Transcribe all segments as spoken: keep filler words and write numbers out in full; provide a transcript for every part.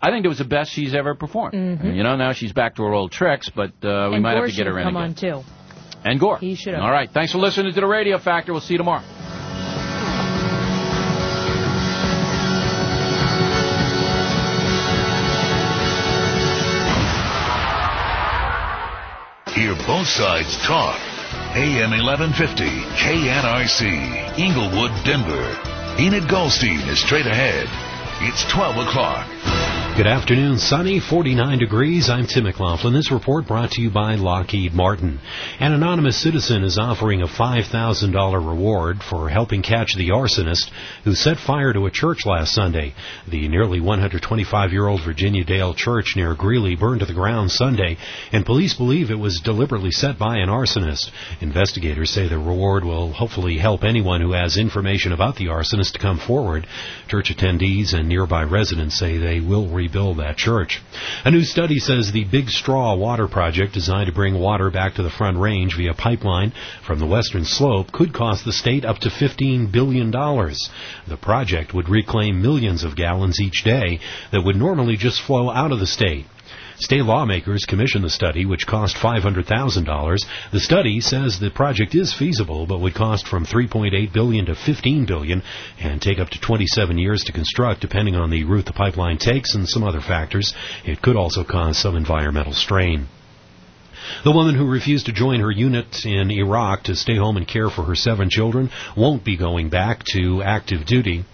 I think it was the best she's ever performed. Mm-hmm. You know, now she's back to her old tricks, but uh, we and might Gore have to get her in come again. on, too. And Gore. He should have. All right. Thanks for listening to the Radio Factor. We'll see you tomorrow. Hear both sides talk. A M eleven fifty, K N R C, Inglewood, Denver. Enid Goldstein is straight ahead. It's twelve o'clock. Good afternoon, sunny, forty-nine degrees. I'm Tim McLaughlin. This report brought to you by Lockheed Martin. An anonymous citizen is offering a five thousand dollars reward for helping catch the arsonist who set fire to a church last Sunday. The nearly one hundred twenty-five-year-old Virginia Dale Church near Greeley burned to the ground Sunday, and police believe it was deliberately set by an arsonist. Investigators say the reward will hopefully help anyone who has information about the arsonist to come forward. Church attendees and nearby residents say they will rebuild that church. A new study says the Big Straw water project, designed to bring water back to the Front Range via pipeline from the western slope, could cost the state up to fifteen billion dollars. The project would reclaim millions of gallons each day that would normally just flow out of the state. State lawmakers commissioned the study, which cost five hundred thousand dollars. The study says the project is feasible, but would cost from three point eight billion dollars to fifteen billion dollars and take up to twenty-seven years to construct, depending on the route the pipeline takes and some other factors. It could also cause some environmental strain. The woman who refused to join her unit in Iraq to stay home and care for her seven children won't be going back to active duty.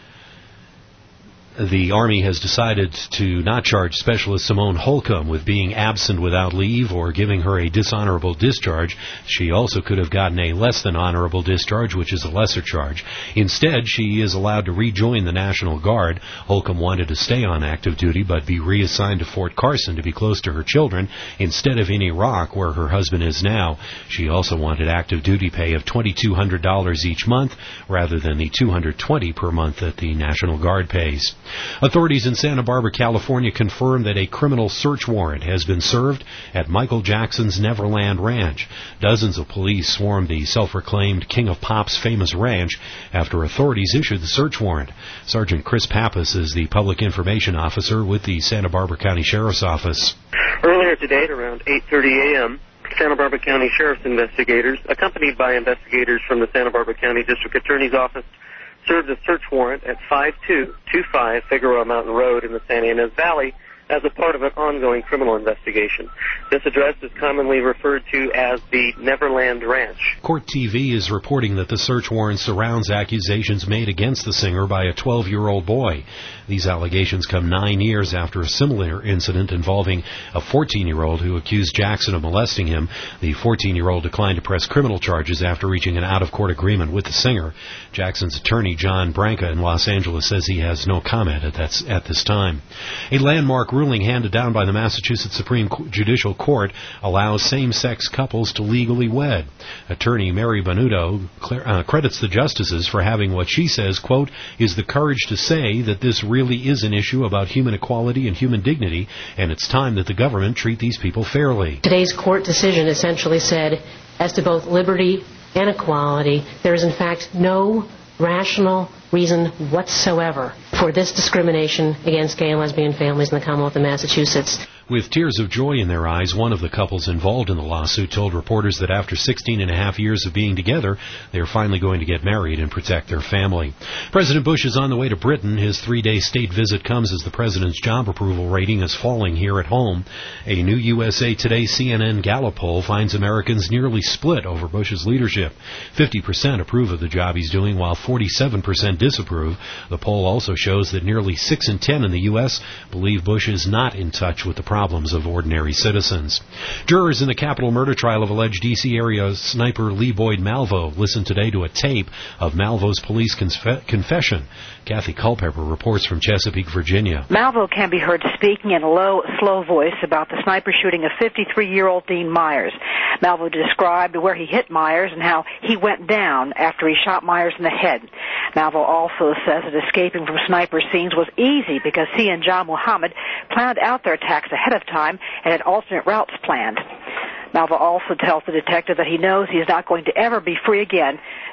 The Army has decided to not charge Specialist Simone Holcomb with being absent without leave or giving her a dishonorable discharge. She also could have gotten a less than honorable discharge, which is a lesser charge. Instead, she is allowed to rejoin the National Guard. Holcomb wanted to stay on active duty but be reassigned to Fort Carson to be close to her children instead of in Iraq, where her husband is now. She also wanted active duty pay of two thousand two hundred dollars each month rather than the two hundred twenty dollars per month that the National Guard pays. Authorities in Santa Barbara, California, confirmed that a criminal search warrant has been served at Michael Jackson's Neverland Ranch. Dozens of police swarmed the self-proclaimed King of Pop's famous ranch after authorities issued the search warrant. Sergeant Chris Pappas is the public information officer with the Santa Barbara County Sheriff's Office. Earlier today, at around eight thirty a.m., Santa Barbara County Sheriff's investigators, accompanied by investigators from the Santa Barbara County District Attorney's Office, served a search warrant at five two two five Figueroa Mountain Road in the Santa Ynez Valley as a part of an ongoing criminal investigation. This address is commonly referred to as the Neverland Ranch. Court T V is reporting that the search warrant surrounds accusations made against the singer by a twelve-year-old boy. These allegations come nine years after a similar incident involving a fourteen-year-old who accused Jackson of molesting him. The fourteen-year-old declined to press criminal charges after reaching an out-of-court agreement with the singer. Jackson's attorney, John Branca, in Los Angeles, says he has no comment at, that, at this time. A landmark ruling handed down by the Massachusetts Supreme Judicial Court allows same-sex couples to legally wed. Attorney Mary Bonuto uh, credits the justices for having what she says, quote, is the courage to say that this really is an issue about human equality and human dignity, and it's time that the government treat these people fairly. Today's court decision essentially said, as to both liberty and equality, there is in fact no rational reason whatsoever for this discrimination against gay and lesbian families in the Commonwealth of Massachusetts. With tears of joy in their eyes, one of the couples involved in the lawsuit told reporters that after sixteen and a half years of being together, they are finally going to get married and protect their family. President Bush is on the way to Britain. His three-day state visit comes as the president's job approval rating is falling here at home. A new U S A Today C N N Gallup poll finds Americans nearly split over Bush's leadership. fifty percent approve of the job he's doing, while forty-seven percent disapprove. The poll also shows that nearly six in ten in the U S believe Bush is not in touch with the problems of ordinary citizens. Jurors in the capital murder trial of alleged D C area sniper Lee Boyd Malvo listened today to a tape of Malvo's police conf- confession. Kathy Culpepper reports from Chesapeake, Virginia. Malvo can be heard speaking in a low, slow voice about the sniper shooting of fifty-three-year-old Dean Myers. Malvo described where he hit Myers and how he went down after he shot Myers in the head. Malvo also says that escaping from sniper scenes was easy because he and John Muhammad planned out their attacks ahead of time and had alternate routes planned. Malvo also tells the detective that he knows he is not going to ever be free again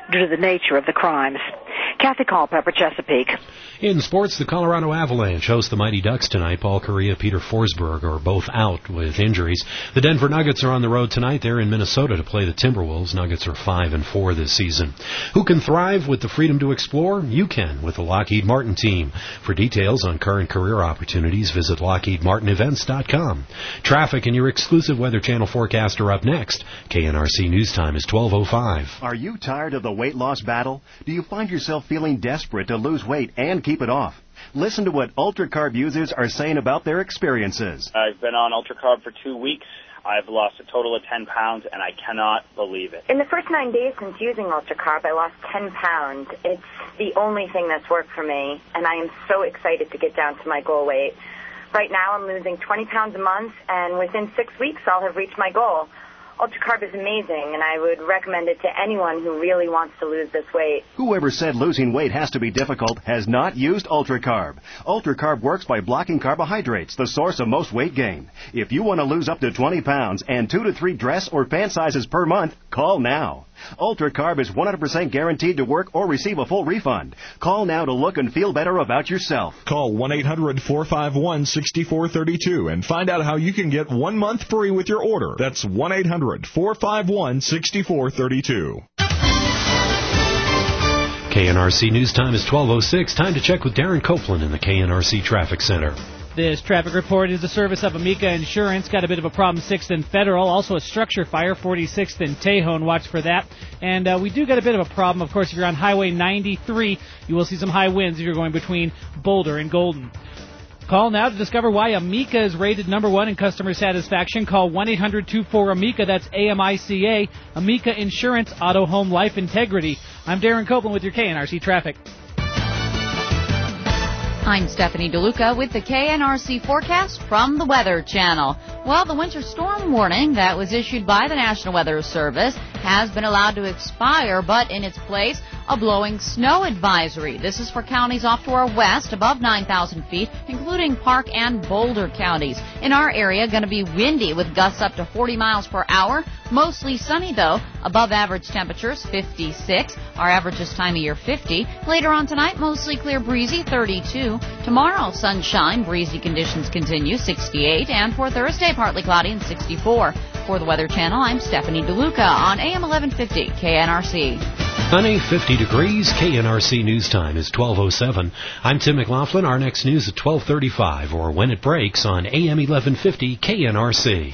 due to the nature of the crimes. Kathy Culpepper, Chesapeake. In sports, the Colorado Avalanche host the Mighty Ducks tonight. Paul Correa, Peter Forsberg are both out with injuries. The Denver Nuggets are on the road tonight. They're in Minnesota to play the Timberwolves. Nuggets are five and four this season. Who can thrive with the freedom to explore? You can with the Lockheed Martin team. For details on current career opportunities, visit Lockheed Martin Events dot com. Traffic and your exclusive Weather Channel forecast are up next. K N R C News Time is twelve oh five. Are you tired of the weight loss battle? Do you find yourself feeling desperate to lose weight and keep it off? Listen to what UltraCarb users are saying about their experiences. I've been on UltraCarb for two weeks. I've lost a total of ten pounds, and I cannot believe it. In the first nine days since using UltraCarb, I lost ten pounds. It's the only thing that's worked for me, and I am so excited to get down to my goal weight. Right now, I'm losing twenty pounds a month, and within six weeks, I'll have reached my goal. UltraCarb is amazing, and I would recommend it to anyone who really wants to lose this weight. Whoever said losing weight has to be difficult has not used UltraCarb. UltraCarb works by blocking carbohydrates, the source of most weight gain. If you want to lose up to twenty pounds and two to three dress or pant sizes per month, call now. UltraCarb is one hundred percent guaranteed to work or receive a full refund. Call now to look and feel better about yourself. Call one eight hundred four five one six four three two and find out how you can get one month free with your order. That's one eight hundred four five one six four three two. K N R C News Time is twelve oh six. Time to check with Darren Copeland in the K N R C Traffic Center. This traffic report is the service of Amica Insurance. Got a bit of a problem, sixth and Federal. Also a structure fire, forty-sixth and Tejon. Watch for that. And uh, we do get a bit of a problem. Of course, if you're on Highway ninety-three, you will see some high winds if you're going between Boulder and Golden. Call now to discover why Amica is rated number one in customer satisfaction. Call one eight hundred two four AMICA. That's A M I C A. Amica Insurance, Auto, Home, Life, Integrity. I'm Darren Copeland with your K N R C Traffic. I'm Stephanie DeLuca with the K N R C forecast from the Weather Channel. Well, the winter storm warning that was issued by the National Weather Service has been allowed to expire, but in its place, a blowing snow advisory. This is for counties off to our west, above nine thousand feet, including Park and Boulder counties. In our area, going to be windy with gusts up to forty miles per hour. Mostly sunny, though. Above average temperatures, fifty-six. Our average this time of year, fifty. Later on tonight, mostly clear, breezy, thirty-two. Tomorrow, sunshine, breezy conditions continue, sixty-eight. And for Thursday, partly cloudy and sixty-four. For the Weather Channel, I'm Stephanie DeLuca on A M eleven fifty K N R C. Sunny, fifty degrees. K N R C News Time is twelve oh seven. I'm Tim McLaughlin. Our next news at twelve thirty-five or when it breaks on A M eleven fifty K N R C.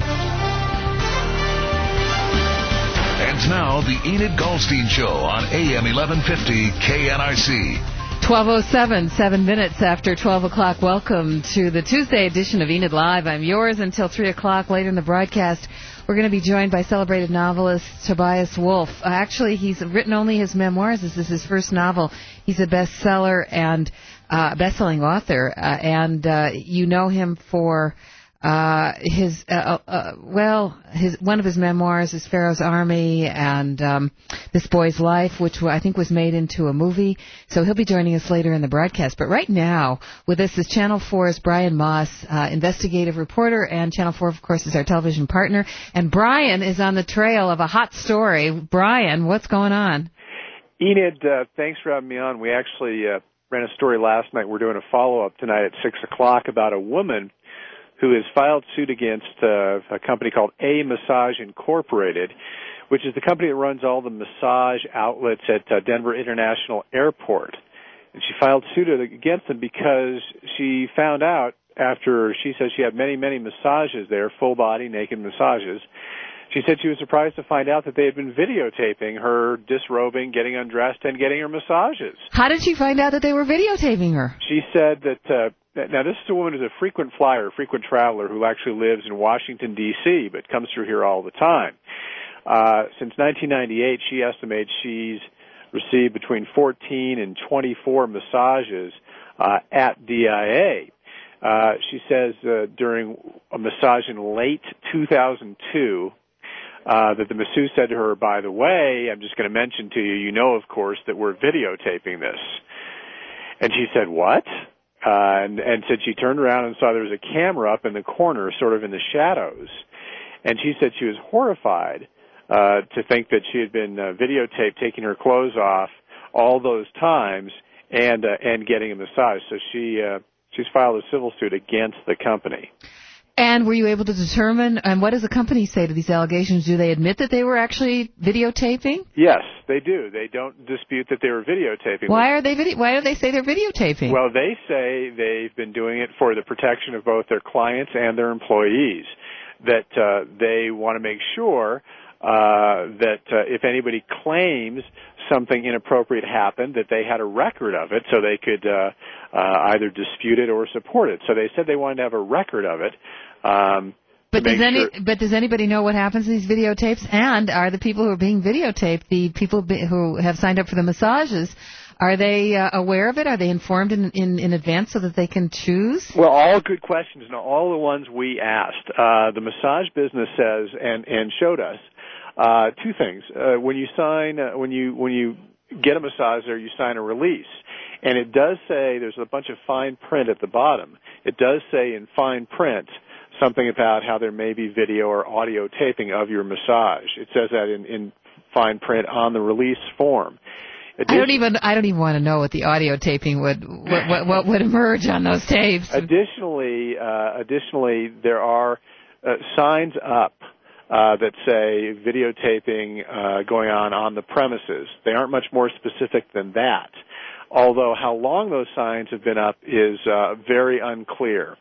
And now, the Enid Goldstein Show on A M eleven fifty K N R C. twelve oh seven, seven minutes after twelve o'clock. Welcome to the Tuesday edition of Enid Live. I'm yours until three o'clock. Later in the broadcast, we're going to be joined by celebrated novelist Tobias Wolff. Uh, actually, he's written only his memoirs. This is his first novel. He's a bestseller and uh, best-selling author, uh, and uh, you know him for uh, his uh, uh, well, his one of his memoirs is Pharaoh's Army and um, This Boy's Life, which I think was made into a movie. So he'll be joining us later in the broadcast. But right now, with us is Channel four's Brian Moss, uh, investigative reporter, and Channel four, of course, is our television partner. And Brian is on the trail of a hot story. Brian, what's going on? Enid, uh, thanks for having me on. We actually uh, ran a story last night. We're doing a follow-up tonight at six o'clock about a woman who has filed suit against uh, a company called A Massage Incorporated, which is the company that runs all the massage outlets at uh, Denver International Airport. And she filed suit against them because she found out after she says she had many, many massages there, full-body, naked massages. She said she was surprised to find out that they had been videotaping her disrobing, getting undressed, and getting her massages. How did she find out that they were videotaping her? She said that, uh, now this is a woman who's a frequent flyer, frequent traveler who actually lives in Washington, D C, but comes through here all the time. Uh, since nineteen ninety-eight, she estimates she's received between fourteen and twenty-four massages uh, at D I A. Uh, she says uh, during a massage in late two thousand two, Uh, that the masseuse said to her, by the way, I'm just going to mention to you, you know, of course, that we're videotaping this. And she said, what? Uh, and, and said she turned around and saw there was a camera up in the corner, sort of in the shadows. And she said she was horrified uh, to think that she had been uh, videotaped taking her clothes off all those times and uh, and getting a massage. So she uh, she's filed a civil suit against the company. And were you able to determine, and what does the company say to these allegations? Do they admit that they were actually videotaping? Yes, they do. They don't dispute that they were videotaping. Why are they video- Why do they say they're videotaping? Well, they say they've been doing it for the protection of both their clients and their employees, that uh, they want to make sure uh, that uh, if anybody claims something inappropriate happened, that they had a record of it so they could uh, uh, either dispute it or support it. So they said they wanted to have a record of it. Um, but does any sure. but does anybody know what happens in these videotapes? And are the people who are being videotaped, the people be, who have signed up for the massages, are they uh, aware of it? Are they informed in, in in advance so that they can choose? Well, all good questions, and all the ones we asked. Uh, the massage business says and and showed us uh, two things. Uh, when you sign, uh, when you when you get a massager, you sign a release. And it does say, there's a bunch of fine print at the bottom. It does say in fine print something about how there may be video or audio taping of your massage. It says that in, in fine print on the release form. I don't even I don't even want to know what the audio taping would what what, what would emerge on those tapes. Additionally, uh, additionally, there are uh, signs up uh, that say videotaping uh, going on on the premises. They aren't much more specific than that. Although how long those signs have been up is uh, very unclear.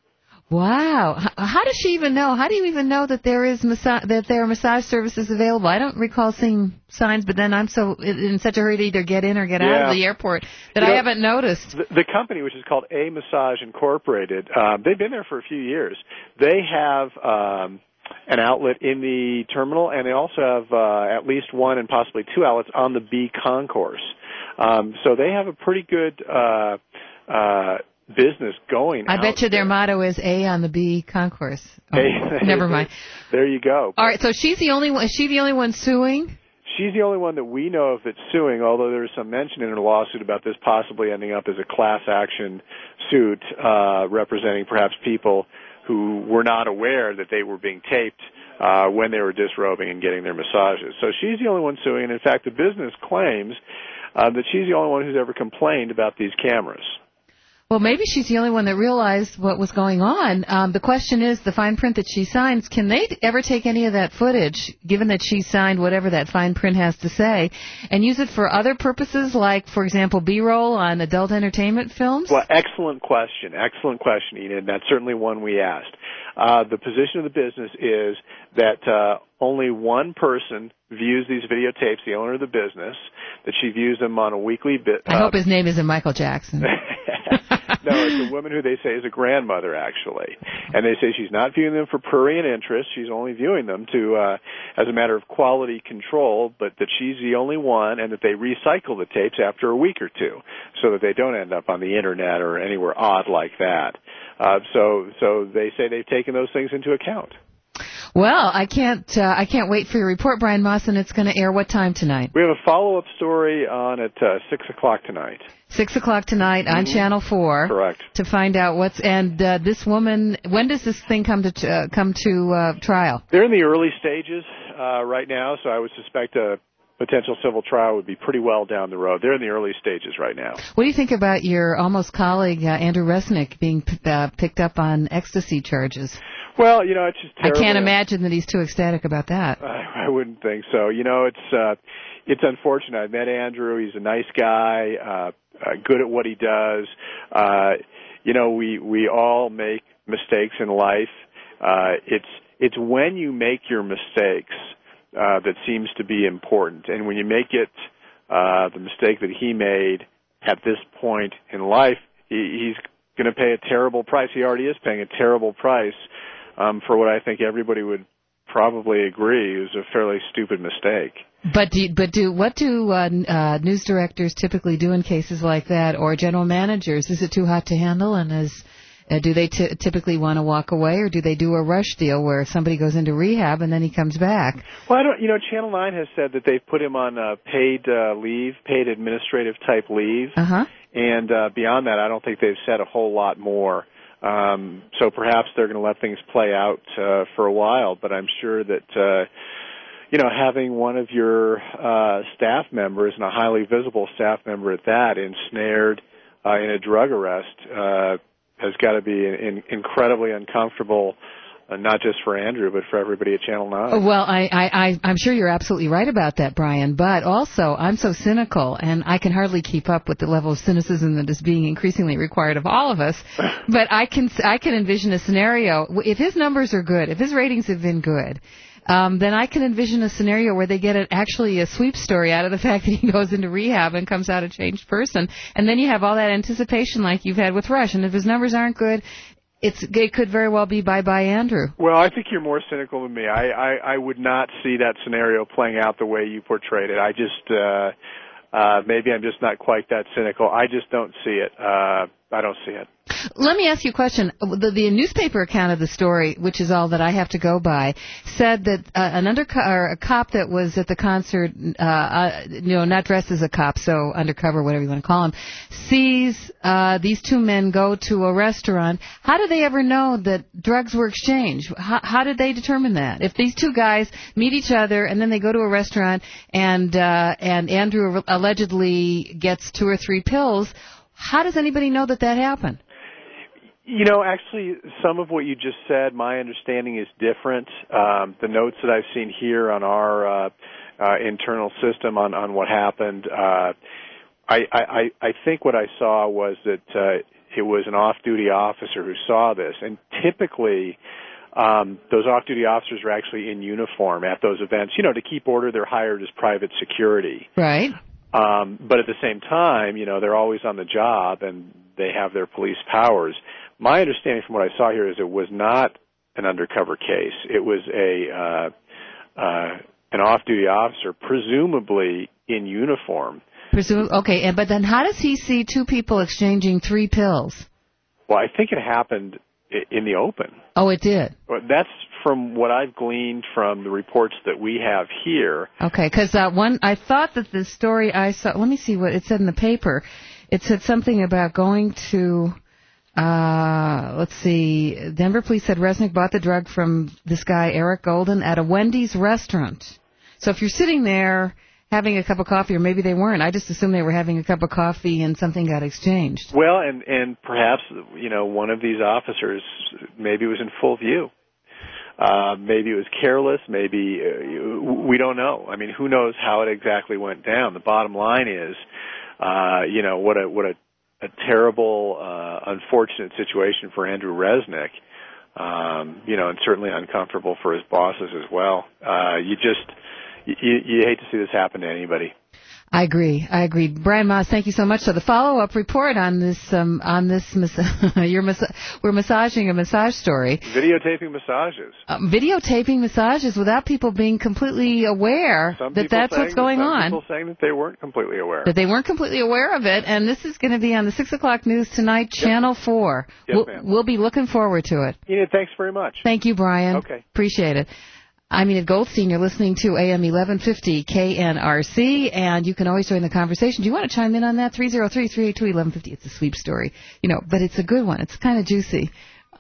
Wow. How does she even know? How do you even know that there is massa- that there are massage services available? I don't recall seeing signs, but then I'm so in such a hurry to either get in or get yeah. out of the airport that you I know, haven't noticed. The, the company, which is called A Massage Incorporated, uh, they've been there for a few years. They have um, an outlet in the terminal, and they also have uh, at least one and possibly two outlets on the B concourse. Um, so they have a pretty good uh, uh, business going. I bet you there. their motto is A on the B concourse. Oh, A, never mind. There you go. All right, so she's the only one. Is she the only one suing? She's the only one that we know of that's suing, although there was some mention in her lawsuit about this possibly ending up as a class action suit uh, representing perhaps people who were not aware that they were being taped uh, when they were disrobing and getting their massages. So she's the only one suing, and in fact the business claims uh, that she's the only one who's ever complained about these cameras. Well, maybe she's the only one that realized what was going on. Um, the question is, the fine print that she signs, can they ever take any of that footage, given that she signed whatever that fine print has to say, and use it for other purposes, like, for example, B-roll on adult entertainment films? Well, excellent question. Excellent question, Enid. That's certainly one we asked. Uh, the position of the business is that uh, only one person views these videotapes, the owner of the business, that she views them on a weekly bit. Uh, I hope his name isn't Michael Jackson. No, it's a woman who they say is a grandmother, actually. And they say she's not viewing them for prurient interest. She's only viewing them to uh, as a matter of quality control, but that she's the only one, and that they recycle the tapes after a week or two so that they don't end up on the Internet or anywhere odd like that. Uh, so, so they say they've taken those things into account. Well, I can't uh, I can't wait for your report, Brian Moss, and it's going to air what time tonight? We have a follow-up story on at uh, six o'clock tonight. Six o'clock tonight on mm-hmm. Channel Four. Correct. To find out what's and uh, this woman. When does this thing come to uh, come to uh, trial? They're in the early stages uh, right now, so I would suspect a potential civil trial would be pretty well down the road. They're in the early stages right now. What do you think about your almost colleague uh, Andrew Resnick being uh, picked up on ecstasy charges? Well, you know, it's just terrible. I can't imagine that he's too ecstatic about that. I, I wouldn't think so. You know, it's uh, it's unfortunate. I met Andrew. He's a nice guy, uh, uh, good at what he does. Uh, you know, we we all make mistakes in life. Uh, it's it's when you make your mistakes uh, that seems to be important, and when you make it, uh, the mistake that he made at this point in life, he, he's going to pay a terrible price. He already is paying a terrible price. Um, for what I think everybody would probably agree is a fairly stupid mistake. But do, but do what do uh, uh, news directors typically do in cases like that, or general managers? Is it too hot to handle, and is uh, do they t- typically want to walk away, or do they do a rush deal where somebody goes into rehab and then he comes back? Well, I don't. You know, Channel nine has said that they've put him on uh, paid uh, leave, paid administrative type leave, uh-huh. and uh, beyond that, I don't think they've said a whole lot more. Um, so perhaps they're going to let things play out uh, for a while, but I'm sure that, uh, you know, having one of your uh, staff members, and a highly visible staff member at that, ensnared uh, in a drug arrest uh, has got to be in, incredibly uncomfortable. Uh, not just for Andrew, but for everybody at Channel nine. Well, I, I, I, I'm sure you're absolutely right about that, Brian. But also, I'm so cynical, and I can hardly keep up with the level of cynicism that is being increasingly required of all of us. But I can, I can envision a scenario, if his numbers are good, if his ratings have been good, um, then I can envision a scenario where they get a, actually a sweep story out of the fact that he goes into rehab and comes out a changed person. And then you have all that anticipation like you've had with Rush. And if his numbers aren't good, It's, it could very well be bye-bye Andrew. Well, I think you're more cynical than me. I, I, I would not see that scenario playing out the way you portrayed it. I just, uh, uh, maybe I'm just not quite that cynical. I just don't see it. Uh, I don't see it. Let me ask you a question. The, the newspaper account of the story, which is all that I have to go by, said that uh, an underco- or a cop that was at the concert, uh, uh, you know, not dressed as a cop, so undercover, whatever you want to call him, sees uh, these two men go to a restaurant. How did they ever know that drugs were exchanged? How, how did they determine that? If these two guys meet each other and then they go to a restaurant and uh, and Andrew allegedly gets two or three pills, how does anybody know that that happened? You know, actually, some of what you just said, my understanding is different. Um, the notes that I've seen here on our uh, uh, internal system on, on what happened, uh, I, I, I think what I saw was that uh, it was an off-duty officer who saw this. And typically, um, those off-duty officers are actually in uniform at those events. You know, to keep order, they're hired as private security. Right. Um, but at the same time, you know, they're always on the job and they have their police powers. My understanding from what I saw here is it was not an undercover case. It was a uh, uh, an off-duty officer, presumably in uniform. Presum- okay, and but then how does he see two people exchanging three pills? Well, I think it happened in the open. Oh, it did? That's from what I've gleaned from the reports that we have here. Okay, because uh, one, I thought that the story I saw, let me see what it said in the paper. It said something about going to... Uh, let's see. Denver police said Resnick bought the drug from this guy, Eric Golden, at a Wendy's restaurant. So if you're sitting there having a cup of coffee, or maybe they weren't, I just assumed they were having a cup of coffee and something got exchanged. Well, and, and perhaps, you know, one of these officers maybe was in full view. Uh, maybe it was careless. Maybe, uh, we don't know. I mean, who knows how it exactly went down. The bottom line is, uh, you know, what a, what a, a terrible, uh, unfortunate situation for Andrew Resnick, um, you know, and certainly uncomfortable for his bosses as well. Uh, you just, you, you hate to see this happen to anybody. I agree. I agree. Brian Moss, thank you so much. So the follow-up report on this, um, on this, mas- your mas- we're massaging a massage story. Videotaping massages. Um, videotaping massages without people being completely aware some that that's what's going some on. Some people saying that they weren't completely aware. That they weren't completely aware of it, and this is going to be on the six o'clock news tonight, yep. Channel four. Yes, we'll, ma'am. We'll be looking forward to it. Enid, thanks very much. Thank you, Brian. Okay. Appreciate it. I'm Enid Goldstein. You're listening to A M eleven fifty K N R C, and you can always join the conversation. Do you want to chime in on that? three oh three, three eight two, eleven fifty. It's a sweep story, you know, but it's a good one. It's kind of juicy.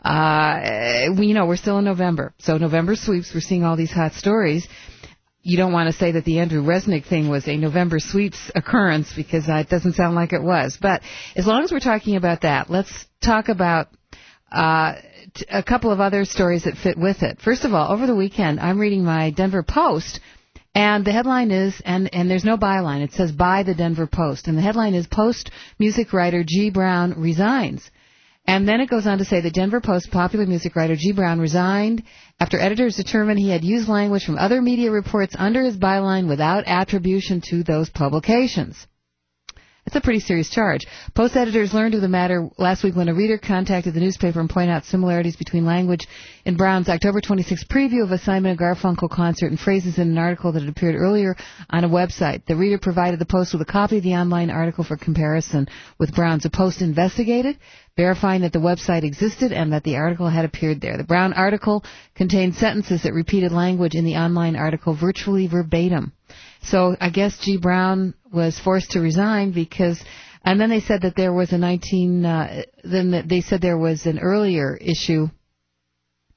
Uh, we, you know, we're still in November, so November sweeps. We're seeing all these hot stories. You don't want to say that the Andrew Resnick thing was a November sweeps occurrence because uh, it doesn't sound like it was. But as long as we're talking about that, let's talk about Uh, t- a couple of other stories that fit with it. First of all, over the weekend, I'm reading my Denver Post, and the headline is, and, and there's no byline, it says, by the Denver Post, and the headline is, Post music writer G. Brown resigns. And then it goes on to say the Denver Post popular music writer G. Brown resigned after editors determined he had used language from other media reports under his byline without attribution to those publications. It's a pretty serious charge. Post editors learned of the matter last week when a reader contacted the newspaper and pointed out similarities between language in Brown's October twenty-sixth preview of a Simon and Garfunkel concert and phrases in an article that had appeared earlier on a website. The reader provided the Post with a copy of the online article for comparison with Brown's. The Post investigated, verifying that the website existed and that the article had appeared there. The Brown article contained sentences that repeated language in the online article virtually verbatim. So I guess G. Brown was forced to resign because, and then they said that there was a nineteen, uh, then they said there was an earlier issue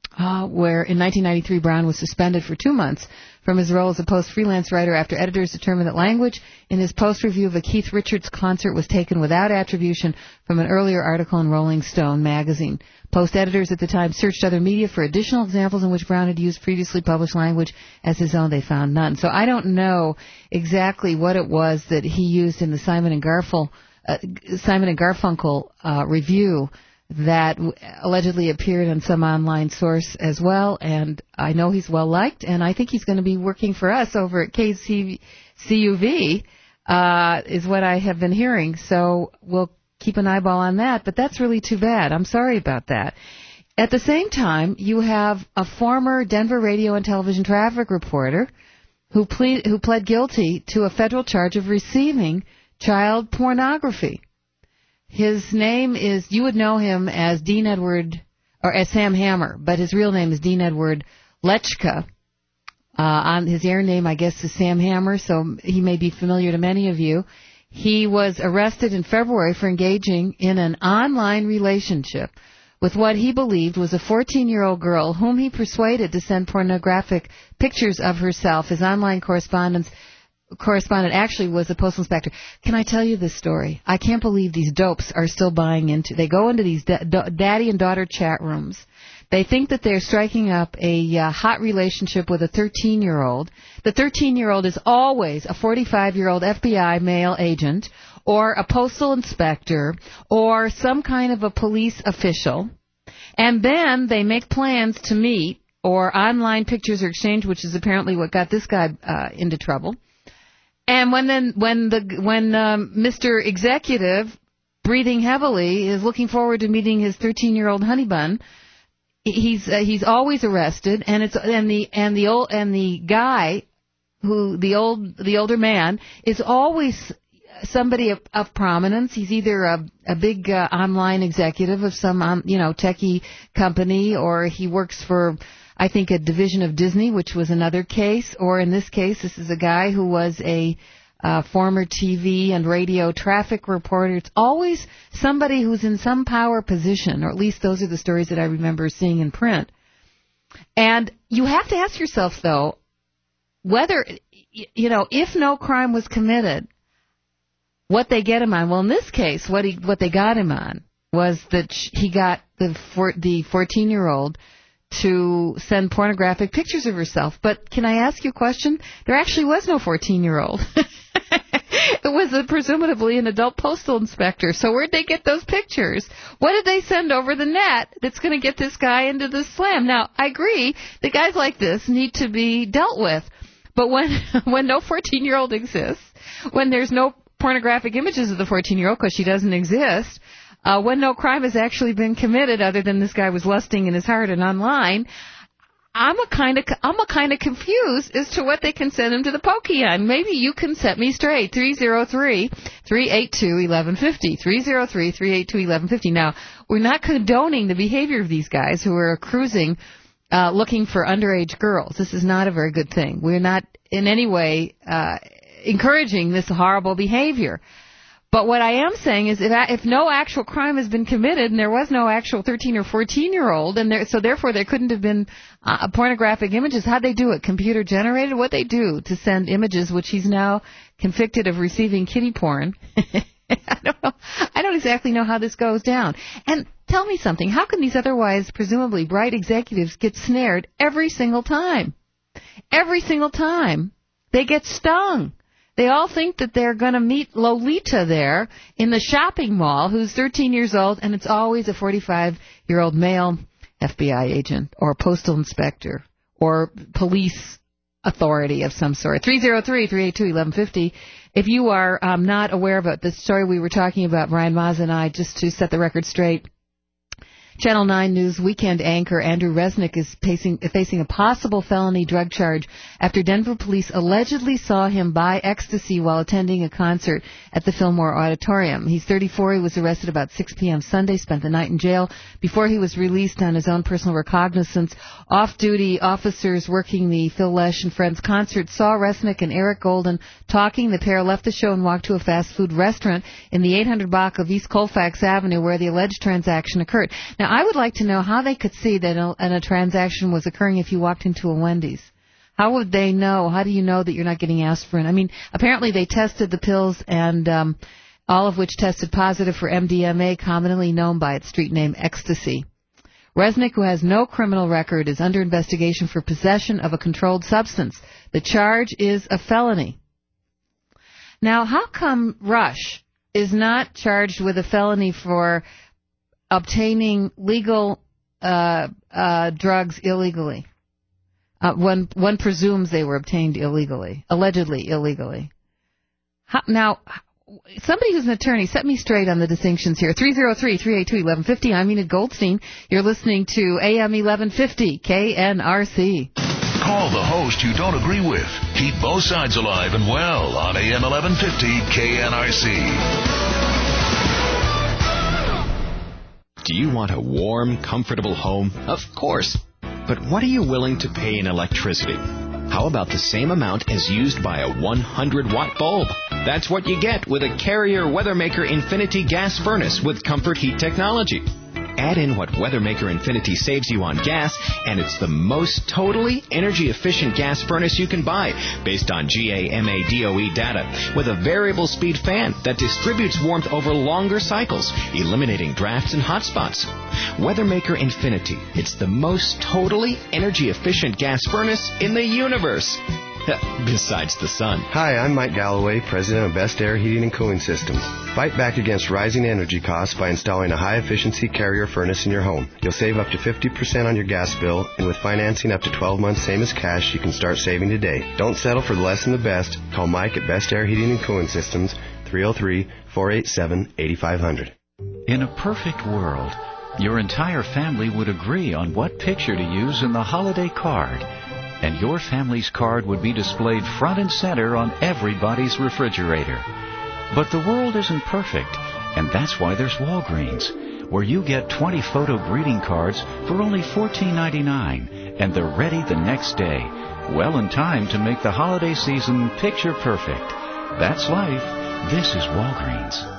uh, where in nineteen ninety-three Brown was suspended for two months from his role as a post-freelance writer after editors determined that language in his post-review of a Keith Richards concert was taken without attribution from an earlier article in Rolling Stone magazine. Post-editors at the time searched other media for additional examples in which Brown had used previously published language as his own. They found none. So I don't know exactly what it was that he used in the Simon and Garfunkel, uh, Simon and Garfunkel uh, review that allegedly appeared on some online source as well, and I know he's well liked, and I think he's going to be working for us over at K C U V, uh, is what I have been hearing, so we'll keep an eyeball on that, but that's really too bad. I'm sorry about that. At the same time, you have a former Denver radio and television traffic reporter who, ple- who pled guilty to a federal charge of receiving child pornography. His name is, you would know him as Dean Edward, or as Sam Hammer, but his real name is Dean Edward Lechka. Uh, on his air name, I guess, is Sam Hammer, so he may be familiar to many of you. He was arrested in February for engaging in an online relationship with what he believed was a fourteen-year-old girl whom he persuaded to send pornographic pictures of herself. His online correspondence correspondent actually was a postal inspector. Can I tell you this story? I can't believe these dopes are still buying into. They go into these da- da- daddy and daughter chat rooms. They think that they're striking up a uh, hot relationship with a thirteen-year-old. The thirteen-year-old is always a forty-five-year-old F B I male agent or a postal inspector or some kind of a police official. And then they make plans to meet, or online pictures are exchanged, which is apparently what got this guy uh, into trouble. And when then when the when um, Mister Executive, breathing heavily, is looking forward to meeting his thirteen-year-old honey bun, he's uh, he's always arrested, and it's and the and the old and the guy who the old the older man is always somebody of, of prominence. He's either a a big uh, online executive of some um, you know techie company, or he works for, I think, a division of Disney, which was another case, or in this case, this is a guy who was a uh, former T V and radio traffic reporter. It's always somebody who's in some power position, or at least those are the stories that I remember seeing in print. And you have to ask yourself, though, whether, you know, if no crime was committed, what they get him on. Well, in this case, what he what they got him on was that he got the for, the fourteen-year-old to send pornographic pictures of herself. But can I ask you a question? There actually was no fourteen-year-old. It was a, presumably an adult postal inspector. So where'd they get those pictures? What did they send over the net that's going to get this guy into the slam? Now, I agree that guys like this need to be dealt with. But when when no fourteen-year-old exists, when there's no pornographic images of the fourteen-year-old because she doesn't exist, Uh, when no crime has actually been committed other than this guy was lusting in his heart and online, I'm a kind of I'm a kind of confused as to what they can send him to the pokey on. Maybe you can set me straight. three oh three, three eight two, one one five oh. three oh three, three eight two, one one five oh. Now, we're not condoning the behavior of these guys who are cruising uh, looking for underage girls. This is not a very good thing. We're not in any way uh, encouraging this horrible behavior. But what I am saying is if, if no actual crime has been committed and there was no actual thirteen or fourteen-year-old, and there, so therefore there couldn't have been uh, pornographic images, how'd they do it? Computer generated? What'd they do to send images, which he's now convicted of receiving kiddie porn? I don't know. I don't exactly know how this goes down. And tell me something. How can these otherwise presumably bright executives get snared every single time? Every single time. They get stung. They all think that they're going to meet Lolita there in the shopping mall, who's thirteen years old, and it's always a forty-five-year-old male F B I agent or postal inspector or police authority of some sort. three oh three, three eight two, one one five oh. If you are um, not aware of it, the story we were talking about, Brian Mazza and I, just to set the record straight, Channel nine News weekend anchor Andrew Resnick is facing, facing a possible felony drug charge after Denver police allegedly saw him buy ecstasy while attending a concert at the Fillmore Auditorium. He's thirty-four. He was arrested about six p.m. Sunday, spent the night in jail before he was released on his own personal recognizance. Off-duty officers working the Phil Lesh and Friends concert saw Resnick and Eric Golden talking. The pair left the show and walked to a fast food restaurant in the eight hundred block of East Colfax Avenue where the alleged transaction occurred. Now, Now, I would like to know how they could see that a, and a transaction was occurring if you walked into a Wendy's. How would they know? How do you know that you're not getting aspirin? I mean, apparently they tested the pills, and um, all of which tested positive for M D M A, commonly known by its street name ecstasy. Resnick, who has no criminal record, is under investigation for possession of a controlled substance. The charge is a felony. Now, how come Rush is not charged with a felony for obtaining legal uh, uh, drugs illegally? Uh, one, one presumes they were obtained illegally, allegedly illegally. How, now, somebody who's an attorney, set me straight on the distinctions here. three oh three, three eight two, one one five oh. I'm Enid Goldstein. You're listening to A M eleven fifty K N R C. Call the host you don't agree with. Keep both sides alive and well on A M eleven fifty K N R C. Do you want a warm, comfortable home? Of course. But what are you willing to pay in electricity? How about the same amount as used by a one hundred watt bulb? That's what you get with a Carrier Weathermaker Infinity gas furnace with Comfort Heat technology. Add in what Weathermaker Infinity saves you on gas, and it's the most totally energy-efficient gas furnace you can buy, based on GAMADOE data, with a variable speed fan that distributes warmth over longer cycles, eliminating drafts and hot spots. Weathermaker Infinity, it's the most totally energy-efficient gas furnace in the universe. Besides the sun. Hi, I'm Mike Galloway, president of Best Air Heating and Cooling Systems. Fight back against rising energy costs by installing a high-efficiency Carrier furnace in your home. You'll save up to fifty percent on your gas bill, and with financing up to twelve months, same as cash, you can start saving today. Don't settle for the less than the best. Call Mike at Best Air Heating and Cooling Systems, three oh three, four eight seven, eight five zero zero. In a perfect world, your entire family would agree on what picture to use in the holiday card. And your family's card would be displayed front and center on everybody's refrigerator. But the world isn't perfect, and that's why there's Walgreens, where you get twenty photo greeting cards for only fourteen ninety-nine, and they're ready the next day, well in time to make the holiday season picture perfect. That's life. This is Walgreens.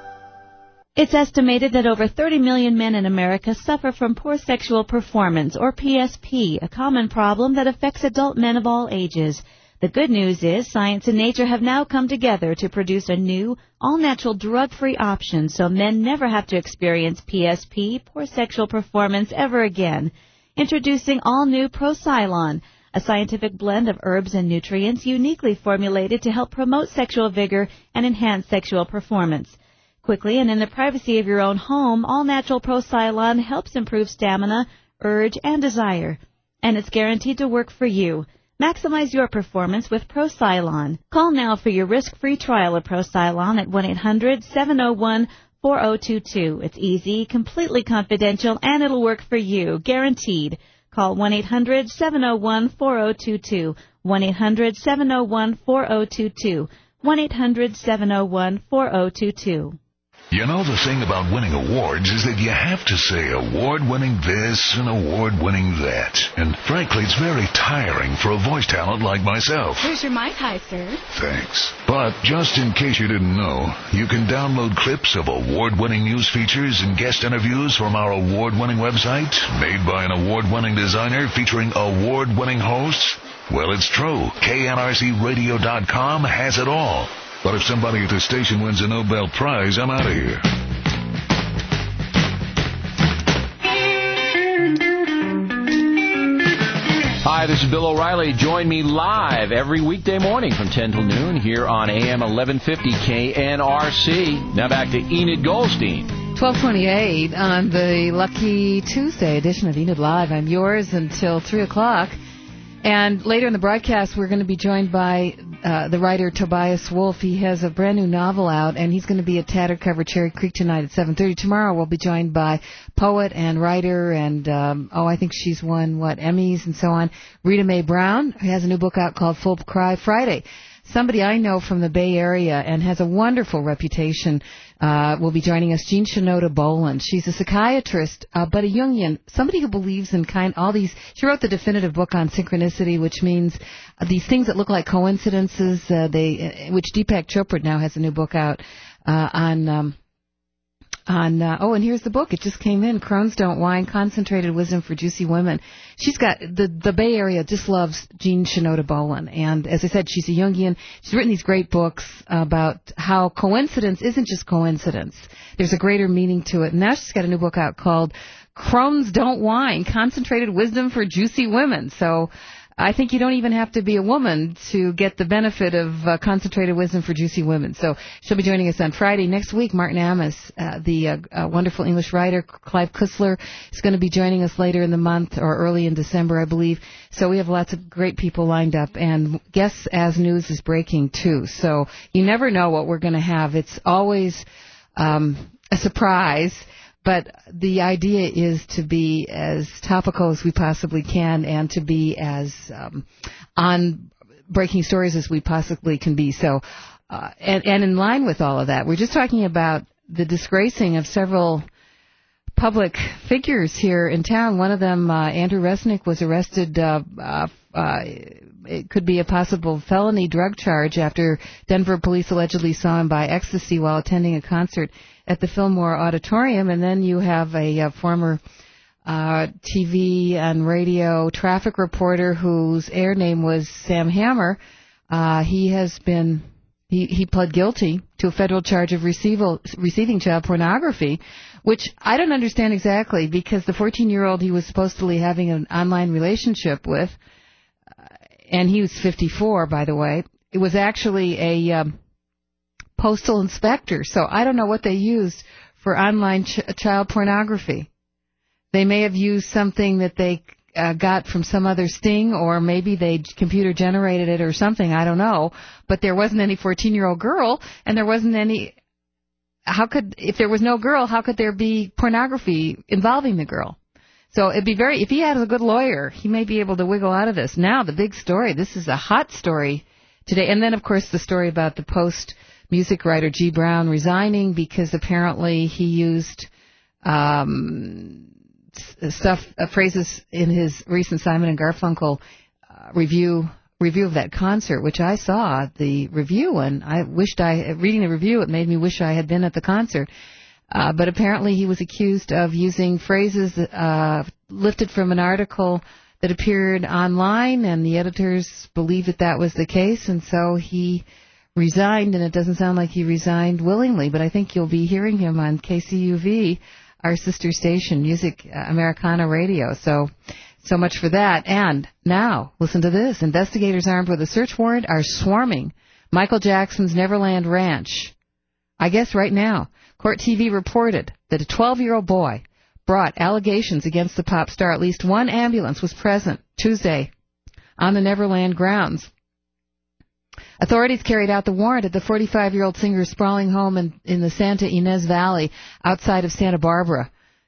It's estimated that over thirty million men in America suffer from poor sexual performance, or P S P, a common problem that affects adult men of all ages. The good news is science and nature have now come together to produce a new, all-natural, drug-free option so men never have to experience P S P, poor sexual performance, ever again. Introducing all-new Procylon, a scientific blend of herbs and nutrients uniquely formulated to help promote sexual vigor and enhance sexual performance. Quickly and in the privacy of your own home, all-natural Procylon helps improve stamina, urge, and desire. And it's guaranteed to work for you. Maximize your performance with Procylon. Call now for your risk-free trial of Procylon at one eight hundred, seven oh one, four oh two two. It's easy, completely confidential, and it'll work for you, guaranteed. Call one eight hundred, seven oh one, four oh two two. one eight hundred, seven oh one, four oh two two. one eight hundred, seven oh one, four oh two two. You know, the thing about winning awards is that you have to say award-winning this and award-winning that. And frankly, it's very tiring for a voice talent like myself. Here's your Mai Tai, sir. Thanks. But just in case you didn't know, you can download clips of award-winning news features and guest interviews from our award-winning website, made by an award-winning designer featuring award-winning hosts. Well, it's true. K N R C radio dot com has it all. But if somebody at the station wins a Nobel Prize, I'm out of here. Hi, this is Bill O'Reilly. Join me live every weekday morning from ten till noon here on A M eleven fifty K N R C. Now back to Enid Goldstein. twelve twenty-eight on the Lucky Tuesday edition of Enid Live. I'm yours until three o'clock. And later in the broadcast, we're going to be joined by uh, the writer Tobias Wolff. He has a brand new novel out, and he's going to be at Tattered Cover Cherry Creek tonight at seven thirty. Tomorrow we'll be joined by poet and writer, and, um, oh, I think she's won, what, Emmys and so on, Rita Mae Brown, who has a new book out called Full Cry Friday. Somebody I know from the Bay Area and has a wonderful reputation uh, will be joining us, Jean Shinoda Boland. She's a psychiatrist, uh, but a Jungian, somebody who believes in kind all these. She wrote the definitive book on synchronicity, which means uh, these things that look like coincidences. Uh, they, uh, which Deepak Chopra now has a new book out uh, on um, on, uh, oh, and here's the book. It just came in, Crohn's Don't Whine, Concentrated Wisdom for Juicy Women. She's got, the, the Bay Area just loves Jean Shinoda Bolen. And as I said, she's a Jungian. She's written these great books about how coincidence isn't just coincidence. There's a greater meaning to it. And now she's got a new book out called Crohn's Don't Whine, Concentrated Wisdom for Juicy Women. So I think you don't even have to be a woman to get the benefit of uh, Concentrated Wisdom for Juicy Women. So she'll be joining us on Friday. Next week, Martin Amis, uh, the uh, uh, wonderful English writer, Clive Kussler, is going to be joining us later in the month or early in December, I believe. So we have lots of great people lined up. And Guess As News is breaking, too. So you never know what we're going to have. It's always um, a surprise. But the idea is to be as topical as we possibly can and to be as um, on breaking stories as we possibly can be. So, uh, and, and in line with all of that, we're just talking about the disgracing of several public figures here in town. One of them, uh, Andrew Resnick, was arrested. Uh, uh, uh, it could be a possible felony drug charge after Denver police allegedly saw him buy ecstasy while attending a concert at the Fillmore Auditorium. And then you have a, a former uh, T V and radio traffic reporter whose air name was Sam Hammer. Uh, he has been, he, he pled guilty to a federal charge of receival, receiving child pornography, which I don't understand exactly, because the fourteen-year-old he was supposedly having an online relationship with, uh, and he was fifty-four, by the way, it was actually a um, postal inspector. So I don't know what they used for online ch- child pornography. They may have used something that they uh, got from some other sting, or maybe they computer generated it or something. I don't know. But there wasn't any fourteen-year-old girl, and there wasn't any. How could, if there was no girl, how could there be pornography involving the girl? So it'd be very, if he had a good lawyer, he may be able to wiggle out of this. Now, the big story, this is a hot story today. And then, of course, the story about the Post music writer G. Brown resigning because apparently he used um, stuff, uh, phrases in his recent Simon and Garfunkel uh, review review of that concert, which I saw the review, and I wished I, reading the review, it made me wish I had been at the concert. Uh, but apparently he was accused of using phrases uh, lifted from an article that appeared online, and the editors believed that that was the case, and so he resigned, and it doesn't sound like he resigned willingly, but I think you'll be hearing him on K C U V, our sister station, Music uh, Americana Radio. So, so much for that. And now, listen to this. Investigators armed with a search warrant are swarming Michael Jackson's Neverland Ranch. I guess right now. Court T V reported that a twelve-year-old boy brought allegations against the pop star. At least one ambulance was present Tuesday on the Neverland grounds. Authorities carried out the warrant at the forty-five-year-old singer's sprawling home in, in the Santa Ynez Valley outside of Santa Barbara.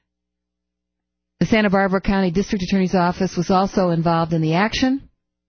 The Santa Barbara County District Attorney's Office was also involved in the action.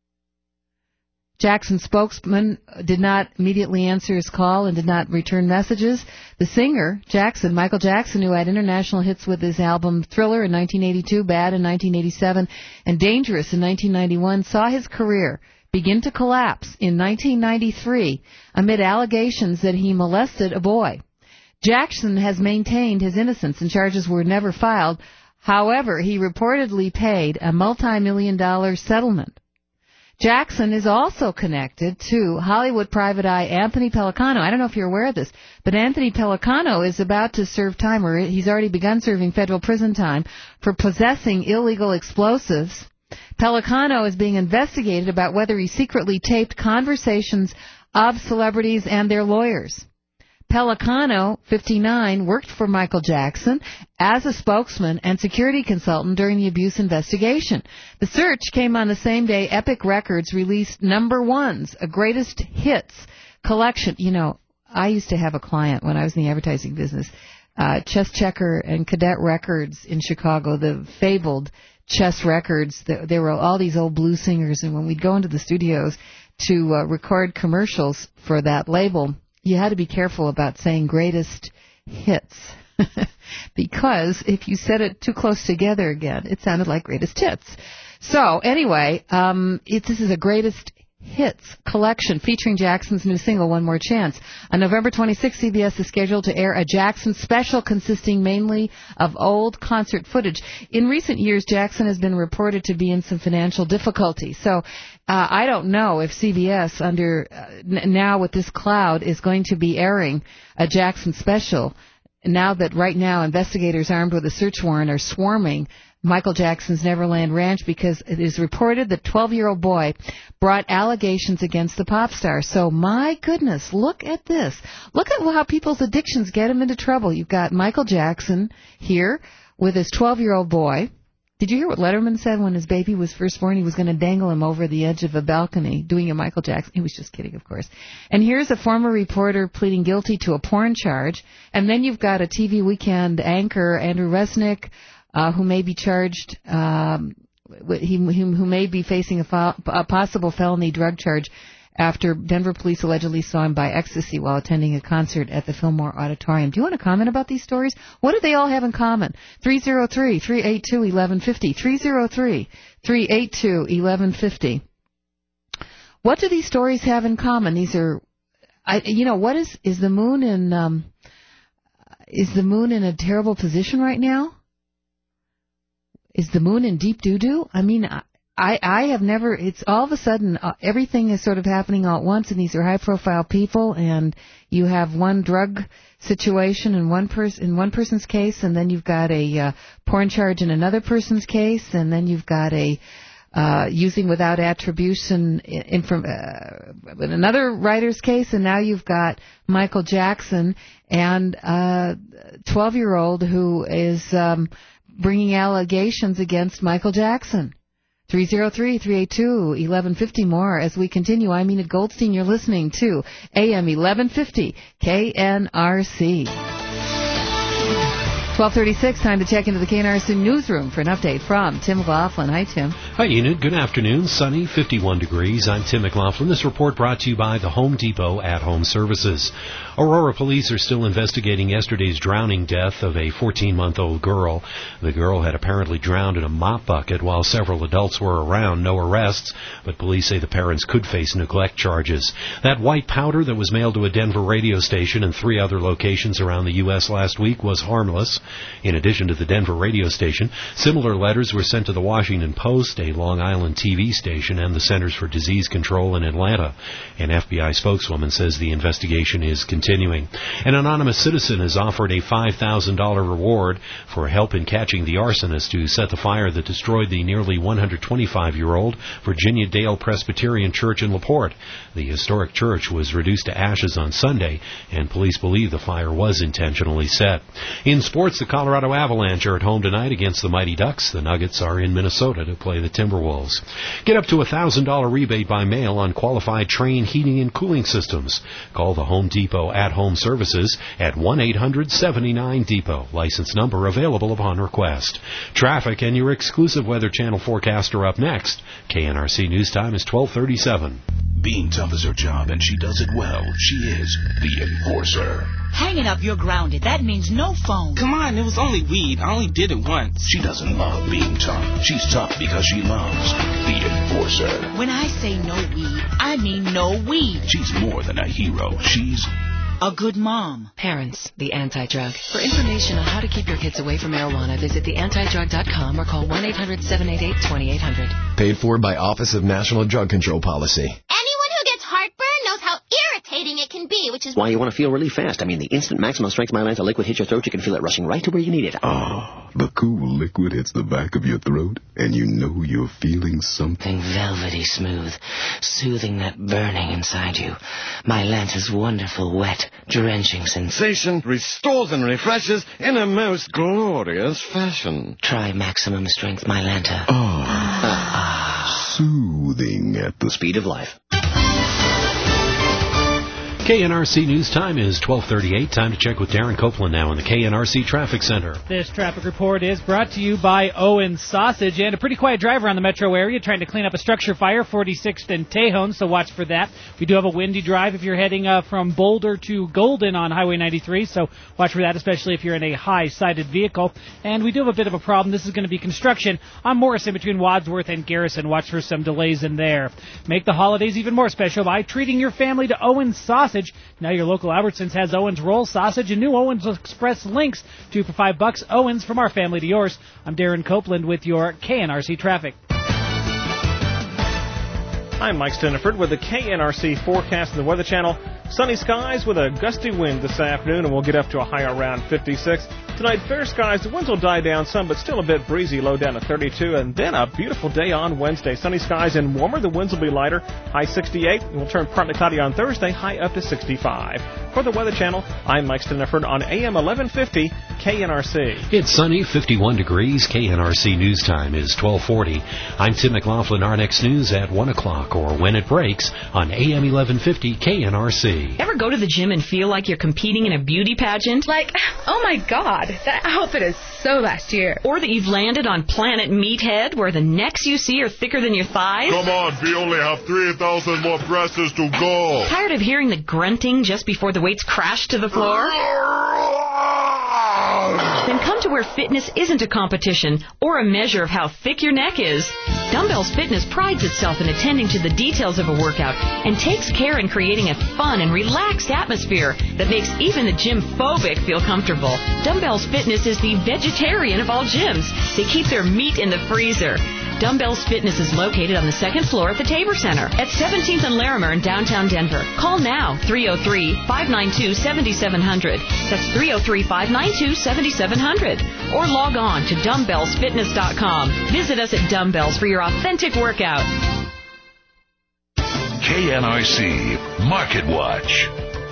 Jackson's spokesman did not immediately answer his call and did not return messages. The singer, Jackson, Michael Jackson, who had international hits with his album Thriller in nineteen eighty-two, Bad in nineteen eighty-seven, and Dangerous in nineteen ninety-one, saw his career begin to collapse in nineteen ninety-three amid allegations that he molested a boy. Jackson has maintained his innocence and charges were never filed. However, he reportedly paid a multi-million dollar settlement. Jackson is also connected to Hollywood private eye Anthony Pellicano. I don't know if you're aware of this, but Anthony Pellicano is about to serve time, or he's already begun serving federal prison time, for possessing illegal explosives. Pellicano is being investigated about whether he secretly taped conversations of celebrities and their lawyers. Pellicano, fifty-nine, worked for Michael Jackson as a spokesman and security consultant during the abuse investigation. The search came on the same day Epic Records released Number Ones, a greatest hits collection. You know, I used to have a client when I was in the advertising business, uh, Chess Checker and Cadet Records in Chicago, the fabled Chess Records. There were all these old blues singers, and when we'd go into the studios to uh, record commercials for that label, you had to be careful about saying greatest hits, because if you said it too close together again, it sounded like greatest hits. So anyway, um, it, this is a greatest Hits collection featuring Jackson's new single, One More Chance. On November twenty-sixth, C B S is scheduled to air a Jackson special consisting mainly of old concert footage. In recent years, Jackson has been reported to be in some financial difficulty. So uh, I don't know if C B S, under uh, n- now with this cloud, is going to be airing a Jackson special, now that right now investigators armed with a search warrant are swarming Michael Jackson's Neverland Ranch, because it is reported that twelve-year-old boy brought allegations against the pop star. So, my goodness, look at this. Look at how people's addictions get him into trouble. You've got Michael Jackson here with his twelve-year-old boy. Did you hear what Letterman said when his baby was first born? He was going to dangle him over the edge of a balcony doing a Michael Jackson. He was just kidding, of course. And here's a former reporter pleading guilty to a porn charge. And then you've got a T V Weekend anchor, Andrew Resnick, Uh, who may be charged, um, he, who may be facing a, fo- a possible felony drug charge after Denver police allegedly saw him buy ecstasy while attending a concert at the Fillmore Auditorium. Do you want to comment about these stories? What do they all have in common? three oh three, three eight two, one one five oh, three oh three, three eight two, one one five oh. What do these stories have in common? These are, I, you know, what is, is the moon in, um, is the moon in a terrible position right now? Is the moon in deep doo-doo? I mean, I, I have never, it's all of a sudden, uh, everything is sort of happening all at once, and these are high-profile people, and you have one drug situation in one, pers- in one person's case, and then you've got a uh, porn charge in another person's case, and then you've got a uh, using without attribution in, in from, uh, in another writer's case, and now you've got Michael Jackson and a twelve-year-old who is Um, bringing allegations against Michael Jackson. three oh three, three eight two, one one five oh more as we continue. I'm Enid Goldstein. You're listening to A M eleven fifty K N R C. twelve thirty-six, time to check into the K N R C newsroom for an update from Tim McLaughlin. Hi, Tim. Hi, Enid. Good afternoon. Sunny, fifty-one degrees. I'm Tim McLaughlin. This report brought to you by the Home Depot at-home services. Aurora police are still investigating yesterday's drowning death of a fourteen-month-old girl. The girl had apparently drowned in a mop bucket while several adults were around. No arrests, but police say the parents could face neglect charges. That white powder that was mailed to a Denver radio station and three other locations around the U S last week was harmless. In addition to the Denver radio station, similar letters were sent to the Washington Post, a Long Island T V station, and the Centers for Disease Control in Atlanta. An F B I spokeswoman says the investigation is continuing. An anonymous citizen has offered a five thousand dollars reward for help in catching the arsonist who set the fire that destroyed the nearly one hundred twenty-five-year-old Virginia Dale Presbyterian Church in LaPorte. The historic church was reduced to ashes on Sunday, and police believe the fire was intentionally set. In sports, the Colorado Avalanche are at home tonight against the Mighty Ducks. The Nuggets are in Minnesota to play the Timberwolves. Get up to a one thousand dollars rebate by mail on qualified Trane heating and cooling systems. Call the Home Depot at-home services at one eight hundred seventy-nine depot. License number available upon request. Traffic and your exclusive Weather Channel forecast are up next. K N R C News Time is twelve thirty-seven. Being tough is her job, and she does it well. She is the Enforcer. Hanging up, you're grounded. That means no phone. Come on, it was only weed. I only did it once. She doesn't love being tough. She's tough because she loves the Enforcer. When I say no weed, I mean no weed. She's more than a hero. She's a good mom. Parents, the Anti-Drug. For information on how to keep your kids away from marijuana, visit the anti drug dot com or call one eight hundred seven eight eight two eight hundred. Paid for by Office of National Drug Control Policy. Anyone who gets heartburn knows how irritating it can be, which is why you want to feel really fast. I mean, the instant maximum strength Mylanta liquid hits your throat, you can feel it rushing right to where you need it. Ah, the cool liquid hits the back of your throat, and you know you're feeling something velvety smooth, soothing that burning inside you. Mylanta's wonderful, wet, drenching sensation restores and refreshes in a most glorious fashion. Try maximum strength Mylanta. Ah, ah. Soothing at the speed of life. K N R C News Time is twelve thirty-eight. Time to check with Darren Copeland now in the K N R C Traffic Center. This traffic report is brought to you by Owen's Sausage, and a pretty quiet drive around the metro area trying to clean up a structure fire, forty-sixth and Tejon, so watch for that. We do have a windy drive if you're heading uh, from Boulder to Golden on Highway ninety-three, so watch for that, especially if you're in a high-sided vehicle. And we do have a bit of a problem. This is going to be construction on Morrison between Wadsworth and Garrison. Watch for some delays in there. Make the holidays even more special by treating your family to Owen's Sausage. Now your local Albertsons has Owens Roll Sausage and new Owens Express links. Two for five bucks. Owens, from our family to yours. I'm Darren Copeland with your K N R C traffic. I'm Mike Stiniford with the K N R C forecast in the Weather Channel. Sunny skies with a gusty wind this afternoon, and we'll get up to a high around fifty-six. Tonight, fair skies. The winds will die down some, but still a bit breezy, low down to thirty-two. And then a beautiful day on Wednesday. Sunny skies and warmer. The winds will be lighter, high sixty-eight. And we'll turn partly cloudy on Thursday, high up to sixty-five. For the Weather Channel, I'm Mike Stiniford on A M eleven fifty K N R C. It's sunny, fifty-one degrees. K N R C News Time is twelve forty. I'm Tim McLaughlin. Our next news at one o'clock or when it breaks on A M eleven fifty K N R C. Ever go to the gym and feel like you're competing in a beauty pageant? Like, oh my God, that outfit is so last year. Or that you've landed on Planet Meathead, where the necks you see are thicker than your thighs? Come on, we only have three thousand more presses to go. Tired of hearing the grunting just before the weights crash to the floor? Then come to where fitness isn't a competition or a measure of how thick your neck is. Dumbbells Fitness prides itself in attending to the details of a workout and takes care in creating a fun and relaxed atmosphere that makes even the gym phobic feel comfortable. Dumbbells Fitness is the vegetarian of all gyms. They keep their meat in the freezer. Dumbbells Fitness is located on the second floor at the Tabor Center at seventeenth and Larimer in downtown Denver. Call now, three oh three, five nine two, seven seven zero zero. That's three oh three, five nine two, seven seven zero zero. Or log on to dumbbells fitness dot com. Visit us at Dumbbells for your authentic workout. K N R C Market Watch.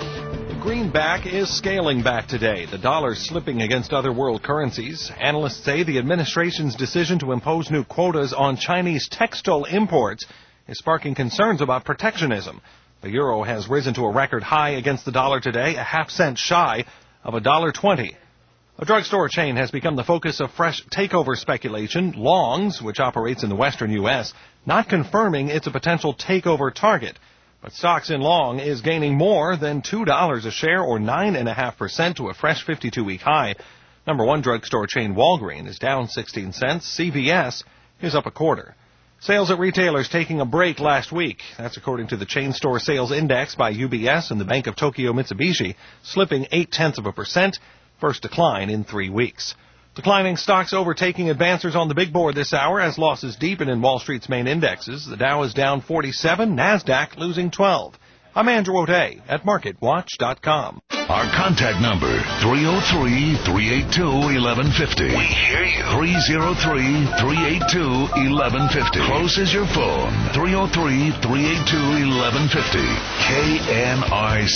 Greenback is scaling back today. The dollar slipping against other world currencies. Analysts say the administration's decision to impose new quotas on Chinese textile imports is sparking concerns about protectionism. The euro has risen to a record high against the dollar today, a half cent shy of one dollar twenty. A drugstore chain has become the focus of fresh takeover speculation. Long's, which operates in the western U S, not confirming it's a potential takeover target. But stocks in Long is gaining more than two dollars a share, or nine point five percent, to a fresh fifty-two week high. Number one drugstore chain Walgreens is down sixteen cents. C V S is up a quarter. Sales at retailers taking a break last week. That's according to the Chain Store Sales Index by U B S and the Bank of Tokyo Mitsubishi, slipping eight-tenths of a percent, first decline in three weeks. Declining stocks overtaking advancers on the big board this hour as losses deepen in Wall Street's main indexes. The Dow is down forty-seven, NASDAQ losing twelve. I'm Andrew O'Day at market watch dot com. Our contact number, three oh three, three eight two, one one five oh. We hear you. three oh three, three eight two, one one five oh. Close as your phone. three oh three, three eight two, one one five oh. K N R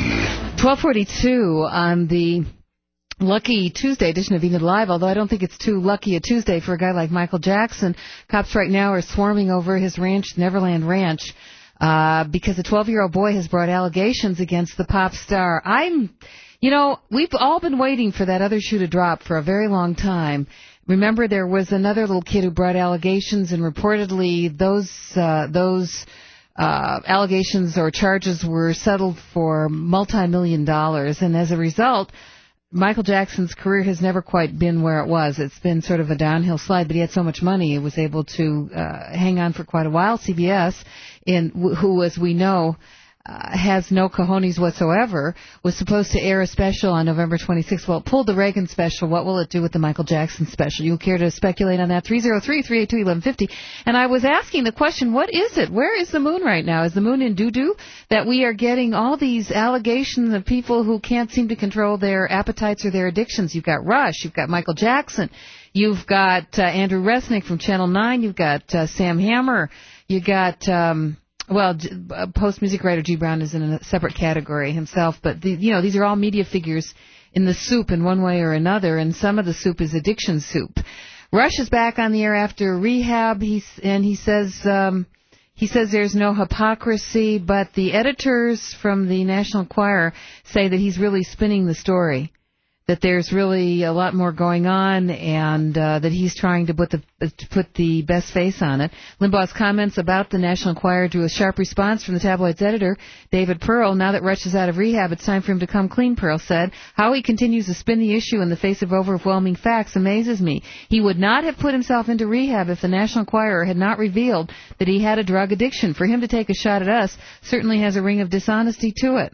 C. twelve forty-two on the lucky Tuesday edition of Enid Live, although I don't think it's too lucky a Tuesday for a guy like Michael Jackson. Cops right now are swarming over his ranch, Neverland Ranch, uh, because a twelve-year-old boy has brought allegations against the pop star. I'm, you know, we've all been waiting for that other shoe to drop for a very long time. Remember, there was another little kid who brought allegations, and reportedly those, uh, those, uh, allegations or charges were settled for multi-million dollars, and as a result, Michael Jackson's career has never quite been where it was. It's been sort of a downhill slide, but he had so much money, he was able to uh, hang on for quite a while. C B S, in, who, as we know, uh, has no cojones whatsoever, was supposed to air a special on November twenty-sixth. Well, it pulled the Reagan special. What will it do with the Michael Jackson special? You care to speculate on that? three oh three, three eight two, one one five oh. And I was asking the question, what is it? Where is the moon right now? Is the moon in doo-doo? That we are getting all these allegations of people who can't seem to control their appetites or their addictions. You've got Rush. You've got Michael Jackson. You've got uh, Andrew Resnick from Channel nine. You've got uh, Sam Hammer. You got... Um, Well, Post music writer G. Brown is in a separate category himself, but the, you know, these are all media figures in the soup in one way or another, and some of the soup is addiction soup. Rush is back on the air after rehab, he's, and he says um, He says there's no hypocrisy, but the editors from the National Enquirer say that he's really spinning the story, that there's really a lot more going on, and uh, that he's trying to put the to put the best face on it. Limbaugh's comments about the National Enquirer drew a sharp response from the tabloid's editor, David Pearl. Now that Rush is out of rehab, it's time for him to come clean, Pearl said. How he continues to spin the issue in the face of overwhelming facts amazes me. He would not have put himself into rehab if the National Enquirer had not revealed that he had a drug addiction. For him to take a shot at us certainly has a ring of dishonesty to it.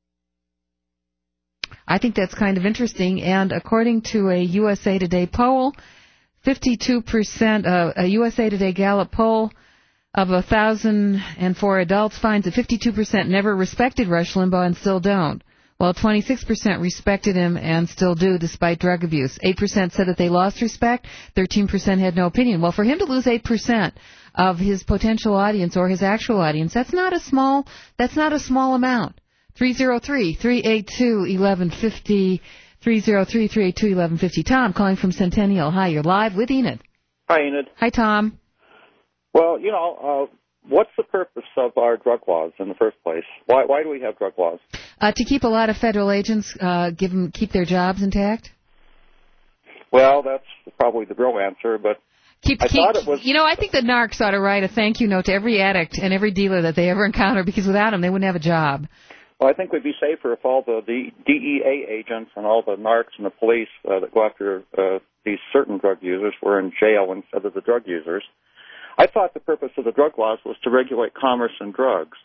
I think that's kind of interesting, and according to a U S A Today poll, fifty-two percent, uh, a U S A Today Gallup poll of one thousand four adults finds that fifty-two percent never respected Rush Limbaugh and still don't, while twenty-six percent respected him and still do despite drug abuse. eight percent said that they lost respect, thirteen percent had no opinion. Well, for him to lose eight percent of his potential audience or his actual audience, that's not a small, that's not a small amount. three oh three, three eight two, eleven fifty, three oh three, three eight two, eleven fifty. Tom, calling from Centennial. Hi, you're live with Enid. Hi, Enid. Hi, Tom. Well, you know, uh, what's the purpose of our drug laws in the first place? Why why do we have drug laws? Uh, to keep a lot of federal agents, uh, give them, keep their jobs intact? Well, that's probably the real answer, but Keep, I keep, thought it was... You know, I think the narcs ought to write a thank you note to every addict and every dealer that they ever encounter, because without them, they wouldn't have a job. Well, I think we'd be safer if all the, the D E A agents and all the narcs and the police uh, that go after uh, these certain drug users were in jail instead of the drug users. I thought the purpose of the drug laws was to regulate commerce in drugs.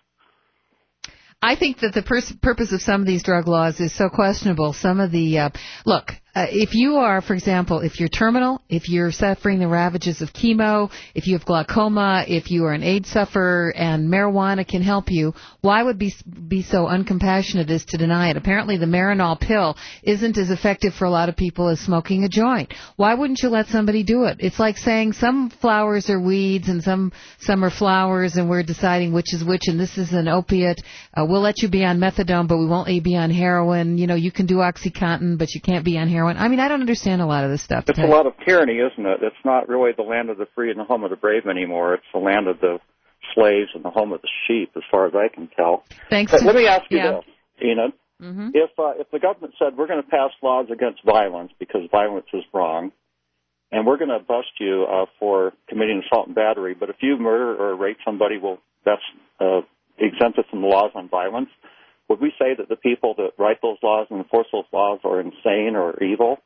I think that the pers- purpose of some of these drug laws is so questionable. Some of the, uh, look, uh, if you are, for example, if you're terminal, if you're suffering the ravages of chemo, if you have glaucoma, if you are an AIDS sufferer and marijuana can help you, why would be be so uncompassionate as to deny it? Apparently the Marinol pill isn't as effective for a lot of people as smoking a joint. Why wouldn't you let somebody do it? It's like saying some flowers are weeds and some some are flowers, and we're deciding which is which, and this is an opiate. Uh, we'll let you be on methadone, but we won't let you be on heroin. You know, you can do OxyContin, but you can't be on heroin. I mean, I don't understand a lot of this stuff. It's a lot of tyranny, isn't it? It's not really the land of the free and the home of the brave anymore. It's the land of the slaves and the home of the sheep, as far as I can tell. Thanks. But to, let me ask you yeah. this, Enid. Mm-hmm. If, uh, if the government said we're going to pass laws against violence because violence is wrong, and we're going to bust you uh, for committing assault and battery, but if you murder or rape somebody, well, that's uh, exempted from the laws on violence, would we say that the people that write those laws and enforce those laws are insane or evil?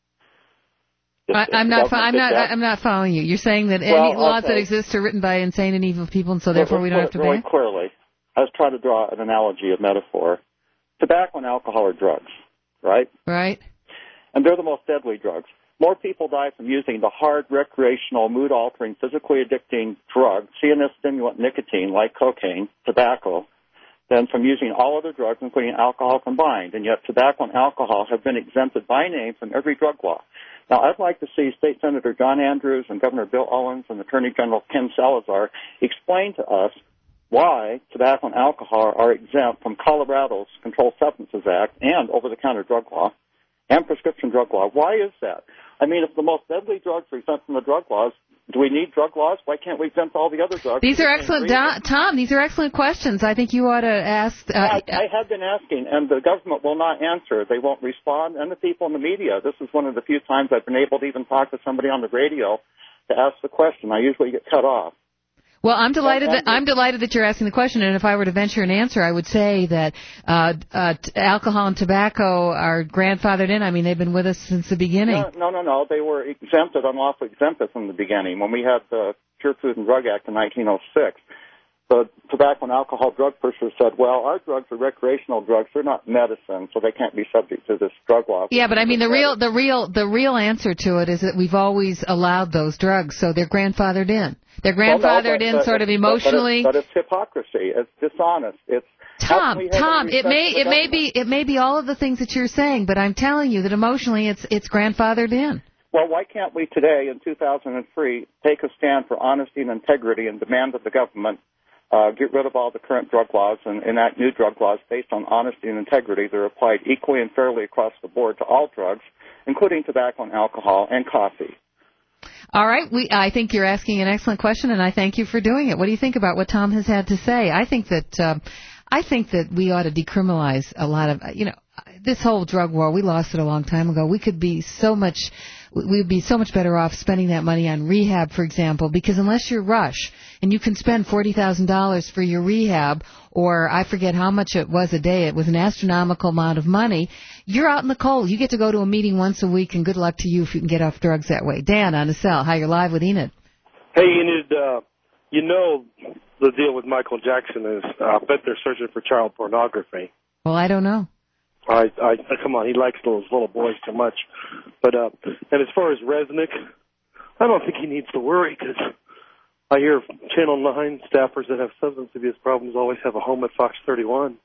If, I, if I'm not. I'm not. that, I'm not following you. You're saying that well, any laws okay. that exist are written by insane and evil people, and so therefore we don't have to really ban? Clearly, I was trying to draw an analogy, a metaphor. Tobacco and alcohol are drugs, right? Right. And they're the most deadly drugs. More people die from using the hard, recreational, mood-altering, physically addicting drug, C N S stimulant nicotine, like cocaine, tobacco, than from using all other drugs, including alcohol combined. And yet tobacco and alcohol have been exempted by name from every drug law. Now, I'd like to see State Senator John Andrews and Governor Bill Owens and Attorney General Ken Salazar explain to us why tobacco and alcohol are exempt from Colorado's Controlled Substances Act and over-the-counter drug law and prescription drug law. Why is that? I mean, if the most deadly drugs are exempt from the drug laws, do we need drug laws? Why can't we exempt all the other drugs? These are excellent, Don, Tom. These are excellent questions. I think you ought to ask. Uh, I, I have been asking, and the government will not answer. They won't respond, and the people in the media. This is one of the few times I've been able to even talk to somebody on the radio to ask the question. I usually get cut off. Well, I'm delighted that I'm delighted that you're asking the question, and if I were to venture an answer, I would say that uh, uh, t- alcohol and tobacco are grandfathered in. I mean, they've been with us since the beginning. No, no, no, no. They were exempted, unlawfully exempted from the beginning. When we had the Pure Food and Drug Act in nineteen oh six, the tobacco and alcohol drug pushers said, well, our drugs are recreational drugs. They're not medicine, so they can't be subject to this drug law. Yeah, but I mean, the real, the real, the real answer to it is that we've always allowed those drugs, so they're grandfathered in. They're grandfathered well, no, but, in, but, sort of emotionally. But, but, it's, but it's hypocrisy. It's dishonest. It's Tom. Tom, it may, it may be, it may be all of the things that you're saying, but I'm telling you that emotionally, it's, it's grandfathered in. Well, why can't we today, in two thousand three, take a stand for honesty and integrity and demand of the government uh, get rid of all the current drug laws and enact new drug laws based on honesty and integrity that are applied equally and fairly across the board to all drugs, including tobacco and alcohol and coffee? All right. We, I think you're asking an excellent question, and I thank you for doing it. What do you think about what Tom has had to say? I think that uh, I think that we ought to decriminalize a lot of, you know, this whole drug war. We lost it a long time ago. We could be so much, we would be so much better off spending that money on rehab, for example, because unless you're Rush and you can spend forty thousand dollars for your rehab, or I forget how much it was a day, it was an astronomical amount of money, you're out in the cold. You get to go to a meeting once a week, and good luck to you if you can get off drugs that way. Dan on the cell. Hi, you're live with Enid. Hey, Enid, uh, you know the deal with Michael Jackson is uh, I bet they're searching for child pornography. Well, I don't know. I, I come on, he likes those little boys too much. But uh, and as far as Resnick, I don't think he needs to worry because I hear Channel nine staffers that have substance abuse problems always have a home at Fox thirty-one.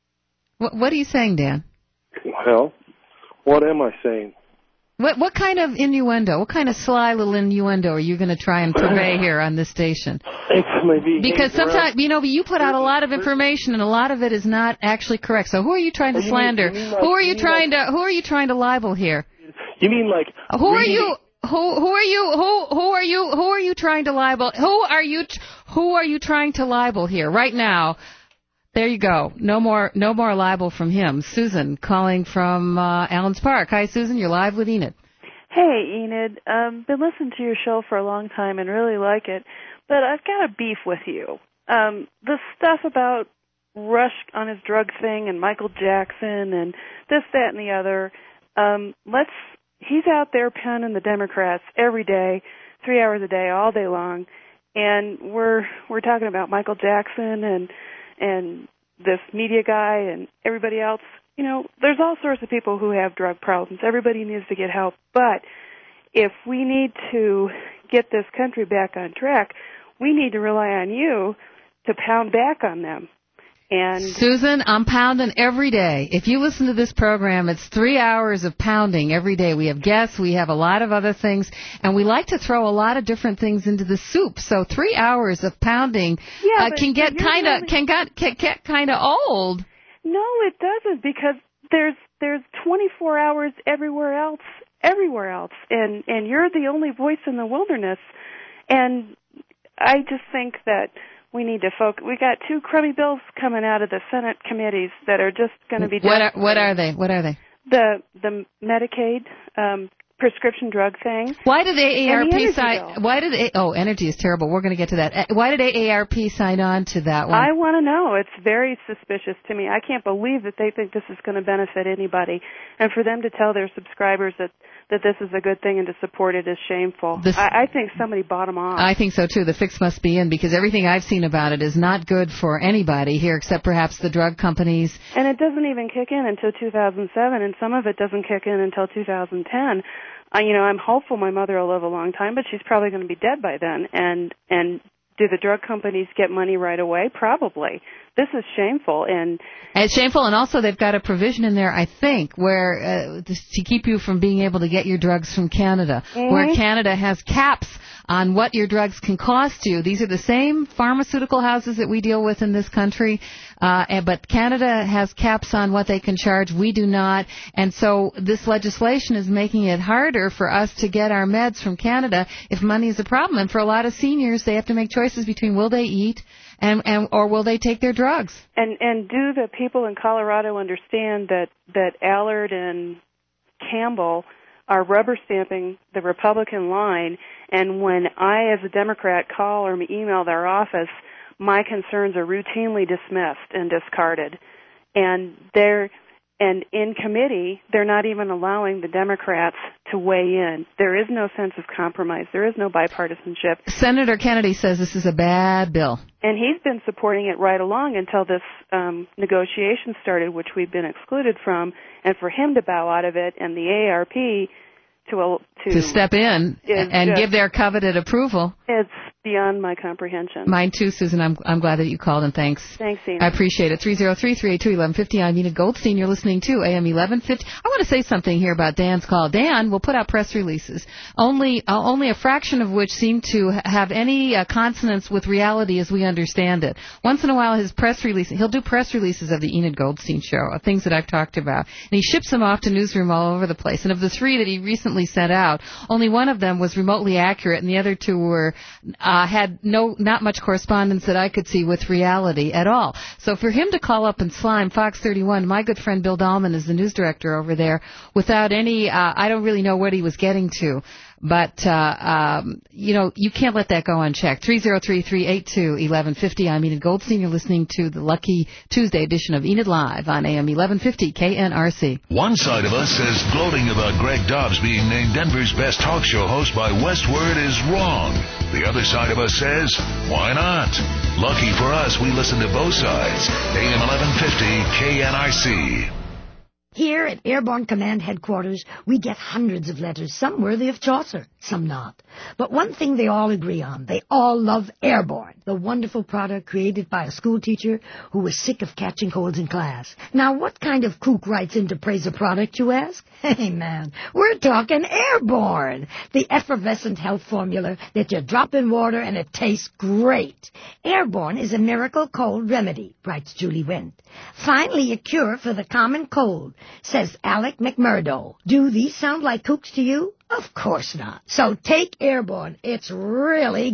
What, what are you saying, Dan? Well, what am I saying? What what kind of innuendo, what kind of sly little innuendo are you going to try and purvey here on this station? It's maybe because sometimes, you know, you put out a lot of information and a lot of it is not actually correct. So who are you trying to you slander? mean, you mean like, who are you, you like, trying to who are you trying to libel here? You mean like Who are reading, you who who are you who who are you who are you trying to libel? Who are you who are you trying to libel here right now? There you go. No more no more libel from him. Susan calling from uh, Allens Park. Hi, Susan. You're live with Enid. Hey, Enid. Um, been listening to your show for a long time and really like it, but I've got a beef with you. Um, the stuff about Rush on his drug thing and Michael Jackson and this, that, and the other. Um, let's. He's out there pounding the Democrats every day, three hours a day, all day long, and we're we're talking about Michael Jackson and. and this media guy and everybody else. You know, there's all sorts of people who have drug problems. Everybody needs to get help. But if we need to get this country back on track, we need to rely on you to pound back on them. And Susan, I'm pounding every day. If you listen to this program, it's three hours of pounding every day. We have guests, we have a lot of other things, and we like to throw a lot of different things into the soup. So three hours of pounding yeah, uh, can get kind of really... can get can get kind of old. No, it doesn't, because there's there's twenty-four hours everywhere else, everywhere else, and and you're the only voice in the wilderness. And I just think that we need to focus. We got two crummy bills coming out of the Senate committees that are just going to be done. What are, what are they? What are they? The the Medicaid um, prescription drug thing. Why did A A R P sign? Bill. Why did a, oh energy is terrible. We're going to get to that. Why did A A R P sign on to that one? I want to know. It's very suspicious to me. I can't believe that they think this is going to benefit anybody, and for them to tell their subscribers that. that this is a good thing and to support it is shameful. This, I, I think somebody bought them off. I think so, too. The fix must be in, because everything I've seen about it is not good for anybody here except perhaps the drug companies. And it doesn't even kick in until two thousand seven, and some of it doesn't kick in until two thousand ten. Uh, you know, I'm hopeful my mother will live a long time, but she's probably going to be dead by then. And and do the drug companies get money right away? Probably. This is shameful. And, and it's shameful, and also they've got a provision in there, I think, where uh, to keep you from being able to get your drugs from Canada, mm-hmm. where Canada has caps on what your drugs can cost you. These are the same pharmaceutical houses that we deal with in this country, uh, and, but Canada has caps on what they can charge. We do not, and so this legislation is making it harder for us to get our meds from Canada if money is a problem. And for a lot of seniors, they have to make choices between will they eat and, and or will they take their drugs. And and do the people in Colorado understand that, that Allard and Campbell are rubber stamping the Republican line, and when I, as a Democrat, call or email their office, my concerns are routinely dismissed and discarded. And they're and in committee, they're not even allowing the Democrats to weigh in. There is no sense of compromise. There is no bipartisanship. Senator Kennedy says this is a bad bill. And he's been supporting it right along until this um, negotiation started, which we've been excluded from. And for him to bow out of it and the A A R P to... Uh, to, to step in and just, give their coveted approval. It's beyond my comprehension. Mine too, Susan. I'm I'm glad that you called, and thanks. Thanks, Enid. I appreciate it. three oh three, three eight two, eleven fifty. I'm Enid Goldstein. You're listening to A M eleven fifty. I want to say something here about Dan's call. Dan will put out press releases, only uh, only a fraction of which seem to have any uh, consonance with reality as we understand it. Once in a while, his press release, he'll do press releases of the Enid Goldstein show, of things that I've talked about, and he ships them off to newsroom all over the place. And of the three that he recently sent out, only one of them was remotely accurate, and the other two were uh, had no not much correspondence that I could see with reality at all. So for him to call up and slime Fox thirty-one, my good friend Bill Dahlman is the news director over there, without any, uh, I don't really know what he was getting to. But, uh, um, you know, you can't let that go unchecked. three oh three, three eight two, eleven fifty. I'm Enid Goldstein. You're listening to the Lucky Tuesday edition of Enid Live on A M eleven fifty K N R C. One side of us says gloating about Greg Dobbs being named Denver's best talk show host by Westword is wrong. The other side of us says, why not? Lucky for us, we listen to both sides. A M eleven fifty K N R C. Here at Airborne Command Headquarters, we get hundreds of letters, some worthy of Chaucer, some not. But one thing they all agree on, they all love Airborne, the wonderful product created by a school teacher who was sick of catching colds in class. Now, what kind of kook writes in to praise a product, you ask? Hey, man, we're talking Airborne, the effervescent health formula that you drop in water and it tastes great. Airborne is a miracle cold remedy, writes Julie Wendt. Finally, a cure for the common cold, says Alec McMurdo. Do these sound like kooks to you? Of course not. So take Airborne. It's really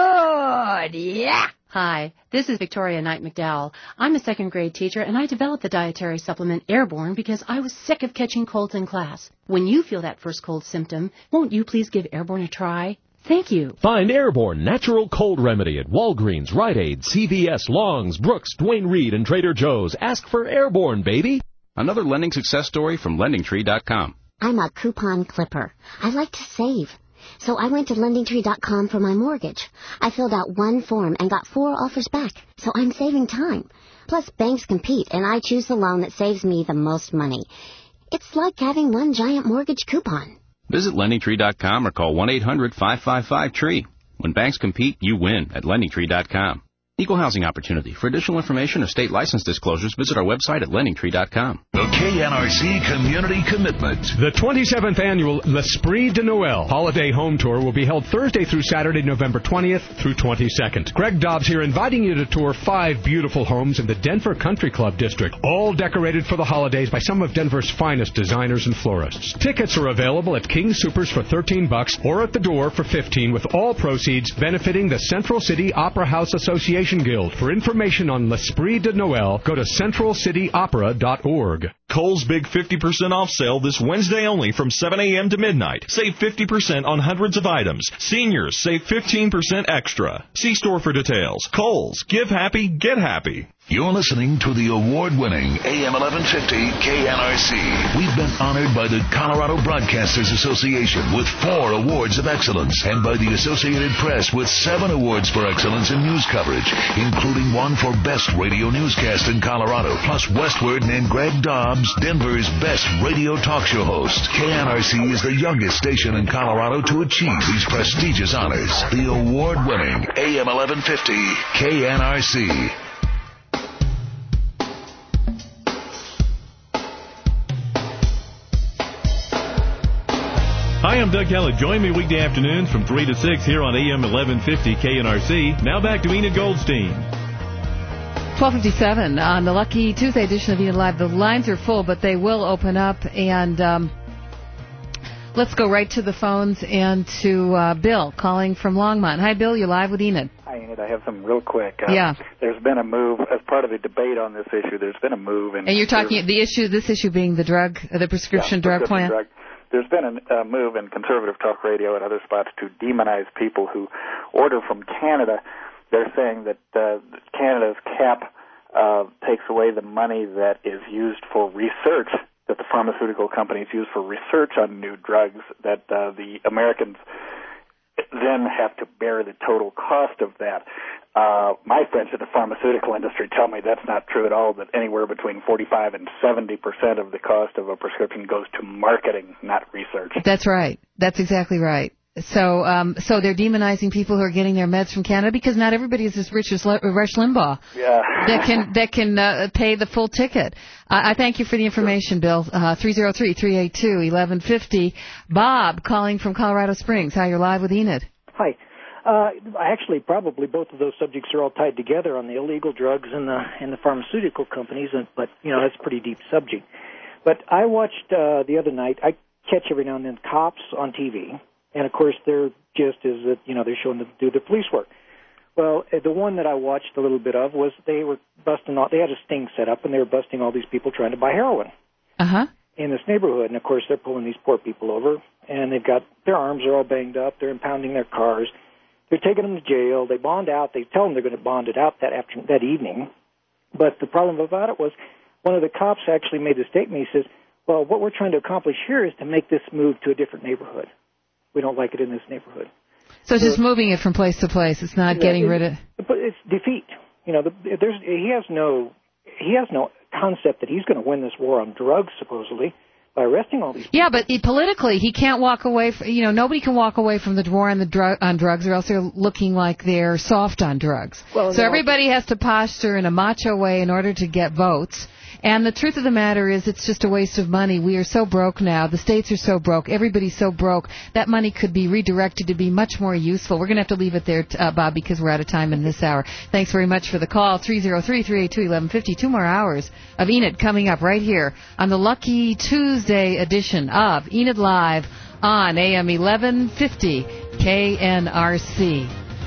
good. Yeah. Hi, this is Victoria Knight McDowell. I'm a second grade teacher, and I developed the dietary supplement Airborne because I was sick of catching colds in class. When you feel that first cold symptom, won't you please give Airborne a try? Thank you. Find Airborne Natural Cold Remedy at Walgreens, Rite Aid, C V S, Long's, Brooks, Duane Reade, and Trader Joe's. Ask for Airborne, baby. Another lending success story from lending tree dot com. I'm a coupon clipper. I like to save. So I went to lending tree dot com for my mortgage. I filled out one form and got four offers back, so I'm saving time. Plus, banks compete, and I choose the loan that saves me the most money. It's like having one giant mortgage coupon. Visit lending tree dot com or call one eight hundred, five five five, T R E E. When banks compete, you win at lending tree dot com. Equal housing opportunity. For additional information or state license disclosures, visit our website at lending tree dot com. The K N R C Community Commitment. The twenty-seventh Annual L'Esprit de Noël Holiday Home Tour will be held Thursday through Saturday, November twentieth through twenty-second. Greg Dobbs here inviting you to tour five beautiful homes in the Denver Country Club District, all decorated for the holidays by some of Denver's finest designers and florists. Tickets are available at King Soopers for thirteen bucks or at the door for fifteen, with all proceeds benefiting the Central City Opera House Association Guild. For information on L'Esprit de Noël, go to central city opera dot org. Kohl's big fifty percent off sale this Wednesday only from seven a.m. to midnight. Save fifty percent on hundreds of items. Seniors save fifteen percent extra. See store for details. Kohl's. Give happy, get happy. You're listening to the award-winning A M eleven fifty K N R C. We've been honored by the Colorado Broadcasters Association with four awards of excellence and by the Associated Press with seven awards for excellence in news coverage, including one for Best Radio Newscast in Colorado. Plus, Westword named Greg Dobbs Denver's best radio talk show host. K N R C is the youngest station in Colorado to achieve these prestigious honors. The award-winning A M eleven fifty K N R C. Hi, I'm Doug Kelly. Join me weekday afternoons from three to six here on A M eleven fifty K N R C. Now back to Enid Goldstein. twelve fifty-seven on the Lucky Tuesday edition of Enid Live. The lines are full, but they will open up. And um, let's go right to the phones and to uh, Bill calling from Longmont. Hi, Bill. You're live with Enid. Hi, Enid. I have some real quick. Uh, yeah. There's been a move, as part of the debate on this issue, there's been a move. In and you're talking, the issue, this issue being the drug, the prescription yeah, drug prescription plan? Drug. There's been a uh, move in conservative talk radio and other spots to demonize people who order from Canada. They're saying that uh, Canada's cap uh, takes away the money that is used for research, that the pharmaceutical companies use for research on new drugs, that uh, the Americans then have to bear the total cost of that. Uh, my friends in the pharmaceutical industry tell me that's not true at all, that anywhere between forty-five and seventy percent of the cost of a prescription goes to marketing, not research. That's right. That's exactly right. So, um, so they're demonizing people who are getting their meds from Canada because not everybody is as rich as Le- Rush Limbaugh. Yeah. that can that can uh, pay the full ticket. I, I thank you for the information, Bill. Uh, three oh three, three eight two, eleven fifty. Bob calling from Colorado Springs. Hi, you're live with Enid. Hi. Uh, actually, probably both of those subjects are all tied together on the illegal drugs and the and the pharmaceutical companies. And, but you know, that's a pretty deep subject. But I watched uh, the other night. I catch every now and then cops on T V, and of course their gist is that you know they're showing them do their police work. Well, the one that I watched a little bit of was they were busting all. They had a sting set up, and they were busting all these people trying to buy heroin uh-huh. in this neighborhood. And of course they're pulling these poor people over, and they've got their arms are all banged up. They're impounding their cars. They're taking them to jail. They bond out. They tell them they're going to bond it out that after that evening. But the problem about it was one of the cops actually made a statement. He says, well, what we're trying to accomplish here is to make this move to a different neighborhood. We don't like it in this neighborhood. So it's so, just moving it from place to place. It's not yeah, getting it, rid of. But it's defeat. You know, the, there's he has no he has no concept that he's going to win this war on drugs, supposedly, by arresting all these people. Yeah, but he, politically, he can't walk away. From, you know, nobody can walk away from the war on the drug on drugs, or else they're looking like they're soft on drugs. Well, so no, everybody has to posture in a macho way in order to get votes. And the truth of the matter is it's just a waste of money. We are so broke now. The states are so broke. Everybody's so broke. That money could be redirected to be much more useful. We're going to have to leave it there, uh, Bob, because we're out of time in this hour. Thanks very much for the call. three oh three, three eight two, eleven fifty. Two more hours of Enid coming up right here on the Lucky Tuesday edition of Enid Live on A M eleven fifty K N R C.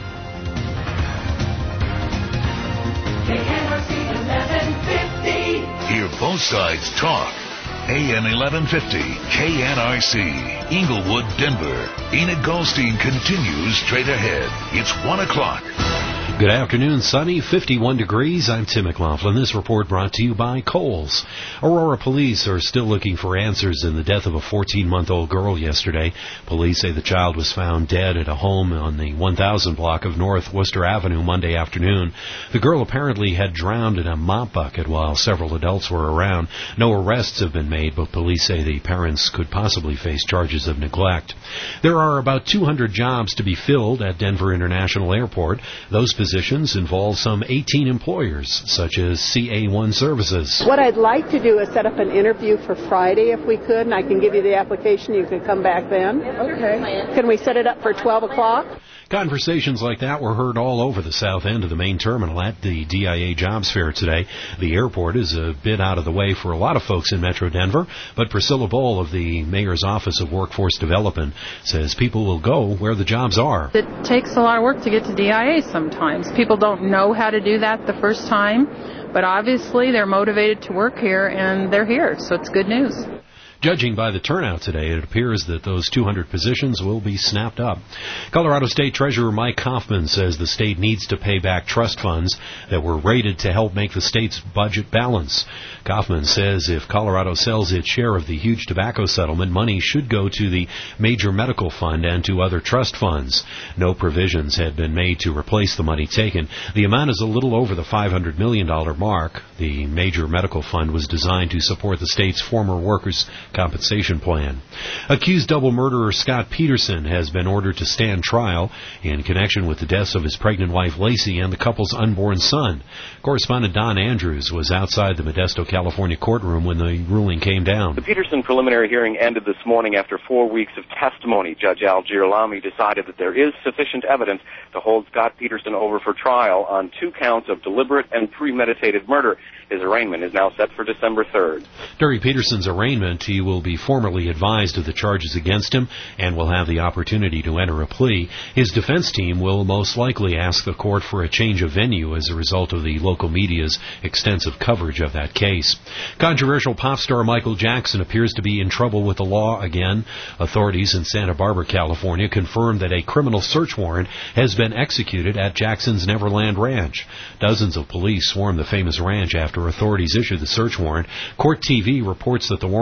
K N R C eleven fifty. Hear both sides talk. A M eleven fifty, K N R C, Inglewood, Denver. Enid Goldstein continues straight ahead. It's one o'clock. Good afternoon, sunny, fifty-one degrees. I'm Tim McLaughlin. This report brought to you by Kohl's. Aurora police are still looking for answers in the death of a fourteen-month-old girl yesterday. Police say the child was found dead at a home on the one thousand block of North Worcester Avenue Monday afternoon. The girl apparently had drowned in a mop bucket while several adults were around. No arrests have been made, but police say the parents could possibly face charges of neglect. There are about two hundred jobs to be filled at Denver International Airport. Those positions involve some eighteen employers, such as C A one Services. What I'd like to do is set up an interview for Friday, if we could, and I can give you the application. You can come back then. Okay. Can we set it up for twelve o'clock? Conversations like that were heard all over the south end of the main terminal at the D I A Jobs Fair today. The airport is a bit out of the way for a lot of folks in Metro Denver, but Priscilla Bowl of the Mayor's Office of Workforce Development says people will go where the jobs are. It takes a lot of work to get to D I A sometimes. People don't know how to do that the first time, but obviously they're motivated to work here, and they're here, so it's good news. Judging by the turnout today, it appears that those two hundred positions will be snapped up. Colorado State Treasurer Mike Kaufman says the state needs to pay back trust funds that were raided to help make the state's budget balance. Kaufman says if Colorado sells its share of the huge tobacco settlement, money should go to the Major Medical Fund and to other trust funds. No provisions had been made to replace the money taken. The amount is a little over the five hundred million dollars mark. The Major Medical Fund was designed to support the state's former workers' compensation plan. Accused double murderer Scott Peterson has been ordered to stand trial in connection with the deaths of his pregnant wife Lacey and the couple's unborn son. Correspondent Don Andrews was outside the Modesto, California courtroom when the ruling came down. The Peterson preliminary hearing ended this morning after four weeks of testimony. Judge Al Girolami decided that there is sufficient evidence to hold Scott Peterson over for trial on two counts of deliberate and premeditated murder. His arraignment is now set for December third. During Peterson's arraignment, he will be formally advised of the charges against him and will have the opportunity to enter a plea. His defense team will most likely ask the court for a change of venue as a result of the local media's extensive coverage of that case. Controversial pop star Michael Jackson appears to be in trouble with the law again. Authorities in Santa Barbara, California, confirmed that a criminal search warrant has been executed at Jackson's Neverland Ranch. Dozens of police swarmed the famous ranch after authorities issued the search warrant. Court T V reports that the warrant stems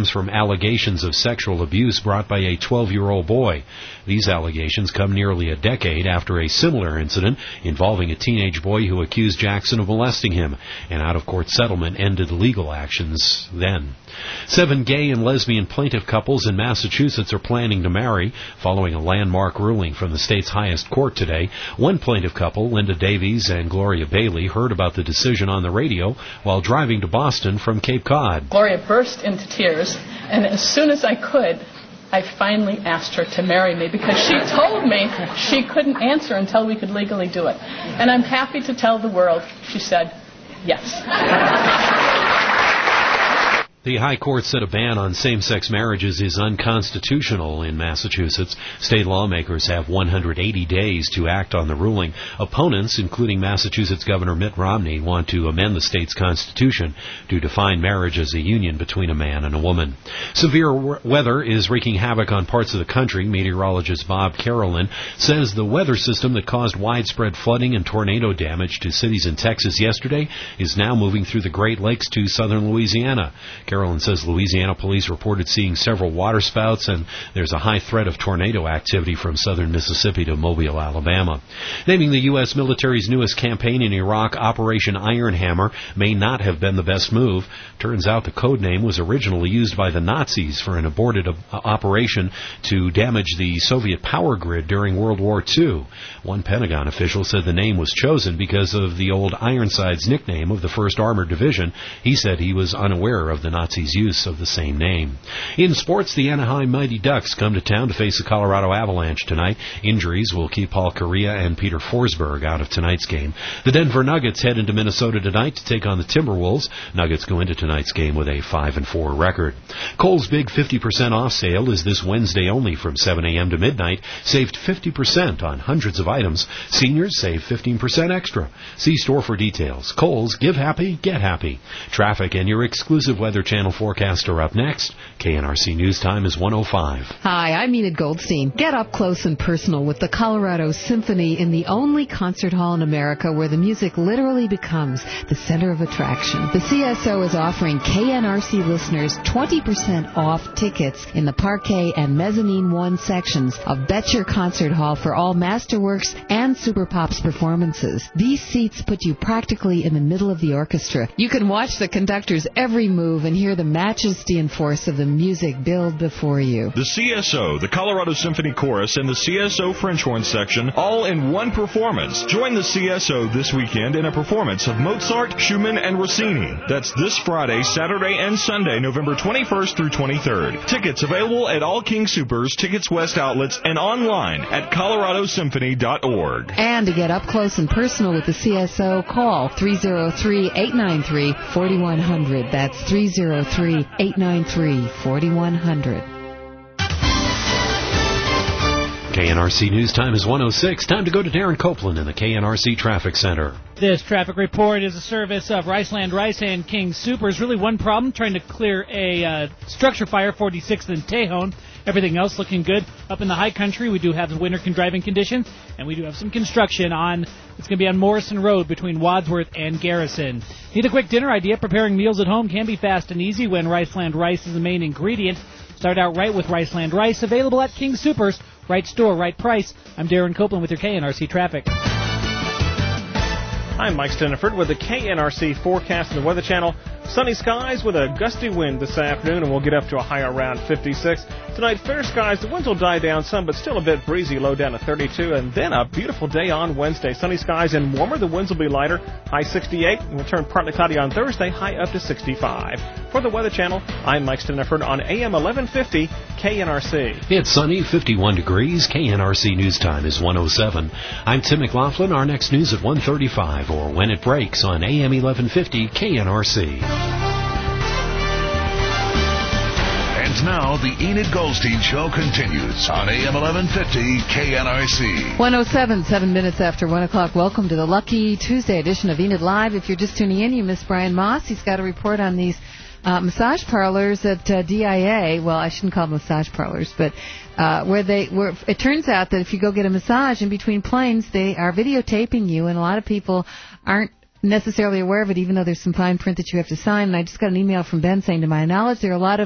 stems from allegations of sexual abuse brought by a twelve-year-old boy. These allegations come nearly a decade after a similar incident involving a teenage boy who accused Jackson of molesting him. An out-of-court settlement ended legal actions then. Seven gay and lesbian plaintiff couples in Massachusetts are planning to marry, following a landmark ruling from the state's highest court today. One plaintiff couple, Linda Davies and Gloria Bailey, heard about the decision on the radio while driving to Boston from Cape Cod. Gloria burst into tears, and as soon as I could, I finally asked her to marry me because she told me she couldn't answer until we could legally do it. And I'm happy to tell the world, she said, yes. The High Court said a ban on same-sex marriages is unconstitutional in Massachusetts. State lawmakers have one hundred eighty days to act on the ruling. Opponents, including Massachusetts Governor Mitt Romney, want to amend the state's constitution to define marriage as a union between a man and a woman. Severe w- weather is wreaking havoc on parts of the country. Meteorologist Bob Carolyn says the weather system that caused widespread flooding and tornado damage to cities in Texas yesterday is now moving through the Great Lakes to southern Louisiana. Carolyn says Louisiana police reported seeing several waterspouts, and there's a high threat of tornado activity from southern Mississippi to Mobile, Alabama. Naming the U S military's newest campaign in Iraq, Operation Iron Hammer, may not have been the best move. Turns out the code name was originally used by the Nazis for an aborted uh, operation to damage the Soviet power grid during World War Two. One Pentagon official said the name was chosen because of the old Ironsides nickname of the first Armored Division. He said he was unaware of the Nazis' use of the same name. In sports, the Anaheim Mighty Ducks come to town to face the Colorado Avalanche tonight. Injuries will keep Paul Correa and Peter Forsberg out of tonight's game. The Denver Nuggets head into Minnesota tonight to take on the Timberwolves. Nuggets go into tonight's game with a five and four record. Kohl's big fifty percent off sale is this Wednesday only from seven a.m. to midnight. Saved fifty percent on hundreds of items. Seniors save fifteen percent extra. See store for details. Kohl's, give happy, get happy. Traffic and your exclusive Weather Channel forecast are up next. K N R C News Time is one oh five. Hi, I'm Enid Goldstein. Get up close and personal with the Colorado Symphony in the only concert hall in America where the music literally becomes the center of attraction. The C S O is offering K N R C listeners twenty percent off tickets in the Parquet and Mezzanine one sections of Betcher Concert Hall for all Masterworks and Super Pops performances. These seats put you practically in the middle of the orchestra. You can watch the conductor's every move and hear the majesty and force of the music build before you. The C S O, the Colorado Symphony Chorus, and the C S O French Horn section, all in one performance. Join the C S O this weekend in a performance of Mozart, Schumann, and Rossini. That's this Friday, Saturday, and Sunday, November twenty-first through twenty-third. Tickets available at all King Soopers, Tickets West outlets, and online at colorado symphony dot org. And to get up close and personal with the C S O, call three oh three, eight nine three, four one zero zero. That's three oh three, eight nine three, four one zero zero. K N R C News Time is one oh six. Time to go to Darren Copeland in the K N R C Traffic Center. This traffic report is a service of Riceland Rice and King Soopers. Really one problem, trying to clear a uh, structure fire, forty-sixth and Tejon. Everything else looking good. Up in the high country, we do have the winter driving conditions, and we do have some construction on, it's going to be on Morrison Road between Wadsworth and Garrison. Need a quick dinner idea? Preparing meals at home can be fast and easy when Riceland Rice is the main ingredient. Start out right with Riceland Rice, available at King Soopers. Right store, right price. I'm Darren Copeland with your K N R C traffic. I'm Mike Steniford with the K N R C forecast and the Weather Channel. Sunny skies with a gusty wind this afternoon, and we'll get up to a high around fifty-six. Tonight, fair skies. The winds will die down some, but still a bit breezy, low down to thirty-two. And then a beautiful day on Wednesday. Sunny skies and warmer. The winds will be lighter, high sixty-eight. And we'll turn partly cloudy on Thursday, high up to sixty-five. For the Weather Channel, I'm Mike Steniford on A M eleven fifty K N R C. It's sunny, fifty-one degrees. K N R C News Time is one oh seven. I'm Tim McLaughlin. Our next news at one thirty-five, or when it breaks on A M eleven fifty K N R C. And now the Enid Goldstein Show continues on A M eleven fifty K N R C. one oh seven, seven minutes after one o'clock. Welcome to the lucky Tuesday edition of Enid Live. If you're just tuning in, you miss Brian Moss. He's got a report on these uh, massage parlors at uh, D I A. Well, I shouldn't call them massage parlors, but uh, where they where it turns out that if you go get a massage in between planes, they are videotaping you, and a lot of people aren't necessarily aware of it, even though there's some fine print that you have to sign. And I just got an email from Ben saying, to my knowledge, there are a lot of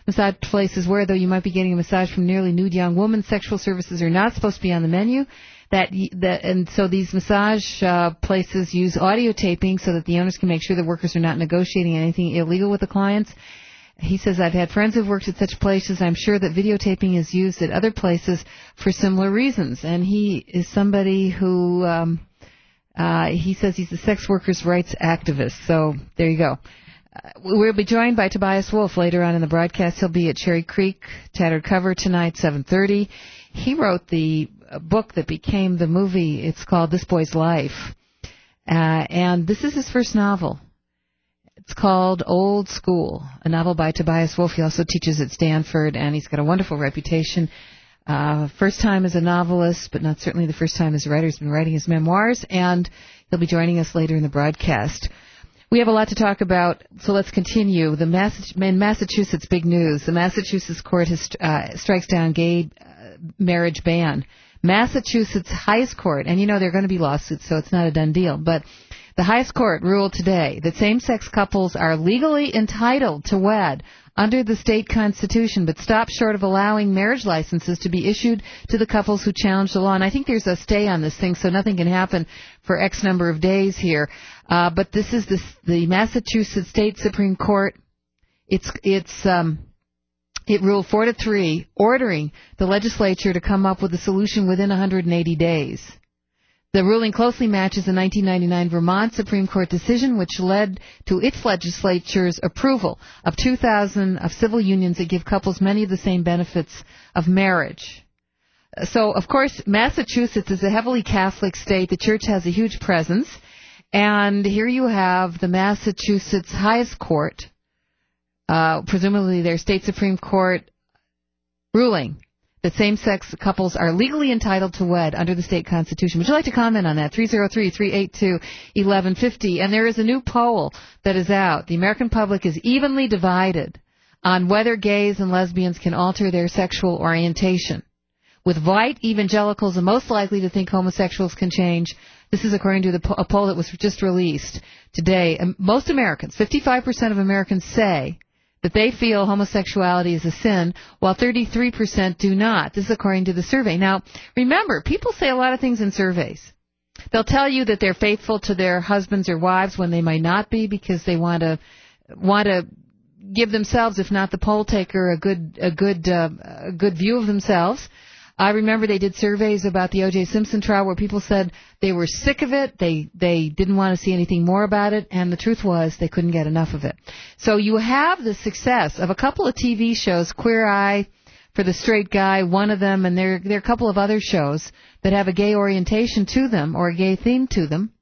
massage places where, though you might be getting a massage from a nearly nude young woman, sexual services are not supposed to be on the menu. That, that and so these massage uh, places use audio taping so that the owners can make sure the workers are not negotiating anything illegal with the clients. He says, I've had friends who've worked at such places. I'm sure that videotaping is used at other places for similar reasons. And he is somebody who, um, uh, he says he's a sex workers' rights activist. So there you go. Uh, we'll be joined by Tobias Wolff later on in the broadcast. He'll be at Cherry Creek, Tattered Cover tonight, seven thirty. He wrote the book that became the movie. It's called This Boy's Life. Uh, and this is his first novel. It's called Old School, a novel by Tobias Wolff. He also teaches at Stanford, and he's got a wonderful reputation. Uh, first time as a novelist, but not certainly the first time as a writer. He's been writing his memoirs, and he'll be joining us later in the broadcast. We have a lot to talk about, so let's continue. The Mass- in Massachusetts, big news. The Massachusetts court has, uh, strikes down gay uh, marriage ban. Massachusetts highest court, and you know there are going to be lawsuits, so it's not a done deal, but the highest court ruled today that same-sex couples are legally entitled to wed under the state constitution, but stopped short of allowing marriage licenses to be issued to the couples who challenge the law. And I think there's a stay on this thing, so nothing can happen for X number of days here. Uh, but this is the, the Massachusetts State Supreme Court. It's it's um, it ruled four to three, ordering the legislature to come up with a solution within one hundred eighty days. The ruling closely matches the nineteen ninety-nine Vermont Supreme Court decision, which led to its legislature's approval of two thousand of civil unions that give couples many of the same benefits of marriage. So, of course, Massachusetts is a heavily Catholic state. The church has a huge presence. And here you have the Massachusetts highest court, uh, presumably their state Supreme Court, ruling that same-sex couples are legally entitled to wed under the state constitution. Would you like to comment on that? three oh three, three eight two, one one five oh. And there is a new poll that is out. The American public is evenly divided on whether gays and lesbians can alter their sexual orientation, with white evangelicals the most likely to think homosexuals can change. This is according to the po- a poll that was just released today. And most Americans, fifty-five percent of Americans say that they feel homosexuality is a sin, while thirty-three percent do not. This is according to the survey. Now, remember, people say a lot of things in surveys. They'll tell you that they're faithful to their husbands or wives when they might not be, because they want to want to give themselves, if not the poll taker, a good a good uh, a good view of themselves. I remember they did surveys about the O J Simpson trial where people said they were sick of it, they they didn't want to see anything more about it, and the truth was they couldn't get enough of it. So you have the success of a couple of T V shows, Queer Eye for the Straight Guy, one of them, and there, there are a couple of other shows that have a gay orientation to them or a gay theme to them,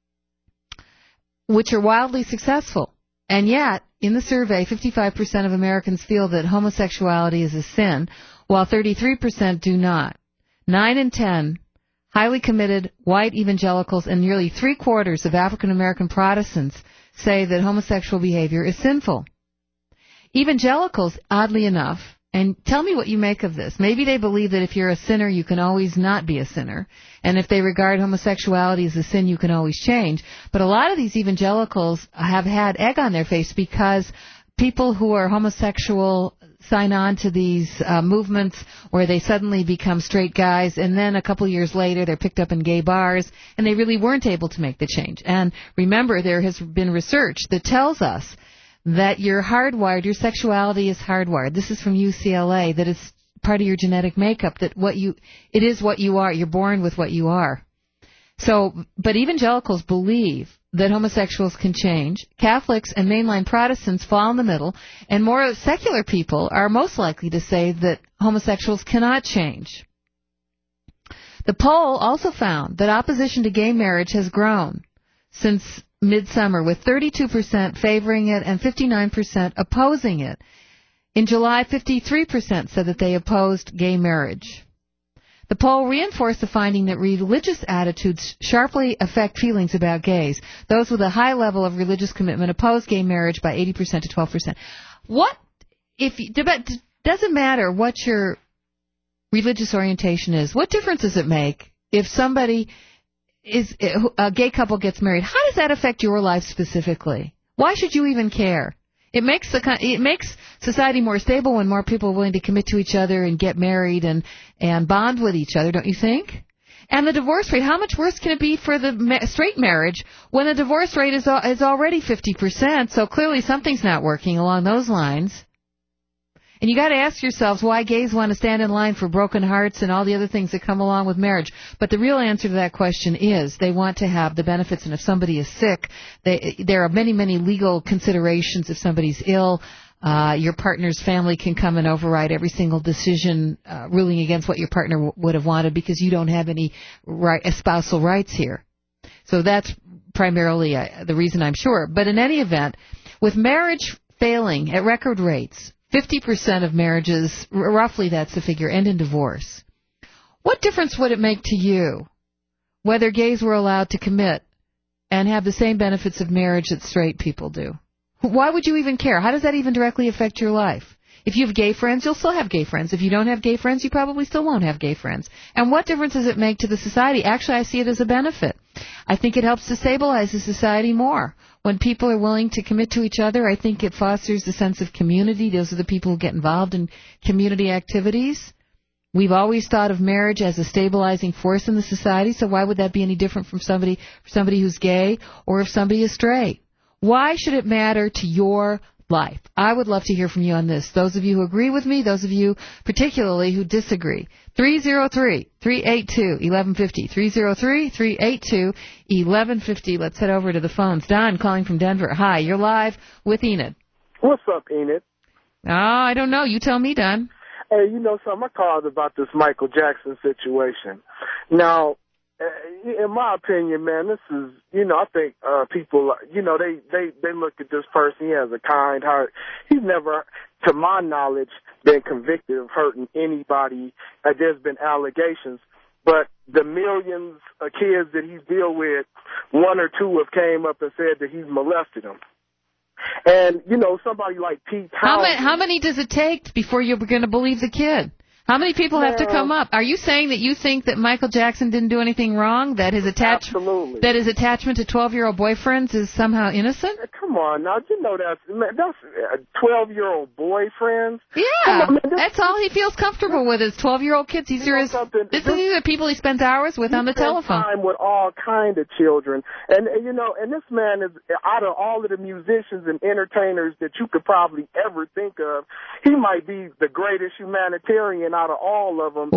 which are wildly successful. And yet, in the survey, fifty-five percent of Americans feel that homosexuality is a sin, while thirty-three percent do not. Nine in ten highly committed white evangelicals and nearly three-quarters of African-American Protestants say that homosexual behavior is sinful. Evangelicals, oddly enough, and tell me what you make of this. Maybe they believe that if you're a sinner, you can always not be a sinner. And if they regard homosexuality as a sin, you can always change. But a lot of these evangelicals have had egg on their face because people who are homosexual sign on to these uh, movements where they suddenly become straight guys, and then a couple years later they're picked up in gay bars, and they really weren't able to make the change. And remember, there has been research that tells us that you're hardwired, your sexuality is hardwired. This is from U C L A, that it's part of your genetic makeup, that what you, it is what you are. You're born with what you are. So, but evangelicals believe that homosexuals can change. Catholics and mainline Protestants fall in the middle, and more secular people are most likely to say that homosexuals cannot change. The poll also found that opposition to gay marriage has grown since midsummer, with thirty-two percent favoring it and fifty-nine percent opposing it. In July, fifty-three percent said that they opposed gay marriage. The poll reinforced the finding that religious attitudes sharply affect feelings about gays. Those with a high level of religious commitment oppose gay marriage by eighty percent to twelve percent. What if you, doesn't matter what your religious orientation is? What difference does it make if somebody is a gay couple gets married? How does that affect your life specifically? Why should you even care? It makes the it makes society more stable when more people are willing to commit to each other and get married and and bond with each other, don't you think? And the divorce rate, how much worse can it be for the ma- straight marriage when the divorce rate is is already fifty percent? So clearly something's not working along those lines. And you got to ask yourselves why gays want to stand in line for broken hearts and all the other things that come along with marriage. But the real answer to that question is they want to have the benefits, and if somebody is sick, they, there are many, many legal considerations. If somebody's ill, uh, your partner's family can come and override every single decision uh, ruling against what your partner w- would have wanted because you don't have any right, spousal rights here. So that's primarily uh, the reason, I'm sure. But in any event, with marriage failing at record rates, fifty percent of marriages, r- roughly that's the figure, end in divorce. What difference would it make to you whether gays were allowed to commit and have the same benefits of marriage that straight people do? Why would you even care? How does that even directly affect your life? If you have gay friends, you'll still have gay friends. If you don't have gay friends, you probably still won't have gay friends. And what difference does it make to the society? Actually, I see it as a benefit. I think it helps to stabilize the society more. When people are willing to commit to each other, I think it fosters the sense of community. Those are the people who get involved in community activities. We've always thought of marriage as a stabilizing force in the society, so why would that be any different from somebody somebody who's gay or if somebody is straight? Why should it matter to your life? I would love to hear from you on this. Those of you who agree with me, those of you particularly who disagree. three oh three, three eight two, eleven fifty. three oh three, three eight two, eleven fifty. Let's head over to the phones. Don calling from Denver. Hi, you're live with Enid. What's up, Enid? Oh, I don't know. You tell me, Don. Hey, you know something? I called about this Michael Jackson situation. Now, in my opinion, man, this is, you know, I think uh, people, you know, they, they, they look at this person. He has a kind heart. He's never, to my knowledge, been convicted of hurting anybody. Uh, there's been allegations. But the millions of kids that he's dealt with, one or two have came up and said that he's molested them. And, you know, somebody like Pete Townsend. How many, how many does it take before you're going to believe the kid? How many people have to come up? Are you saying that you think that Michael Jackson didn't do anything wrong? That his attach Absolutely. that his attachment to twelve-year-old boyfriends is somehow innocent? Come on, now you know that's that's twelve-year-old boyfriends. Yeah, on, man, this, that's all he feels comfortable with is twelve-year-old kids. These are his. This, these are the people he spends hours with on the telephone. Time with all kind of children, and, and you know, and this man is out of all of the musicians and entertainers that you could probably ever think of. He might be the greatest humanitarian out of all of them.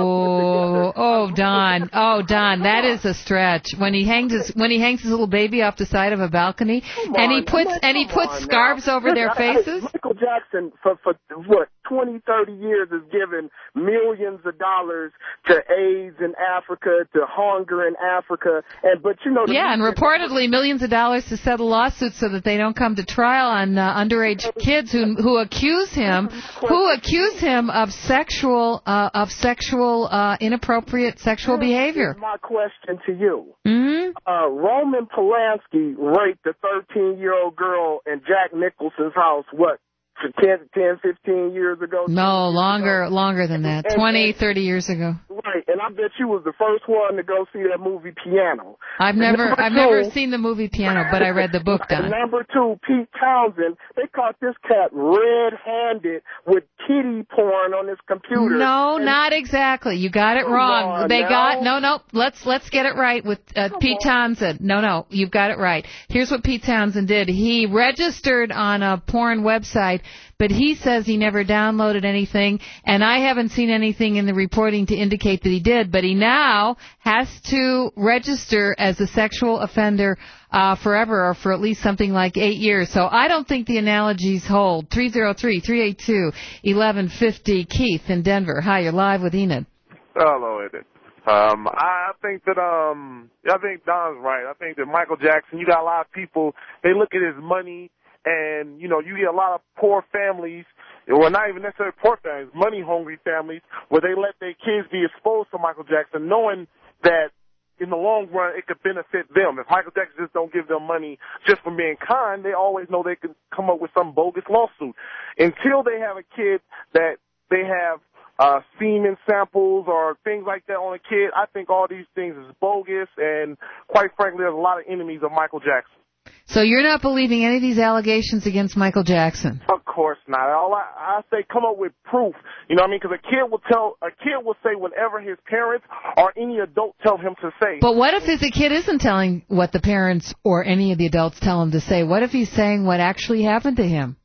Oh, oh, Don, oh, Don, that is a stretch. When he hangs his when he hangs his little baby off the side of a balcony, come and on, he puts man, and he puts scarves now. over their Listen, I, faces. Michael Jackson, for for what twenty, thirty years, has given millions of dollars to AIDS in Africa, to hunger in Africa, and but you know. The yeah, and reportedly millions of dollars to settle lawsuits so that they don't come to trial on uh, underage kids who who accuse him who accuse him of sexual uh, of sexual uh, inappropriate sexual behavior. My question to you: mm-hmm. uh, Roman Polanski raped a thirteen-year-old girl in Jack Nicholson's house. What? ten, ten, fifteen years ago? No, longer, ago. longer than that. And, twenty, and, thirty years ago. Right, and I bet you was the first one to go see that movie Piano. I've never, I've two, never seen the movie Piano, but I read the book, Don. Number two, Pete Townsend. They caught this cat red-handed with kitty porn on his computer. No, and, not exactly. You got it wrong. They now. got no, no. Let's let's get it right with uh, Pete on. Townsend. No, no, you've got it right. Here's what Pete Townsend did. He registered on a porn website, but he says he never downloaded anything, and I haven't seen anything in the reporting to indicate that he did, but he now has to register as a sexual offender uh, forever, or for at least something like eight years. So I don't think the analogies hold. three oh three, three eight two, eleven fifty. Keith in Denver. Hi, you're live with Enid. Hello, Enid. Um, I think that, um, I think Don's right. I think that Michael Jackson, you got a lot of people, they look at his money, and, you know, you get a lot of poor families, well, not even necessarily poor families, money-hungry families, where they let their kids be exposed to Michael Jackson, knowing that in the long run it could benefit them. If Michael Jackson just don't give them money just for being kind, they always know they could come up with some bogus lawsuit. Until they have a kid that they have uh, semen samples or things like that on a kid, I think all these things is bogus, and quite frankly, there's a lot of enemies of Michael Jackson. So you're not believing any of these allegations against Michael Jackson? Of course not. All I, I say, come up with proof. You know what I mean? Because a kid will tell, a kid will say whatever his parents or any adult tell him to say. But what if the kid isn't telling what the parents or any of the adults tell him to say? What if he's saying what actually happened to him?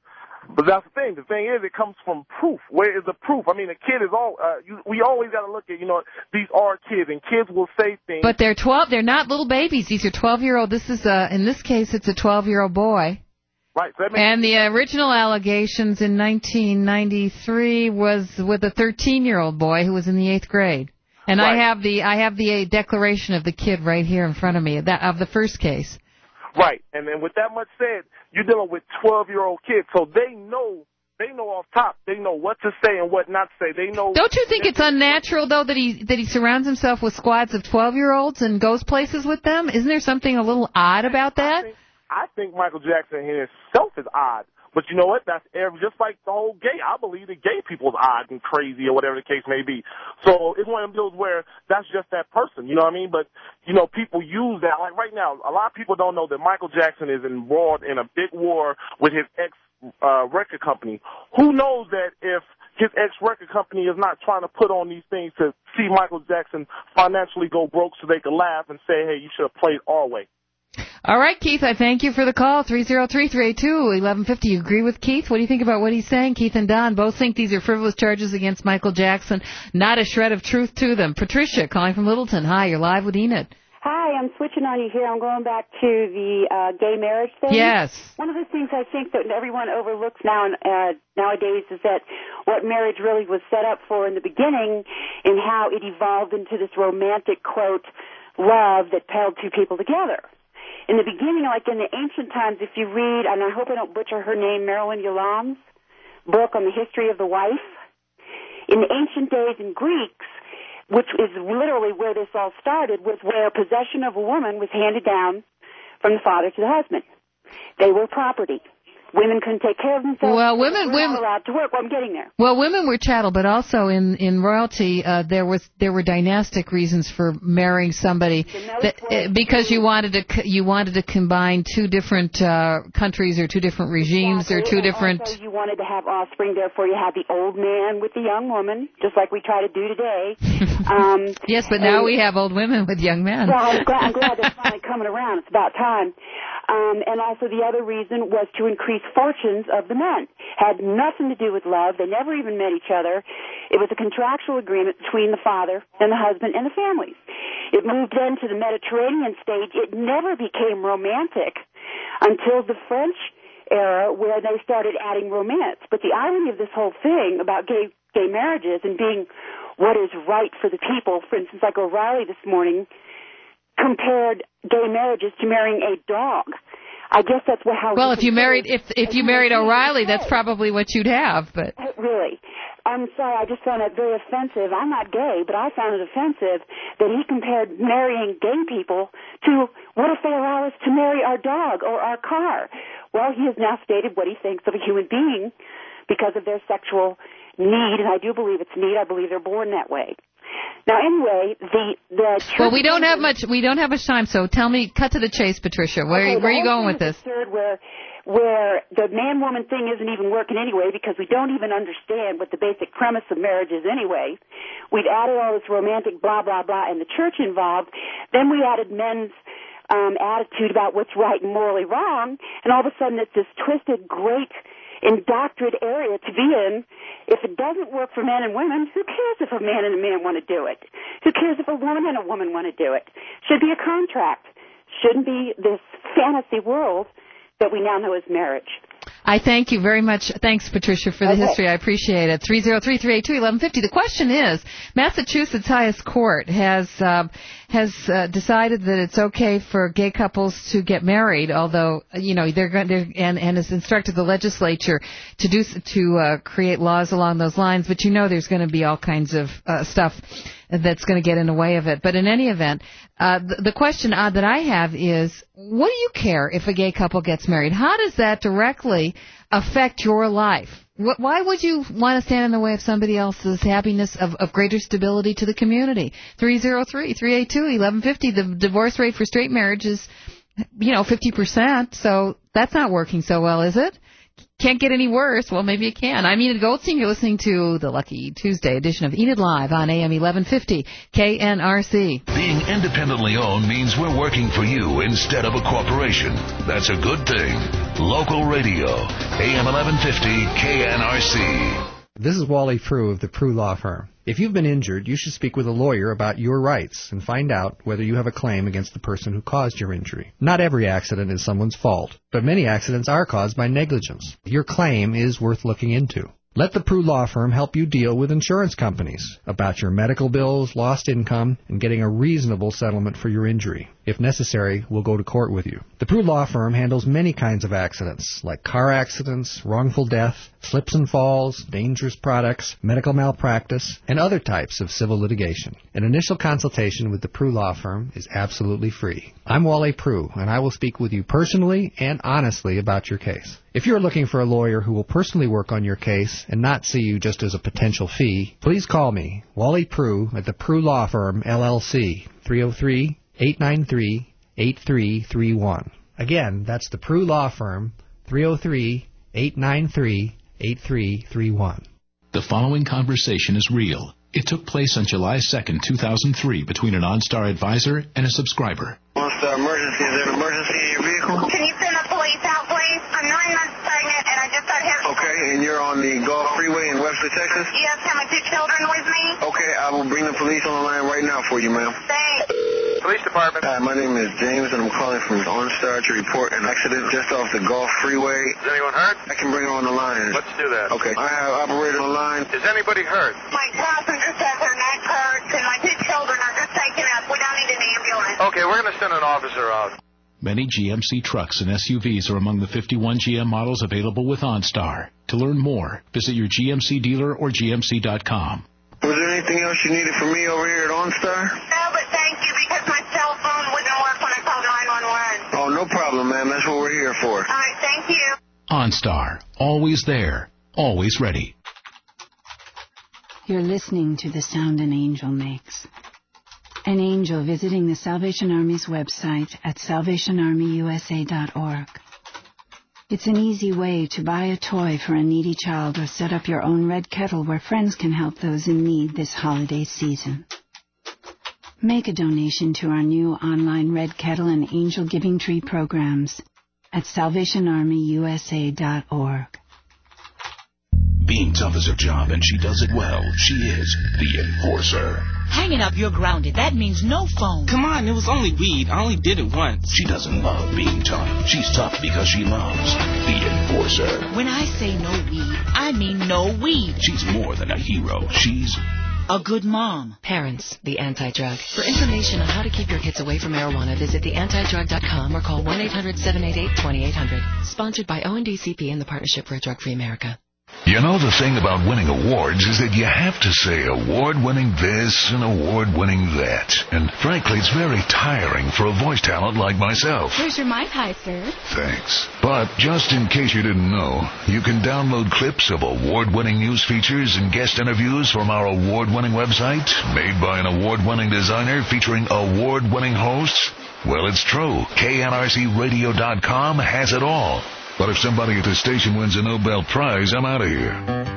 But that's the thing. The thing is, it comes from proof. Where is the proof? I mean, a kid is all. Uh, you, we always got to look at, you know, these are kids, and kids will say things. But they're twelve. They're not little babies. These are twelve-year-old. This is a. In this case, it's a twelve-year-old boy. Right. So that makes and the original allegations in nineteen ninety-three was with a thirteen-year-old boy who was in the eighth grade. And Right. I have the I have the declaration of the kid right here in front of me that of the first case. Right. And then with that much said, you're dealing with twelve-year-old kids, so they know. They know off top. They know what to say and what not to say. They know. Don't you think it's unnatural though that he that he surrounds himself with squads of twelve-year-olds and goes places with them? Isn't there something a little odd about that? I think, I think Michael Jackson in himself is odd. But you know what? That's every, just like the whole gay. I believe that gay people is odd and crazy or whatever the case may be. So it's one of them deals where that's just that person. You know what I mean? But, you know, people use that. Like right now, a lot of people don't know that Michael Jackson is embroiled in a big war with his ex uh, record company. Who knows that if his ex-record company is not trying to put on these things to see Michael Jackson financially go broke so they can laugh and say, hey, you should have played our way. All right, Keith, I thank you for the call. three oh three, three eight two, eleven fifty. You agree with Keith? What do you think about what he's saying? Keith and Don both think these are frivolous charges against Michael Jackson. Not a shred of truth to them. Patricia, calling from Littleton. Hi, you're live with Enid. Hi, I'm switching on you here. I'm going back to the uh, gay marriage thing. Yes. One of the things I think that everyone overlooks now uh, nowadays is that what marriage really was set up for in the beginning and how it evolved into this romantic, quote, love that held two people together. In the beginning, like in the ancient times, if you read, and I hope I don't butcher her name, Marilyn Yalom's book on the history of the wife, in the ancient days in Greeks, which is literally where this all started, was where possession of a woman was handed down from the father to the husband. They were property. Women couldn't take care of themselves. Well, women, were women not allowed to work. Well, I'm getting there. Well, women were chattel, but also in in royalty, uh, there was there were dynastic reasons for marrying somebody that, uh, because you wanted to c- you wanted to combine two different uh, countries or two different regimes Exactly. or two And different. Also, you wanted to have offspring, therefore you had the old man with the young woman, just like we try to do today. Um, Yes, but now and- we have old women with young men. Well, I'm glad, I'm glad they're finally coming around. It's about time. Um, and also the other reason was to increase fortunes of the men. Had nothing to do with love. They never even met each other. It was a contractual agreement between the father and the husband and the families. It moved then to the Mediterranean stage. It never became romantic until the French era, where they started adding romance. But the irony of this whole thing about gay gay marriages and being what is right for the people, for instance, like O'Reilly this morning compared gay marriages to marrying a dog. I guess that's what how. Well, if you married if if you married O'Reilly, that's probably what you'd have. But really, I'm sorry, I just found it very offensive. I'm not gay, but I found it offensive that he compared marrying gay people to what if they allow us to marry our dog or our car? Well, he has now stated what he thinks of a human being because of their sexual need, and I do believe it's need. I believe they're born that way. Now, anyway, the the well, we don't have much. We don't have much time. So tell me, cut to the chase, Patricia. Where okay, where are you going with this? Absurd where where the man-woman thing isn't even working anyway because we don't even understand what the basic premise of marriage is anyway. We've added all this romantic blah blah blah and the church involved. Then we added men's um, attitude about what's right and morally wrong, and all of a sudden it's this twisted, great, indoctrinate area to be in. If it doesn't work for men and women, who cares if a man and a man want to do it? Who cares if a woman and a woman want to do it? Should be a contract. Shouldn't be this fantasy world that we now know as marriage. I thank you very much. Thanks, Patricia, for the Okay. history. I appreciate it. three oh three, three eight two, eleven fifty. The question is, Massachusetts highest court has uh, has uh, decided that it's okay for gay couples to get married, although, you know, they're going to, and, and has instructed the legislature to do to uh, create laws along those lines. But you know there's going to be all kinds of uh, stuff that's going to get in the way of it. But in any event, uh, the, the question uh, that I have is, what do you care if a gay couple gets married? How does that directly affect your life? Wh- Why would you want to stand in the way of somebody else's happiness, of, of greater stability to the community? three oh three, three eight two, eleven fifty. The divorce rate for straight marriage is you know, fifty percent. So that's not working so well, is it? Can't get any worse. Well, maybe it can. I'm Enid Goldstein. You're listening to the Lucky Tuesday edition of Enid Live on A M eleven fifty K N R C. Being independently owned means we're working for you instead of a corporation. That's a good thing. Local radio, A M eleven fifty K N R C. This is Wally Prue of the Prue Law Firm. If you've been injured, you should speak with a lawyer about your rights and find out whether you have a claim against the person who caused your injury. Not every accident is someone's fault, but many accidents are caused by negligence. Your claim is worth looking into. Let the Prue Law Firm help you deal with insurance companies about your medical bills, lost income, and getting a reasonable settlement for your injury. If necessary, we'll go to court with you. The Prue Law Firm handles many kinds of accidents, like car accidents, wrongful death, slips and falls, dangerous products, medical malpractice, and other types of civil litigation. An initial consultation with the Prue Law Firm is absolutely free. I'm Wally Prue, and I will speak with you personally and honestly about your case. If you're looking for a lawyer who will personally work on your case and not see you just as a potential fee, please call me, Wally Prue, at the Prue Law Firm, L L C, three oh three, eight nine three, eight three three one. Again, that's the Prue Law Firm, three oh three, eight nine three, eight three three one. The following conversation is real. It took place on July second, two thousand three, between an OnStar advisor and a subscriber. OnStar emergency, is there an emergency in your vehicle? Can you send the police out, please? I'm nine months pregnant and I just got hit. Okay, and you're on the Gulf Freeway in Webster, Texas? Yes, have my two children with me. Okay, I will bring the police on the line right now for you, ma'am. Thanks. Police Department. Hi, my name is James, and I'm calling from OnStar to report an accident just off the Gulf Freeway. Is anyone hurt? I can bring her on the line. Let's do that. Okay. I have operator on the line. Is anybody hurt? My passenger says her neck hurts, and my two children are just taken up. We don't need an ambulance. Okay, we're going to send an officer out. Many G M C trucks and S U Vs are among the fifty-one G M models available with OnStar. To learn more, visit your G M C dealer or G M C dot com. Was there anything else you needed from me over here at OnStar? No, but thank you, because my cell phone wouldn't work when I called nine one one. Oh, no problem, ma'am. That's what we're here for. All right, thank you. OnStar, always there, always ready. You're listening to the sound an angel makes. An angel visiting the Salvation Army's website at salvation army u s a dot org. It's an easy way to buy a toy for a needy child or set up your own red kettle where friends can help those in need this holiday season. Make a donation to our new online Red Kettle and Angel Giving Tree programs at salvation army u s a dot org. Being tough is her job, and she does it well. She is the Enforcer. Hanging up, you're grounded. That means no phone. Come on, it was only weed. I only did it once. She doesn't love being tough. She's tough because she loves the Enforcer. When I say no weed, I mean no weed. She's more than a hero. She's a good mom. Parents, the Anti-Drug. For information on how to keep your kids away from marijuana, visit the anti drug dot com or call one eight hundred seven eight eight two eight hundred. Sponsored by O N D C P and the Partnership for a Drug-Free America. You know, the thing about winning awards is that you have to say award-winning this and award-winning that. And frankly, it's very tiring for a voice talent like myself. Here's your Mai Tai, sir. Thanks. But just in case you didn't know, you can download clips of award-winning news features and guest interviews from our award-winning website, made by an award-winning designer featuring award-winning hosts. Well, it's true. K N R C radio dot com has it all. But if somebody at the station wins a Nobel Prize, I'm out of here.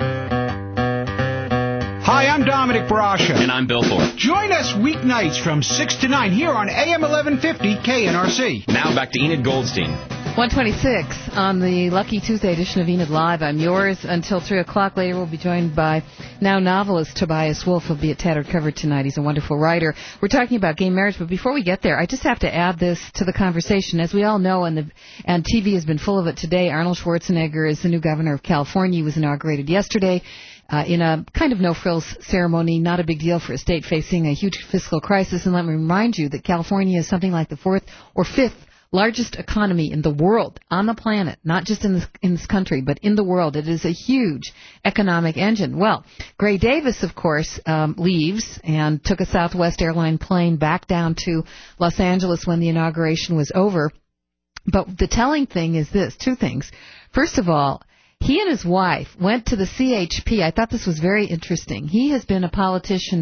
Hi, I'm Dominic Brasha. And I'm Bill Thorpe. Join us weeknights from six to nine here on A M eleven fifty K N R C. Now back to Enid Goldstein. one twenty-six on the Lucky Tuesday edition of Enid Live. I'm yours until three o'clock. Later we'll be joined by now novelist Tobias Wolff. He'll be at Tattered Cover tonight. He's a wonderful writer. We're talking about gay marriage, but before we get there, I just have to add this to the conversation. As we all know, and, the, and T V has been full of it today, Arnold Schwarzenegger is the new governor of California. He was inaugurated yesterday. Uh, in a kind of no-frills ceremony, not a big deal for a state facing a huge fiscal crisis. And let me remind you that California is something like the fourth or fifth largest economy in the world, on the planet, not just in this, in this country, but in the world. It is a huge economic engine. Well, Gray Davis, of course, um, leaves and took a Southwest airline plane back down to Los Angeles when the inauguration was over. But the telling thing is this, two things. First of all, he and his wife went to the C H P. I thought this was very interesting. He has been a politician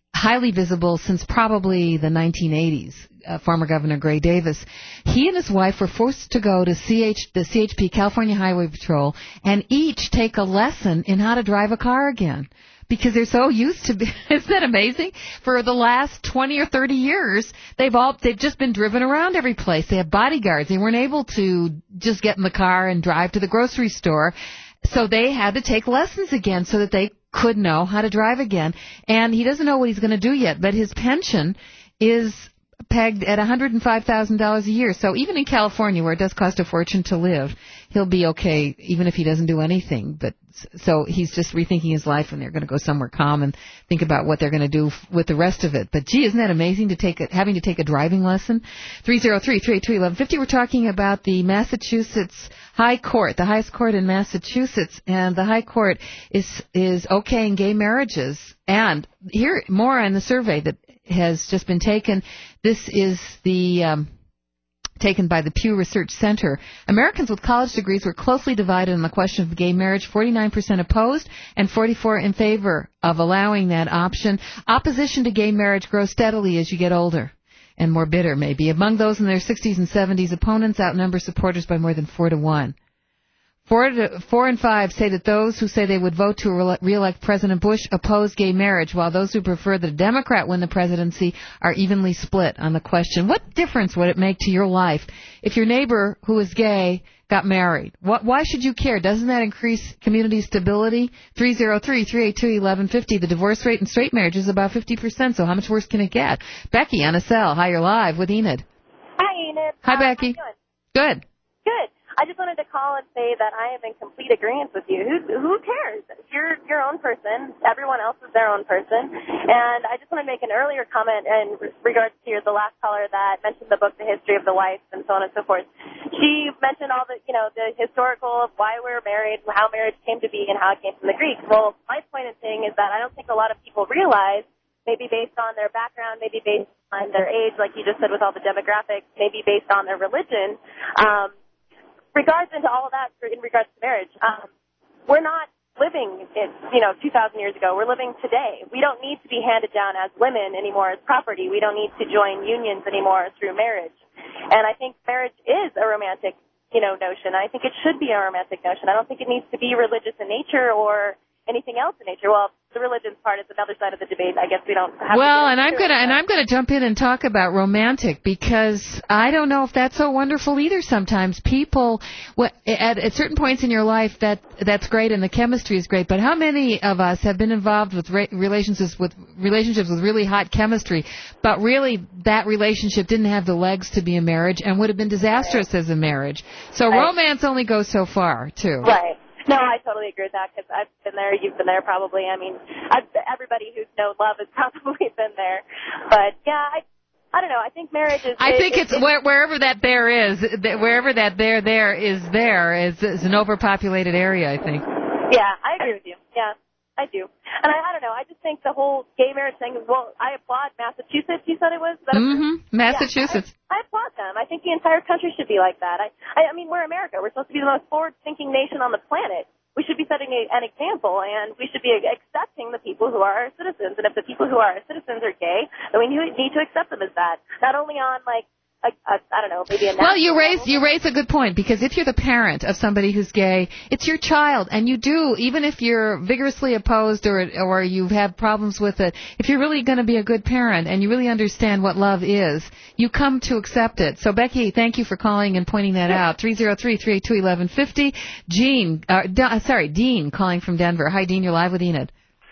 highly visible since probably the nineteen eighties. Uh, former Governor Gray Davis, he and his wife were forced to go to C H, the C H P, California Highway Patrol, and each take a lesson in how to drive a car again. Because they're so used to, isn't that amazing? For the last twenty or thirty years, they've all, they've just been driven around every place. They have bodyguards. They weren't able to just get in the car and drive to the grocery store. So they had to take lessons again so that they could know how to drive again. And he doesn't know what he's going to do yet, but his pension is pegged at one hundred five thousand dollars a year. So even in California, where it does cost a fortune to live, he'll be okay even if he doesn't do anything. But so he's just rethinking his life, and they're going to go somewhere calm and think about what they're going to do with the rest of it. But gee, isn't that amazing to take a, having to take a driving lesson? three oh three, three eight two, one one five oh. We're talking about the Massachusetts High Court, the highest court in Massachusetts, and the High Court is is okaying gay marriages. And here more on the survey that has just been taken. This is the um, taken by the Pew Research Center. Americans with college degrees were closely divided on the question of gay marriage. forty-nine percent opposed and forty-four in favor of allowing that option. Opposition to gay marriage grows steadily as you get older and more bitter, maybe. Among those in their sixties and seventies, opponents outnumber supporters by more than four to one. Four, to, four and five say that those who say they would vote to re-elect President Bush oppose gay marriage, while those who prefer that a Democrat win the presidency are evenly split on the question. What difference would it make to your life if your neighbor who is gay got married? What, why should you care? Doesn't that increase community stability? three oh three, three eight two, one one five oh. The divorce rate in straight marriage is about fifty percent, so how much worse can it get? Becky on a cell. Hi, you're live with Enid. Hi, Enid. Hi, um, Becky. How you doing? Good. Good. I just wanted to call and say that I am in complete agreement with you. Who, who cares? You're your own person. Everyone else is their own person. And I just want to make an earlier comment in regards to the last caller that mentioned the book, The History of the Wife, and so on and so forth. She mentioned all the, you know, the historical of why we were married, how marriage came to be, and how it came from the Greeks. Well, my point in saying is that I don't think a lot of people realize, maybe based on their background, maybe based on their age, like you just said with all the demographics, maybe based on their religion, um, regards into all of that in regards to marriage, um, we're not living in, you know, two thousand years ago. We're living today. We don't need to be handed down as women anymore as property. We don't need to join unions anymore through marriage. And I think marriage is a romantic, you know, notion. I think it should be a romantic notion. I don't think it needs to be religious in nature or anything else in nature. Well, the religion part is another side of the debate. I guess we don't have well, to and I'm gonna and I'm gonna jump in and talk about romantic, because I don't know if that's so wonderful either. Sometimes people, at, at certain points in your life, that that's great and the chemistry is great. But how many of us have been involved with re- relationships with relationships with really hot chemistry, but really that relationship didn't have the legs to be a marriage and would have been disastrous right. as a marriage. So right. romance only goes so far, too. Right. No, I totally agree with that, because I've been there, you've been there probably. I mean, I've, everybody who's known love has probably been there. But, yeah, I I don't know. I think marriage is... I it, think it's, it's where, wherever that there is, wherever that there there is there is, is an overpopulated area, I think. Yeah, I agree with you. Yeah, I do. And I, I don't know. I just think the whole gay marriage thing, well, I applaud Massachusetts, you said it was? That mm-hmm. Massachusetts. Yeah, I, I applaud them. I think the entire country should be like that. I, I, I mean, we're America. We're supposed to be the most forward-thinking nation on the planet. We should be setting a, an example, and we should be accepting the people who are our citizens. And if the people who are our citizens are gay, then we need to accept them as that. Not only on, like, A, a, I don't know, maybe a well, you raise level. you raise a good point, because if you're the parent of somebody who's gay, it's your child, and you do, even if you're vigorously opposed or or you have problems with it, if you're really going to be a good parent and you really understand what love is, you come to accept it. So, Becky, thank you for calling and pointing that out. three oh three, three eight two, one one five oh. Gene, uh, D- sorry, Dean calling from Denver. Hi, Dean, you're live with Enid.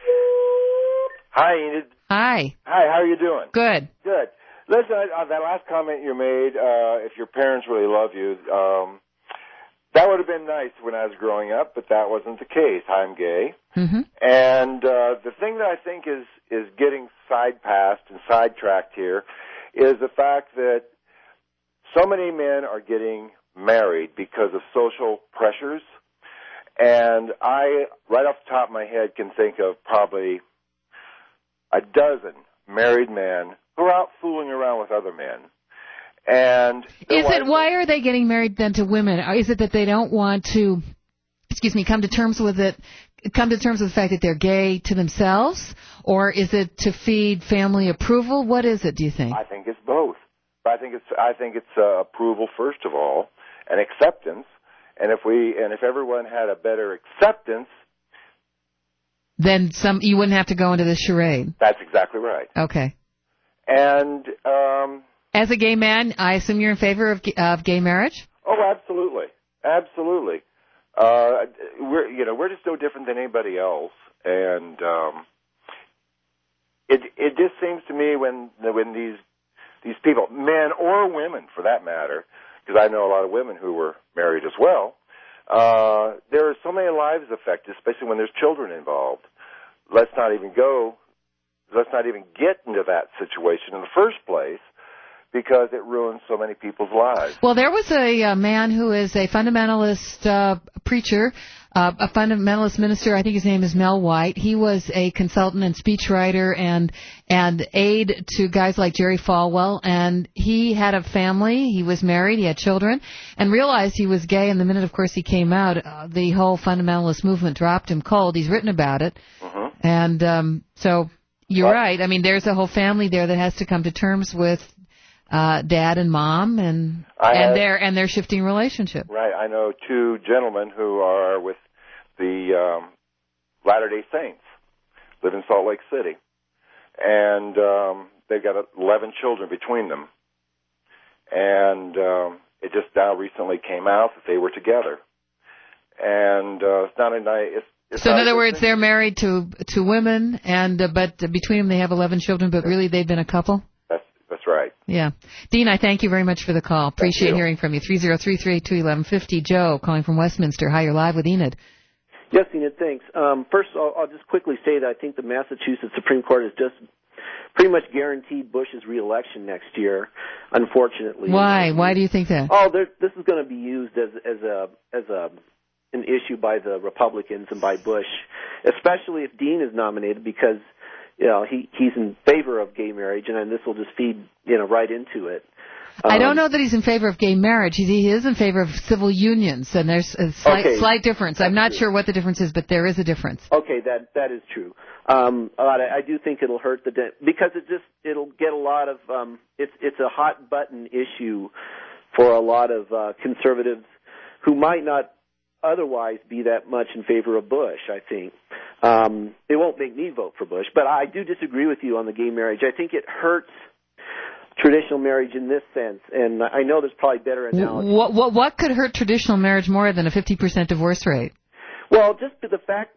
Hi, Enid. Hi. Hi, how are you doing? Good. Good. Listen, uh, that last comment you made, uh, if your parents really love you, um, that would have been nice when I was growing up, but that wasn't the case. I'm gay. Mm-hmm. And uh, the thing that I think is, is getting side-passed and sidetracked here is the fact that so many men are getting married because of social pressures. And I, right off the top of my head, can think of probably a dozen married men who are out fooling around with other men. And is it, why are they getting married then to women? Is it that they don't want to, excuse me, come to terms with it come to terms with the fact that they're gay to themselves, or is it to feed family approval? What is it, do you think? I think it's both. I think it's I think it's uh, approval first of all, and acceptance. And if we and if everyone had a better acceptance, then some you wouldn't have to go into this charade. That's exactly right. Okay. And um, as a gay man, I assume you're in favor of of gay marriage? Oh, absolutely, absolutely. Uh, we're you know we're just no different than anybody else, and um, it it just seems to me when when these these people, men or women for that matter, because I know a lot of women who were married as well, uh, there are so many lives affected, especially when there's children involved. Let's not even go, let's not even get into that situation in the first place, because it ruins so many people's lives. Well, there was a, a man who is a fundamentalist uh, preacher, uh, a fundamentalist minister. I think his name is Mel White. He was a consultant and speechwriter and and aide to guys like Jerry Falwell. And he had a family. He was married. He had children, and realized he was gay. And the minute, of course, he came out, uh, the whole fundamentalist movement dropped him cold. He's written about it. Mm-hmm. And um, so you're right. I mean, there's a whole family there that has to come to terms with Uh, dad and mom, and I and have, their and their shifting relationship. Right. I know two gentlemen who are with the um, Latter-day Saints, live in Salt Lake City, and um, they've got eleven children between them. And um, it just now recently came out that they were together, and uh, it's not a nice. It's, it's so in other thing. words, they're married to to women, and uh, but between them they have eleven children, but really they've been a couple. That's right. Yeah. Dean, I thank you very much for the call. Appreciate hearing from you. three oh three, three eight two, one one five oh. Joe, calling from Westminster. Hi, you're live with Enid. Yes, Enid, thanks. Um, first, I'll, I'll just quickly say that I think the Massachusetts Supreme Court has just pretty much guaranteed Bush's reelection next year, unfortunately. Why? Why do you think that? Oh, this is going to be used as, as a as a an issue by the Republicans and by Bush, especially if Dean is nominated, because you know, he, he's in favor of gay marriage, and then this will just feed, you know, right into it. Um, I don't know that he's in favor of gay marriage. He, he is in favor of civil unions, and there's a slight, okay. slight difference. I'm not True. sure what the difference is, but there is a difference. Okay, that that is true. Um, I, I do think it'll hurt the de- because it just it'll get a lot of um, it's it's a hot button issue for a lot of uh, conservatives who might not otherwise be that much in favor of Bush, I think. Um, it won't make me vote for Bush, but I do disagree with you on the gay marriage. I think it hurts traditional marriage in this sense, and I know there's probably better analogies. What, what, what could hurt traditional marriage more than a fifty percent divorce rate? Well, just the fact,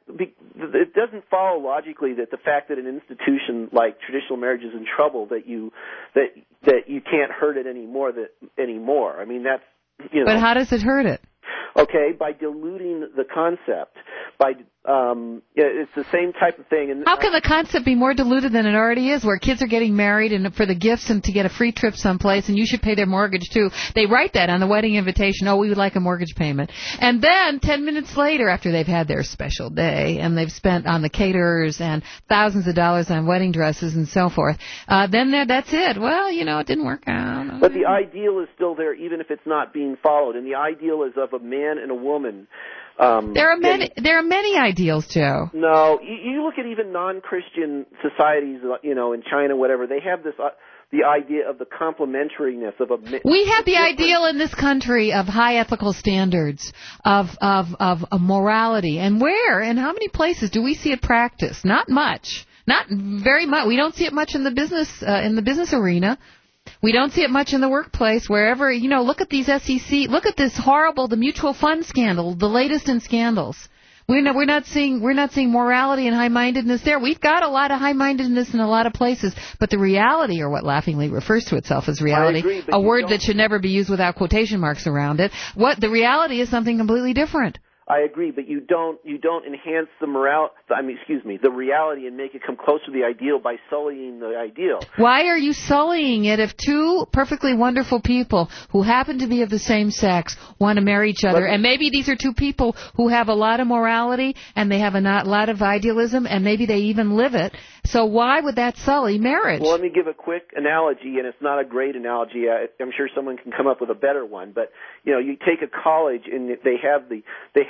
it doesn't follow logically that the fact that an institution like traditional marriage is in trouble, that you that that you can't hurt it anymore. That anymore. I mean, that's you know. But how does it hurt it? Okay, by diluting the concept, by um, it's the same type of thing. And how can the concept be more diluted than it already is, where kids are getting married and for the gifts and to get a free trip someplace, and you should pay their mortgage too? They write that on the wedding invitation. Oh, we would like a mortgage payment. And then ten minutes later, after they've had their special day and they've spent on the caterers and thousands of dollars on wedding dresses and so forth, uh, then that's it. Well, you know, it didn't work out. But the ideal is still there, even if it's not being followed. And the ideal is of a man and a woman. Um, there are many. getting, there are many ideals, Joe. No, you, you look at even non-Christian societies, you know, in China, whatever. They have this uh, the idea of the complementariness of a. We have the ideal in this country of high ethical standards, of of of, of morality, and where and how many places do we see it practiced? Not much. Not very much. We don't see it much in the business uh, in the business arena. We don't see it much in the workplace, wherever, you know, look at these S E C, look at this horrible, the mutual fund scandal, the latest in scandals. We're not, we're not seeing, we're not seeing morality and high-mindedness there. We've got a lot of high-mindedness in a lot of places, but the reality, or what laughingly refers to itself as reality, agree, a word that should never be used without quotation marks around it, what, the reality is something completely different. I agree, but you don't you don't enhance the moral. I mean, excuse me, the reality and make it come closer to the ideal by sullying the ideal. Why are you sullying it if two perfectly wonderful people who happen to be of the same sex want to marry each other, and maybe these are two people who have a lot of morality and they have a not, lot of idealism and maybe they even live it? So why would that sully marriage? Well, let me give a quick analogy, and it's not a great analogy. I, I'm sure someone can come up with a better one. But you know, you take a college and they have the they have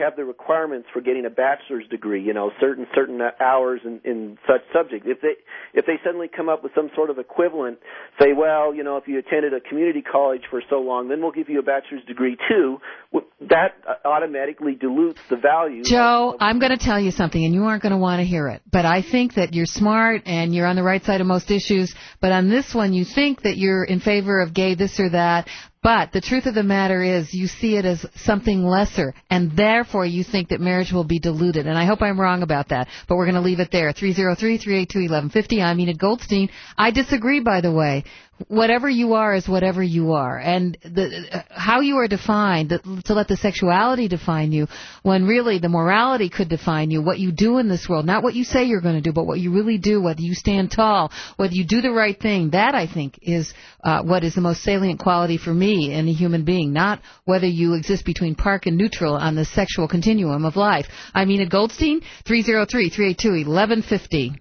have the requirements for getting a bachelor's degree, you know, certain certain hours in, in such subject. If they if they suddenly come up with some sort of equivalent, say, well, you know, if you attended a community college for so long, then we'll give you a bachelor's degree too, that automatically dilutes the value. Joe, of, of I'm going to tell you something, and you aren't going to want to hear it, but I think that you're smart and you're on the right side of most issues, but on this one you think that you're in favor of gay this or that. But the truth of the matter is you see it as something lesser, and therefore you think that marriage will be diluted. And I hope I'm wrong about that, but we're going to leave it there. three oh three, three eight two, eleven fifty. I'm Enid Goldstein. I disagree, by the way. Whatever you are is whatever you are. And the, uh, how you are defined, the, to let the sexuality define you, when really the morality could define you, what you do in this world, not what you say you're going to do, but what you really do, whether you stand tall, whether you do the right thing, that, I think, is uh, what is the most salient quality for me in a human being, not whether you exist between park and neutral on the sexual continuum of life. I'm Enid Goldstein, three oh three, three eight two, eleven fifty.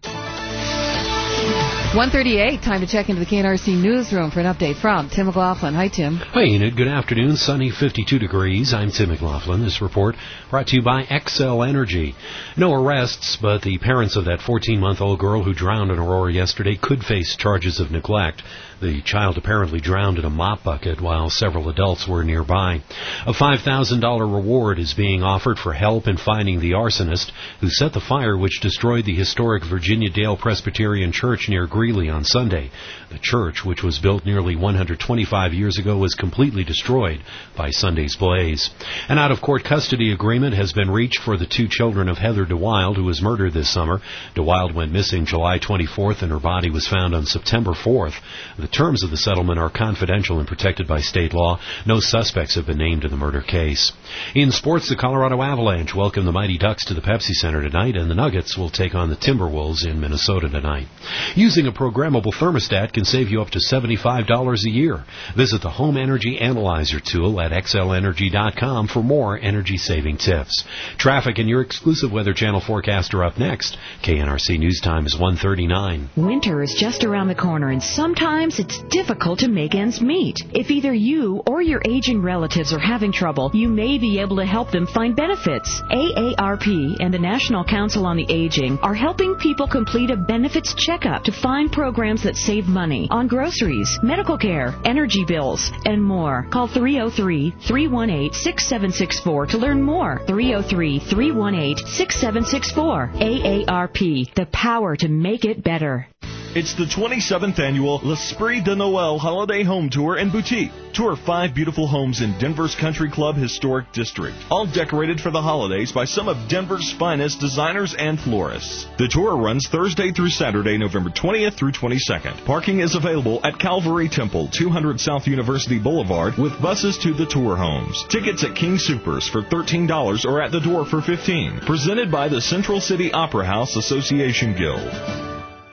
one thirty-eight, time to check into the K N R C newsroom for an update from Tim McLaughlin. Hi, Tim. Hi, Enid. Good afternoon. Sunny, fifty-two degrees. I'm Tim McLaughlin. This report brought to you by Xcel Energy. No arrests, but the parents of that fourteen-month-old girl who drowned in Aurora yesterday could face charges of neglect. The child apparently drowned in a mop bucket while several adults were nearby. A five thousand dollars reward is being offered for help in finding the arsonist who set the fire which destroyed the historic Virginia Dale Presbyterian Church near Greeley on Sunday. The church, which was built nearly one hundred twenty-five years ago, was completely destroyed by Sunday's blaze. An out-of-court custody agreement has been reached for the two children of Heather DeWild, who was murdered this summer. DeWild went missing July twenty-fourth, and her body was found on September fourth. The terms of the settlement are confidential and protected by state law. No suspects have been named in the murder case. In sports, the Colorado Avalanche welcome the Mighty Ducks to the Pepsi Center tonight, and the Nuggets will take on the Timberwolves in Minnesota tonight. Using a programmable thermostat can save you up to seventy-five dollars a year. Visit the Home Energy Analyzer tool at x l energy dot com for more energy-saving tips. Traffic and your exclusive Weather Channel forecast are up next. K N R C News Time is one thirty-nine. Winter is just around the corner, and sometimes it's difficult to make ends meet. If either you or your aging relatives are having trouble, you may be able to help them find benefits. A A R P and the National Council on the Aging are helping people complete a benefits checkup to find programs that save money on groceries, medical care, energy bills, and more. Call three oh three, three one eight, six seven six four to learn more. three oh three, three one eight, six seven six four. A A R P, the power to make it better. It's the twenty-seventh annual L'Esprit de Noël Holiday Home Tour and Boutique. Tour five beautiful homes in Denver's Country Club Historic District, all decorated for the holidays by some of Denver's finest designers and florists. The tour runs Thursday through Saturday, November twentieth through twenty-second. Parking is available at Calvary Temple, two hundred South University Boulevard, with buses to the tour homes. Tickets at King Soopers for thirteen dollars or at the door for fifteen dollars. Presented by the Central City Opera House Association Guild.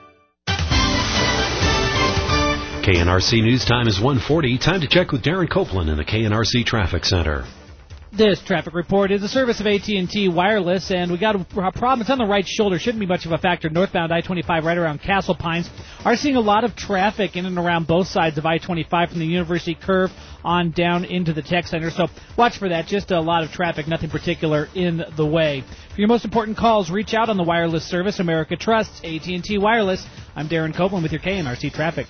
K N R C News Time is one forty. Time to check with Darren Copeland in the K N R C Traffic Center. This traffic report is a service of A T and T Wireless, and we got a problem. It's on the right shoulder. Shouldn't be much of a factor. Northbound I twenty-five right around Castle Pines. Are seeing a lot of traffic in and around both sides of I twenty-five from the University Curve on down into the Tech Center. So watch for that. Just a lot of traffic, nothing particular in the way. For your most important calls, reach out on the wireless service America trusts. A T and T Wireless. I'm Darren Copeland with your K N R C Traffic.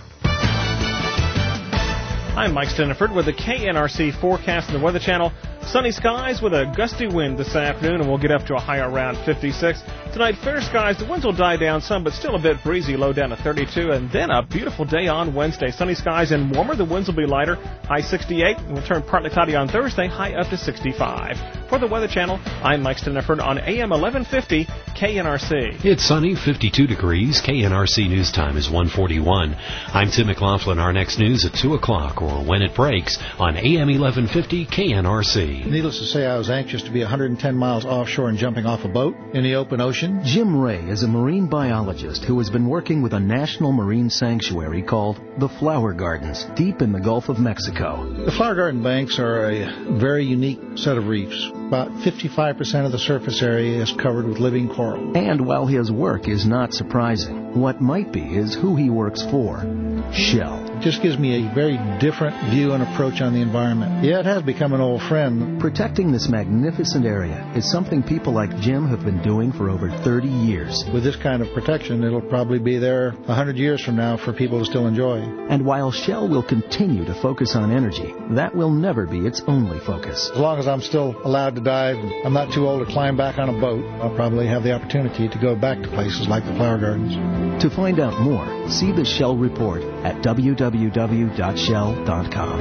I'm Mike Steniford with the K N R C forecast and the Weather Channel. Sunny skies with a gusty wind this afternoon, and we'll get up to a high around fifty-six. Tonight, fair skies. The winds will die down some, but still a bit breezy, low down to thirty-two. And then a beautiful day on Wednesday. Sunny skies and warmer. The winds will be lighter, high sixty-eight. And we'll turn partly cloudy on Thursday, high up to sixty-five. For the Weather Channel, I'm Mike Steniford on A M eleven fifty K N R C. It's sunny, fifty-two degrees. K N R C News Time is one forty-one. I'm Tim McLaughlin. Our next news at two o'clock, or when it breaks, on A M eleven fifty K N R C. Needless to say, I was anxious to be one hundred ten miles offshore and jumping off a boat in the open ocean. Jim Ray is a marine biologist who has been working with a national marine sanctuary called the Flower Gardens, deep in the Gulf of Mexico. The Flower Garden banks are a very unique set of reefs. About fifty-five percent of the surface area is covered with living coral. And while his work is not surprising, what might be is who he works for. Shell. It just gives me a very different view and approach on the environment. Yeah, it has become an old friend. Protecting this magnificent area is something people like Jim have been doing for over thirty years. With this kind of protection, it'll probably be there one hundred years from now for people to still enjoy. And while Shell will continue to focus on energy, that will never be its only focus. As long as I'm still allowed to dive, I'm not too old to climb back on a boat, I'll probably have the opportunity to go back to places like the Flower Gardens. To find out more, see the Shell Report at w w w dot shell dot com.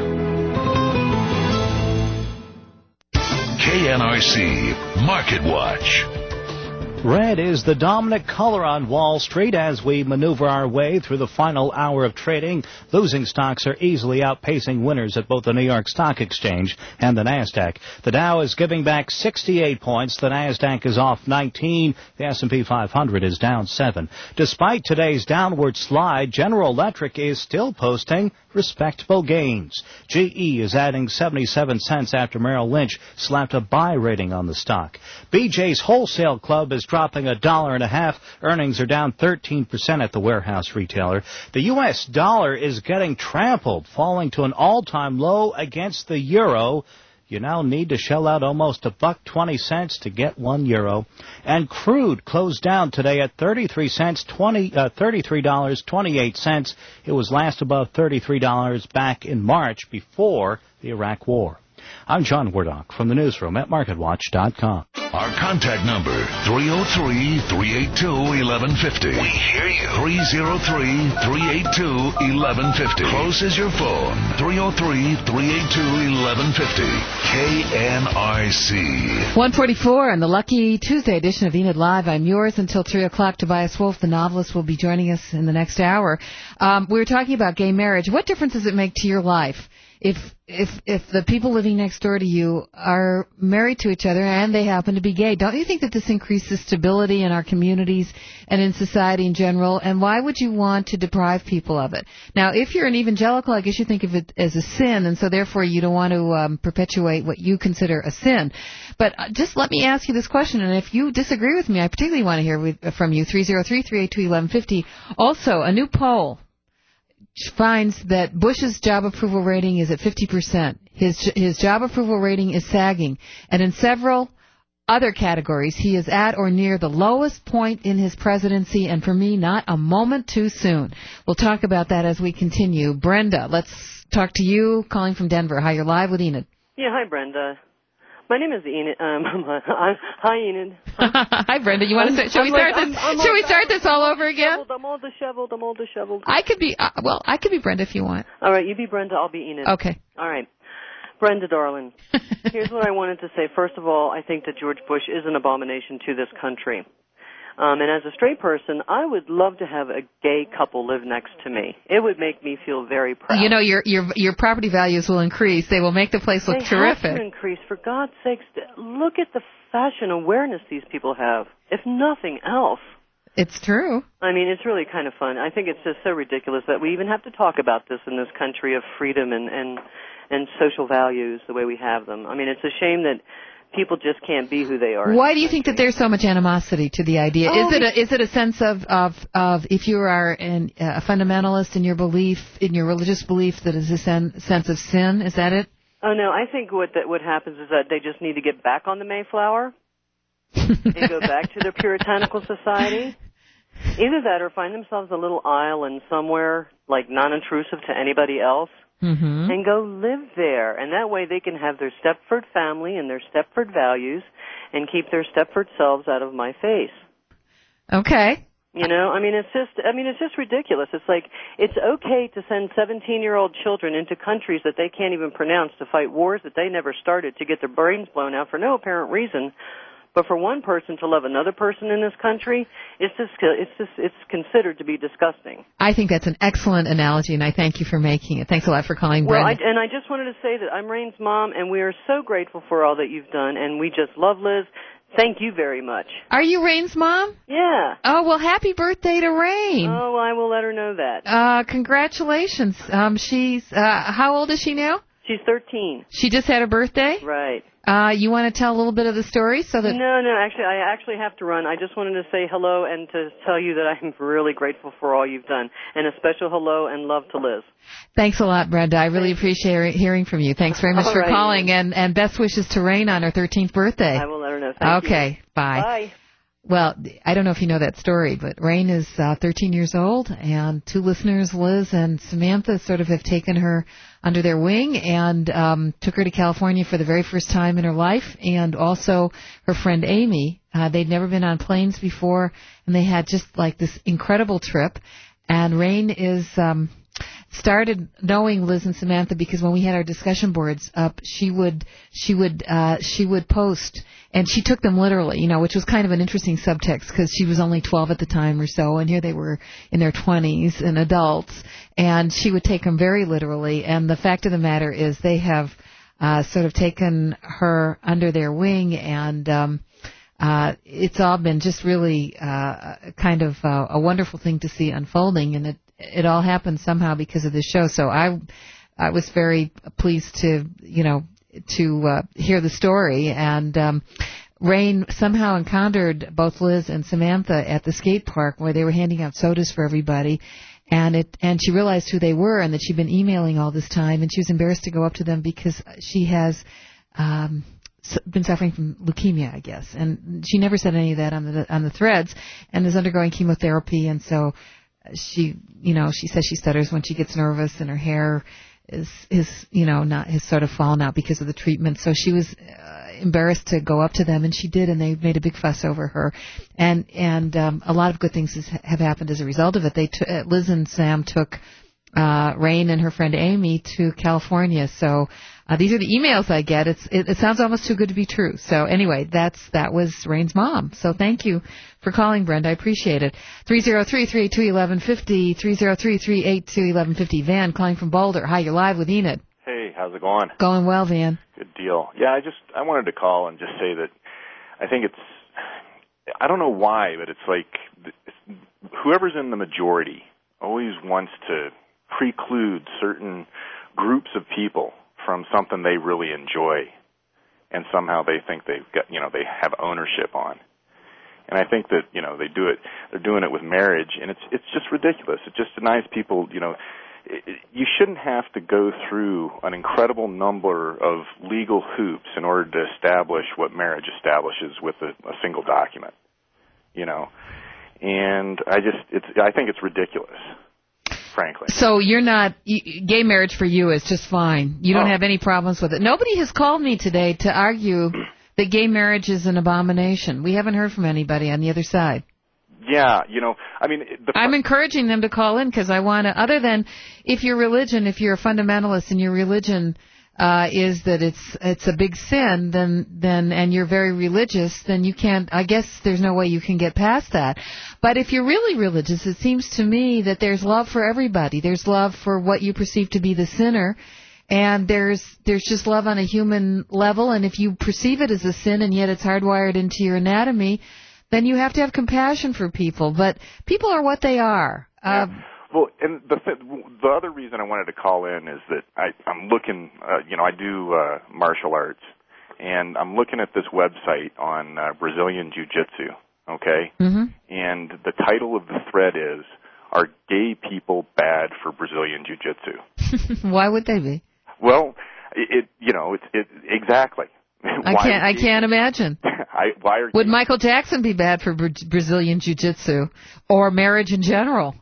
K N R C Market Watch. Red is the dominant color on Wall Street as we maneuver our way through the final hour of trading. Losing stocks are easily outpacing winners at both the New York Stock Exchange and the NASDAQ. The Dow is giving back sixty-eight points. The NASDAQ is off nineteen. The S and P five hundred is down seven. Despite today's downward slide, General Electric is still posting respectable gains. G E is adding seventy-seven cents after Merrill Lynch slapped a buy rating on the stock. B J's Wholesale Club is dropping a dollar and a half. Earnings are down thirteen percent at the warehouse retailer. The U S dollar is getting trampled, falling to an all-time low against the euro. You now need to shell out almost a buck twenty cents to get one euro. And crude closed down today at thirty-three cents, twenty uh, thirty-three dollars twenty-eight cents. It was last above thirty-three dollars back in March before the Iraq War. I'm John Wardock from the newsroom at market watch dot com. Our contact number, three oh three, three eight two, eleven fifty. We hear you. three oh three, three eight two, eleven fifty. Close is your phone. three oh three, three eight two, eleven fifty. K N R C. one forty-four on the lucky Tuesday edition of Enid Live. I'm yours until three o'clock. Tobias Wolff, the novelist, will be joining us in the next hour. Um, we were talking about gay marriage. What difference does it make to your life if if if the people living next door to you are married to each other and they happen to be gay? Don't you think that this increases stability in our communities and in society in general? And why would you want to deprive people of it? Now, if you're an evangelical, I guess you think of it as a sin, and so therefore you don't want to um, perpetuate what you consider a sin. But just let me ask you this question, and if you disagree with me, I particularly want to hear with, from you. three oh three, three eight two, eleven fifty. Also, a new poll finds that Bush's job approval rating is at fifty percent. His his job approval rating is sagging. And in several other categories, he is at or near the lowest point in his presidency, and for me, not a moment too soon. We'll talk about that as we continue. Brenda, let's talk to you, calling from Denver. Hi, you're live with Enid. Yeah, hi, Brenda. My name is Enid. Um, hi, Enid. Hi, Brenda. You want to? Start, shall we start like, this? I'm, I'm shall we start this all over again? I'm all disheveled. I'm all disheveled. I could be. Uh, well, I could be Brenda if you want. All right, you be Brenda. I'll be Enid. Okay. All right, Brenda, darling. Here's what I wanted to say. First of all, I think that George Bush is an abomination to this country. Um, and as a straight person, I would love to have a gay couple live next to me. It would make me feel very proud. You know, your your your property values will increase. They will make the place look they terrific. They have to increase. For God's sakes, look at the fashion awareness these people have, if nothing else. It's true. I mean, it's really kind of fun. I think it's just so ridiculous that we even have to talk about this in this country of freedom and, and, and social values the way we have them. I mean, it's a shame that people just can't be who they are. Why do you think that there's so much animosity to the idea? Oh, is it a, is it a sense of of, of if you are an, uh, a fundamentalist in your belief, in your religious belief, that is a sen- sense of sin? Is that it? Oh no, I think what that what happens is that they just need to get back on the Mayflower and go back to their puritanical society. Either that, or find themselves a little island somewhere, like non-intrusive to anybody else. Mm-hmm. And go live there, and that way they can have their Stepford family and their Stepford values and keep their Stepford selves out of my face. Okay. You know, I mean, it's just, I mean, it's just ridiculous. It's like, it's okay to send seventeen-year-old children into countries that they can't even pronounce to fight wars that they never started, to get their brains blown out for no apparent reason. But for one person to love another person in this country, it's just, it's just, it's considered to be disgusting. I think that's an excellent analogy, and I thank you for making it. Thanks a lot for calling, Well, Brenda. I, and I just wanted to say that I'm Rain's mom, and we are so grateful for all that you've done, and we just love Liz. Thank you very much. Are you Rain's mom? Yeah. Oh, well, happy birthday to Rain. Oh, I will let her know that. Uh, congratulations. Um, she's, uh, how old is she now? She's thirteen. She just had her birthday? Right. Uh, you want to tell a little bit of the story so that... No, no, actually, I actually have to run. I just wanted to say hello and to tell you that I'm really grateful for all you've done. And a special hello and love to Liz. Thanks a lot, Brenda. I really appreciate hearing from you. Thanks very much All for right. calling, and, and best wishes to Rain on her thirteenth birthday. I will let her know. Thank okay, you. bye. Bye. Well, I don't know if you know that story, but Rain is uh, thirteen years old, and two listeners, Liz and Samantha, sort of have taken her under their wing and um, took her to California for the very first time in her life, and also her friend Amy. Uh, they'd never been on planes before, and they had just like this incredible trip. And Rain is um, started knowing Liz and Samantha because when we had our discussion boards up, she would she would uh, she would post. And she took them literally, you know, which was kind of an interesting subtext because she was only twelve at the time or so, and here they were in their twenties and adults, and she would take them very literally. And the fact of the matter is they have uh, sort of taken her under their wing, and um, uh, it's all been just really uh, kind of uh, a wonderful thing to see unfolding, and it it all happened somehow because of this show. So I I was very pleased to, you know, to uh, hear the story, and um, Rain somehow encountered both Liz and Samantha at the skate park where they were handing out sodas for everybody, and it and she realized who they were and that she'd been emailing all this time, and she was embarrassed to go up to them because she has um, been suffering from leukemia, I guess, and she never said any of that on the on the threads, and is undergoing chemotherapy, and so she, you know, she says she stutters when she gets nervous, and her hair is is you know not has sort of fallen out because of the treatment. So she was uh, embarrassed to go up to them, and she did, and they made a big fuss over her, and and um, a lot of good things has, have happened as a result of it. They t- uh, Liz and Sam took uh, Rain and her friend Amy to California. So uh, these are the emails I get. It's it, it sounds almost too good to be true. So anyway, that's that was Rain's mom. So thank you for calling, Brenda. I appreciate it. three oh three, three eight two, one one five oh, three oh three, three eight two, one one five oh. Van calling from Boulder. Hi, you're live with Enid. Hey, how's it going? Going well, Van. Good deal. Yeah, I just I wanted to call and just say that I think it's, I don't know why, but it's like it's, whoever's in the majority always wants to preclude certain groups of people from something they really enjoy, and somehow they think they've got, you know, they have ownership on. And I think that, you know, they do it, they're doing it with marriage, and it's it's just ridiculous. It just denies people, you know, it, you shouldn't have to go through an incredible number of legal hoops in order to establish what marriage establishes with a, a single document, you know. And I just, it's, I think it's ridiculous, frankly. So you're not, gay marriage for you is just fine. You don't Oh. have any problems with it. Nobody has called me today to argue that gay marriage is an abomination. We haven't heard from anybody on the other side. Yeah, you know, I mean, the I'm encouraging them to call in because I want to, other than if your religion, if you're a fundamentalist and your religion uh, is that it's it's a big sin, then then and you're very religious, then you can't, I guess there's no way you can get past that. But if you're really religious, it seems to me that there's love for everybody. There's love for what you perceive to be the sinner, and there's there's just love on a human level, and if you perceive it as a sin and yet it's hardwired into your anatomy, then you have to have compassion for people. But people are what they are. Uh, Well, and the th- the other reason I wanted to call in is that I, I'm looking, uh, you know, I do uh, martial arts, and I'm looking at this website on uh, Brazilian Jiu-Jitsu, okay? Mm-hmm. And the title of the thread is, "Are gay people bad for Brazilian Jiu-Jitsu?" Why would they be? Well, it, it you know, it's it, exactly. I Why can't. would I gay- can't imagine. I, why are Would Michael Jackson be bad for Bra- Brazilian Jiu-Jitsu or marriage in general?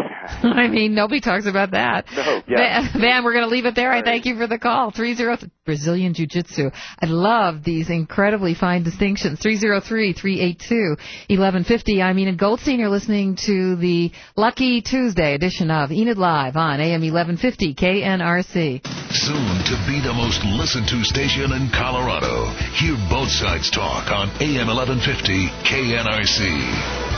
I mean, nobody talks about that. No, yeah. Van, Van, we're going to leave it there. I thank you for the call. three oh Brazilian Jiu-Jitsu. I love these incredibly fine distinctions. three oh three, three eight two, one one five oh. I'm Enid Goldstein. You're listening to the Lucky Tuesday edition of Enid Live on A M eleven fifty K N R C. Soon to be the most listened to station in Colorado. Hear both sides talk on A M eleven fifty K N R C.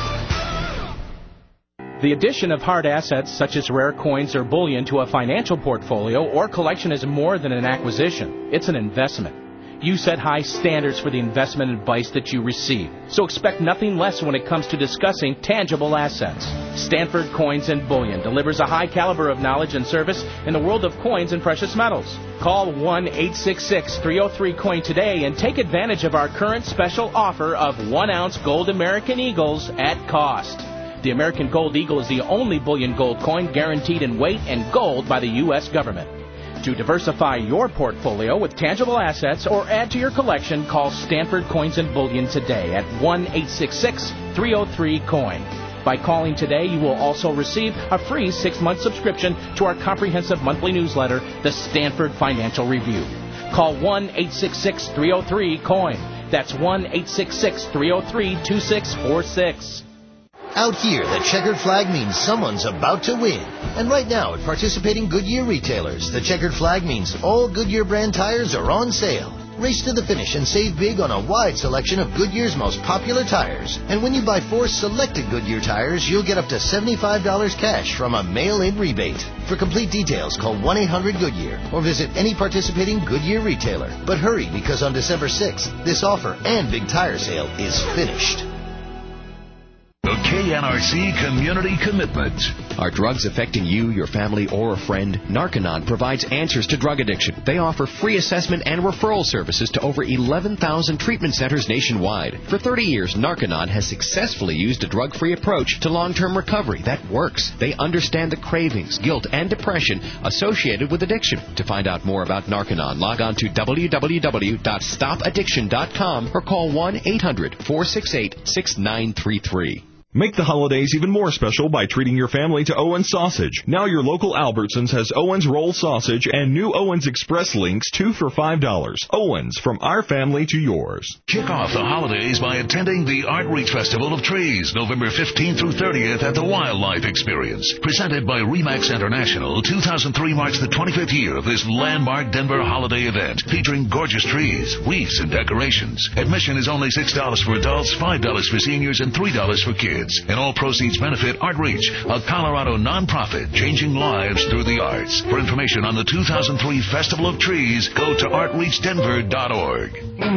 The addition of hard assets such as rare coins or bullion to a financial portfolio or collection is more than an acquisition. It's an investment. you set high standards for the investment advice that you receive. So expect nothing less when it comes to discussing tangible assets. Stanford Coins and Bullion delivers a high caliber of knowledge and service in the world of coins and precious metals. Call one eight six six, three oh three, coin today and take advantage of our current special offer of one ounce gold American Eagles at cost. The American Gold Eagle is the only bullion gold coin guaranteed in weight and gold by the U S government. To diversify your portfolio with tangible assets or add to your collection, call Stanford Coins and Bullion today at one eight six six, three oh three, coin. By calling today, you will also receive a free six-month subscription to our comprehensive monthly newsletter, The Stanford Financial Review. Call one eight six six, three oh three, coin. That's one eight six six, three oh three, two six four six. Out here, the checkered flag means someone's about to win. And right now, at participating Goodyear retailers, the checkered flag means all Goodyear brand tires are on sale. Race to the finish and save big on a wide selection of Goodyear's most popular tires. And when you buy four selected Goodyear tires, you'll get up to seventy-five dollars cash from a mail-in rebate. For complete details, call one eight hundred Goodyear or visit any participating Goodyear retailer. But hurry, because on December sixth, this offer and big tire sale is finished. The K N R C Community Commitment. Are drugs affecting you, your family, or a friend? Narconon provides answers to drug addiction. They offer free assessment and referral services to over eleven thousand treatment centers nationwide. For thirty years, Narconon has successfully used a drug-free approach to long-term recovery that works. They understand the cravings, guilt, and depression associated with addiction. To find out more about Narconon, log on to w w w dot stop addiction dot com or call one eight hundred, four six eight, six nine three three. Make the holidays even more special by treating your family to Owens Sausage. Now your local Albertsons has Owens Roll Sausage and new Owens Express Links, two for five dollars. Owens, from our family to yours. Kick off the holidays by attending the Art Reach Festival of Trees, November fifteenth through thirtieth at the Wildlife Experience. Presented by Remax International, two thousand three marks the twenty-fifth year of this landmark Denver holiday event, featuring gorgeous trees, wreaths, and decorations. Admission is only six dollars for adults, five dollars for seniors, and three dollars for kids. And all proceeds benefit Art Reach, a Colorado nonprofit changing lives through the arts. For information on the two thousand three Festival of Trees, go to art reach denver dot org.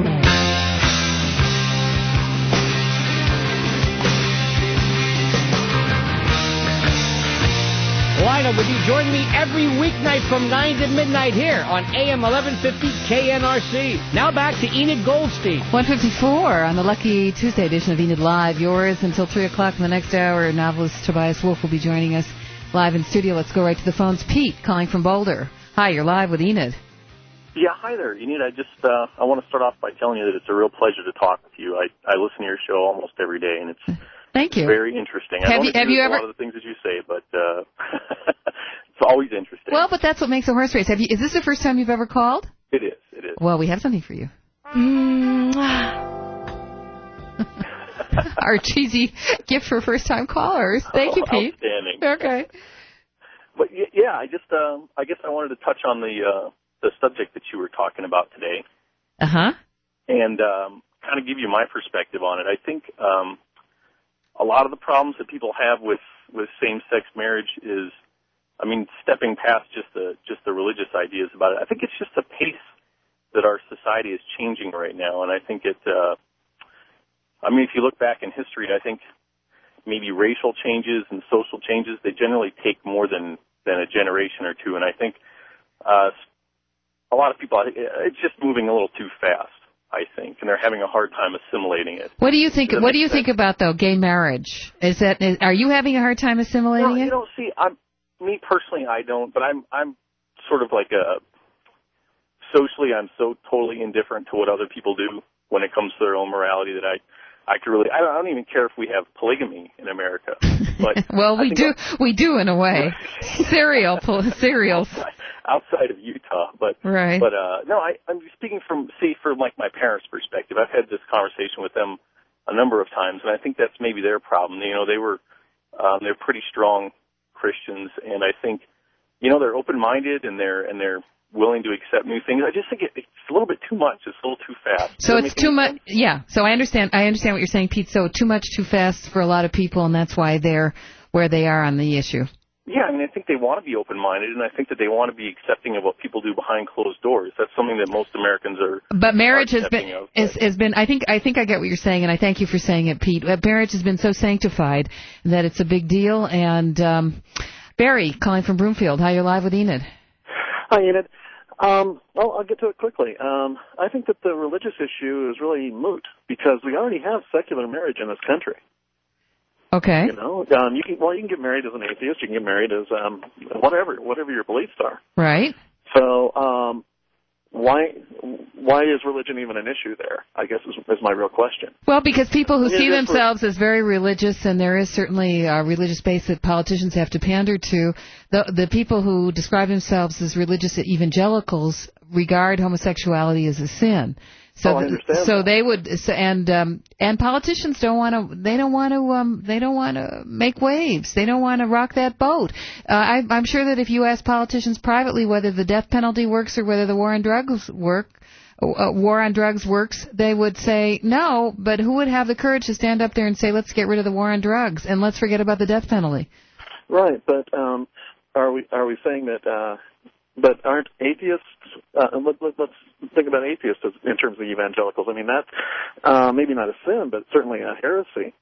Lineup with you. Join me every weeknight from nine to midnight here on A M eleven fifty K N R C. Now back to Enid Goldstein. one fifty-four on the lucky Tuesday edition of Enid Live. Yours until three o'clock in the next hour. Novelist Tobias Wolff will be joining us live in studio. Let's go right to the phones. Pete calling from Boulder. Hi, you're live with Enid. Yeah, hi there, Enid. I just uh, I want to start off by telling you that it's a real pleasure to talk with you. I, I listen to your show almost every day, and it's Thank you. very interesting. I Have don't you- agree have you with ever- a lot of the things that you say, but uh, it's always interesting. Well, but that's what makes a horse race. Have you? Is this the first time you've ever called? It is. It is. Well, we have something for you. Our cheesy gift for first-time callers. Thank you, Oh, Pete. outstanding. Okay. But y- yeah, I just um, I guess I wanted to touch on the uh, the subject that you were talking about today, Uh huh. and um, kind of give you my perspective on it. I think um, a lot of the problems that people have with, with same-sex marriage is, I mean, stepping past just the just the religious ideas about it. I think it's just the pace that our society is changing right now, and I think it. Uh, I mean, if you look back in history, I think maybe racial changes and social changes, they generally take more than than a generation or two, and I think uh, a lot of people, it's just moving a little too fast, I think, and they're having a hard time assimilating it. What do you think? Does that What make do you sense? think about though gay marriage? Is that? Is, are you having a hard time assimilating No, it? you don't see. I'm me personally, I don't, but I'm I'm sort of like a socially, I'm so totally indifferent to what other people do when it comes to their own morality that I I could really I don't, I don't even care if we have polygamy in America. But well, I we think do. We do in a way. Serial, pol- serials. outside of Utah, but Right. But uh, no, I, I'm speaking from see from like my parents' perspective. I've had this conversation with them a number of times, and I think that's maybe their problem. You know, they were um, they're pretty strong Christians, and I think you know they're open-minded and they're and they're willing to accept new things. I just think it, it's a little bit too much. It's a little too fast. So Does that it's make too any much. sense? Yeah. So I understand. I understand what you're saying, Pete. So too much, too fast for a lot of people, and that's why they're where they are on the issue. Yeah, I mean, I think they want to be open-minded, and I think that they want to be accepting of what people do behind closed doors. That's something that most Americans are. But marriage are has been of, has, has been. I think I think I get what you're saying, and I thank you for saying it, Pete. Uh, marriage has been so sanctified that it's a big deal. And um, Barry, calling from Broomfield, how you're live with Enid. Hi, Enid. Um, well, I'll get to it quickly. Um, I think that the religious issue is really moot because we already have secular marriage in this country. Okay. You know, um, you can well, you can get married as an atheist. You can get married as um, whatever, whatever your beliefs are. Right. So, um, why why is religion even an issue there? I guess is, is my real question. Well, because people who I mean, see just themselves for, as very religious, and there is certainly a religious base that politicians have to pander to, the the people who describe themselves as religious evangelicals regard homosexuality as a sin. So, oh, I understand so that. they would, so, and um, and politicians don't want to. They don't want to. Um, they don't want to make waves. They don't want to rock that boat. Uh, I, I'm sure that if you ask politicians privately whether the death penalty works or whether the war on drugs work, uh, war on drugs works, they would say no. But who would have the courage to stand up there and say, "Let's get rid of the war on drugs and let's forget about the death penalty"? Right, but um, are we are we saying that? Uh, but aren't atheists? Uh, let, let, let's think about atheists as, in terms of evangelicals. I mean, that's uh, maybe not a sin, but certainly a heresy.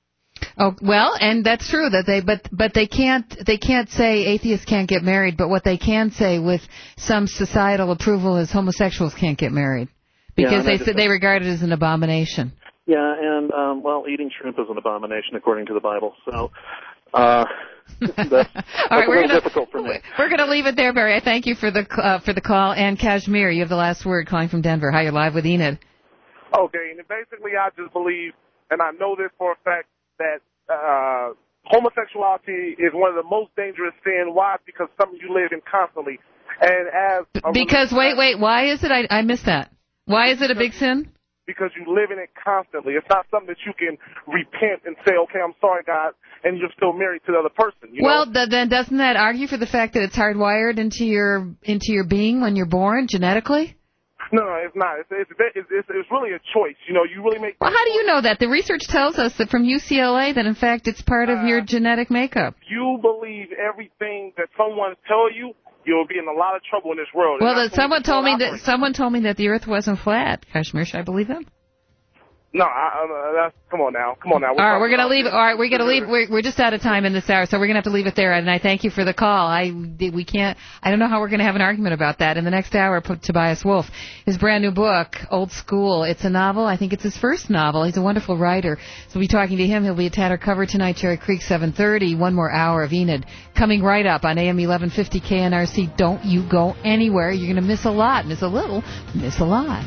Oh well, and that's true that they, but but they can't they can't say atheists can't get married. But what they can say with some societal approval is homosexuals can't get married because yeah, they said they regard it as an abomination. Yeah, and um, well, eating shrimp is an abomination according to the Bible. So. Uh, that's, that's All right, a we're little gonna, difficult for me. We're going to leave it there, Barry. I thank you for the uh, for the call. And Kashmir, you have the last word, calling from Denver. How you live with Enid? Okay, and basically I just believe, and I know this for a fact, that uh, homosexuality is one of the most dangerous sins. Why? Because something you live in constantly. And as a because wait, wait, why is it? I, I missed that. Why is it a big sin? Because you live in it constantly. It's not something that you can repent and say, okay, I'm sorry, God, and you're still married to the other person. You well, know? th- then doesn't that argue for the fact that it's hardwired into your into your being when you're born genetically? No, no, it's not. It's, it's, it's, it's, it's really a choice. You know, you really make... Well, how do you know that? The research tells us that from U C L A that, in fact, it's part of your genetic makeup. You believe everything that someone tells you, you'll be in a lot of trouble in this world. Well, that someone told me that someone told me that the Earth wasn't flat. Kashmir, should I believe them? No, I, uh, that's, come on now, come on now. We're all right, we're gonna leave. All right, we're gonna leave. We're, we're just out of time in this hour, so we're gonna have to leave it there. And I thank you for the call. I we can't. I don't know how we're gonna have an argument about that. In the next hour, Tobias Wolff, his brand new book, Old School. It's a novel. I think it's his first novel. He's a wonderful writer. So we'll be talking to him. He'll be at Tatter Cover tonight, Cherry Creek, seven thirty. One more hour of Enid coming right up on A M eleven fifty K N R C. Don't you go anywhere. You're gonna miss a lot. Miss a little. Miss a lot.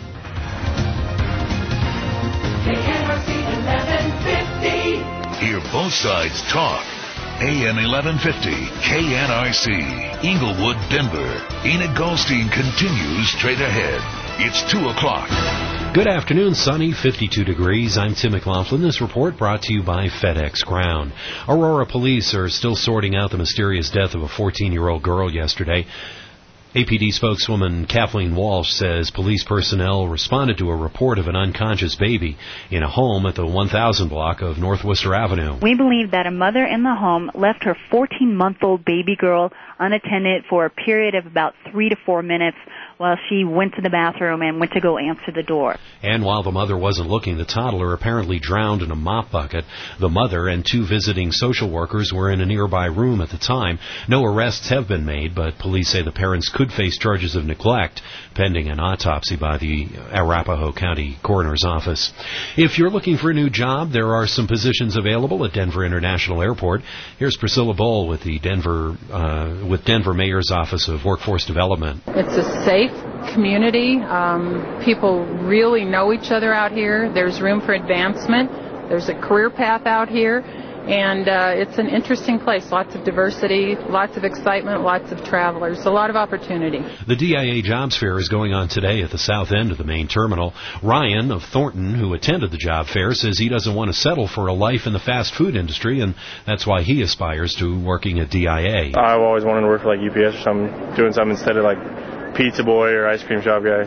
K N R C eleven fifty. Hear both sides talk. A M eleven fifty, K N R C, Inglewood, Denver. Enid Goldstein continues straight ahead. It's two o'clock. Good afternoon, sunny, fifty-two degrees. I'm Tim McLaughlin. This report brought to you by FedEx Ground. Aurora police are still sorting out the mysterious death of a fourteen-year-old girl yesterday. A P D spokeswoman Kathleen Walsh says police personnel responded to a report of an unconscious baby in a home at the one thousand block of North Worcester Avenue. We believe that a mother in the home left her fourteen-month-old baby girl unattended for a period of about three to four minutes while she went to the bathroom and went to go answer the door. And while the mother wasn't looking, the toddler apparently drowned in a mop bucket. The mother and two visiting social workers were in a nearby room at the time. No arrests have been made, but police say the parents could face charges of neglect pending an autopsy by the Arapahoe County Coroner's Office. If you're looking for a new job, there are some positions available at Denver International Airport. Here's Priscilla Bowl with the Denver uh, with Denver Mayor's Office of Workforce Development. It's a safe community. Um, people really know each other out here. There's room for advancement. There's a career path out here. And uh, it's an interesting place. Lots of diversity, lots of excitement, lots of travelers, a lot of opportunity. The D I A Jobs Fair is going on today at the south end of the main terminal. Ryan of Thornton, who attended the job fair, says he doesn't want to settle for a life in the fast food industry, and that's why he aspires to working at D I A. I've always wanted to work for like U P S or something, doing something instead of like pizza boy or ice cream shop guy.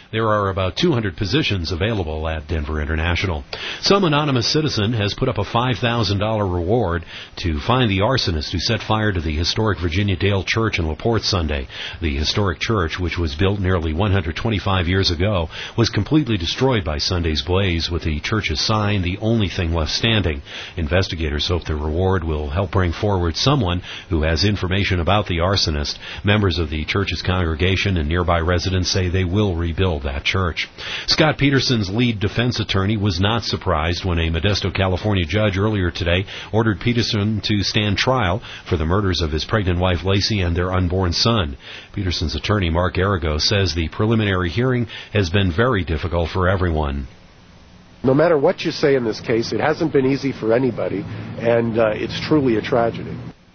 There are about two hundred positions available at Denver International. Some anonymous citizen has put up a five thousand dollars reward to find the arsonist who set fire to the historic Virginia Dale Church in LaPorte Sunday. The historic church, which was built nearly one hundred twenty-five years ago, was completely destroyed by Sunday's blaze, with the church's sign the only thing left standing. Investigators hope the reward will help bring forward someone who has information about the arsonist. Members of the church's congregation and nearby residents say they will rebuild that church. Scott Peterson's lead defense attorney was not surprised when a Modesto, California judge earlier today ordered Peterson to stand trial for the murders of his pregnant wife Lacey and their unborn son. Peterson's attorney, Mark Arago, says the preliminary hearing has been very difficult for everyone. No matter what you say in this case, it hasn't been easy for anybody, and uh, it's truly a tragedy.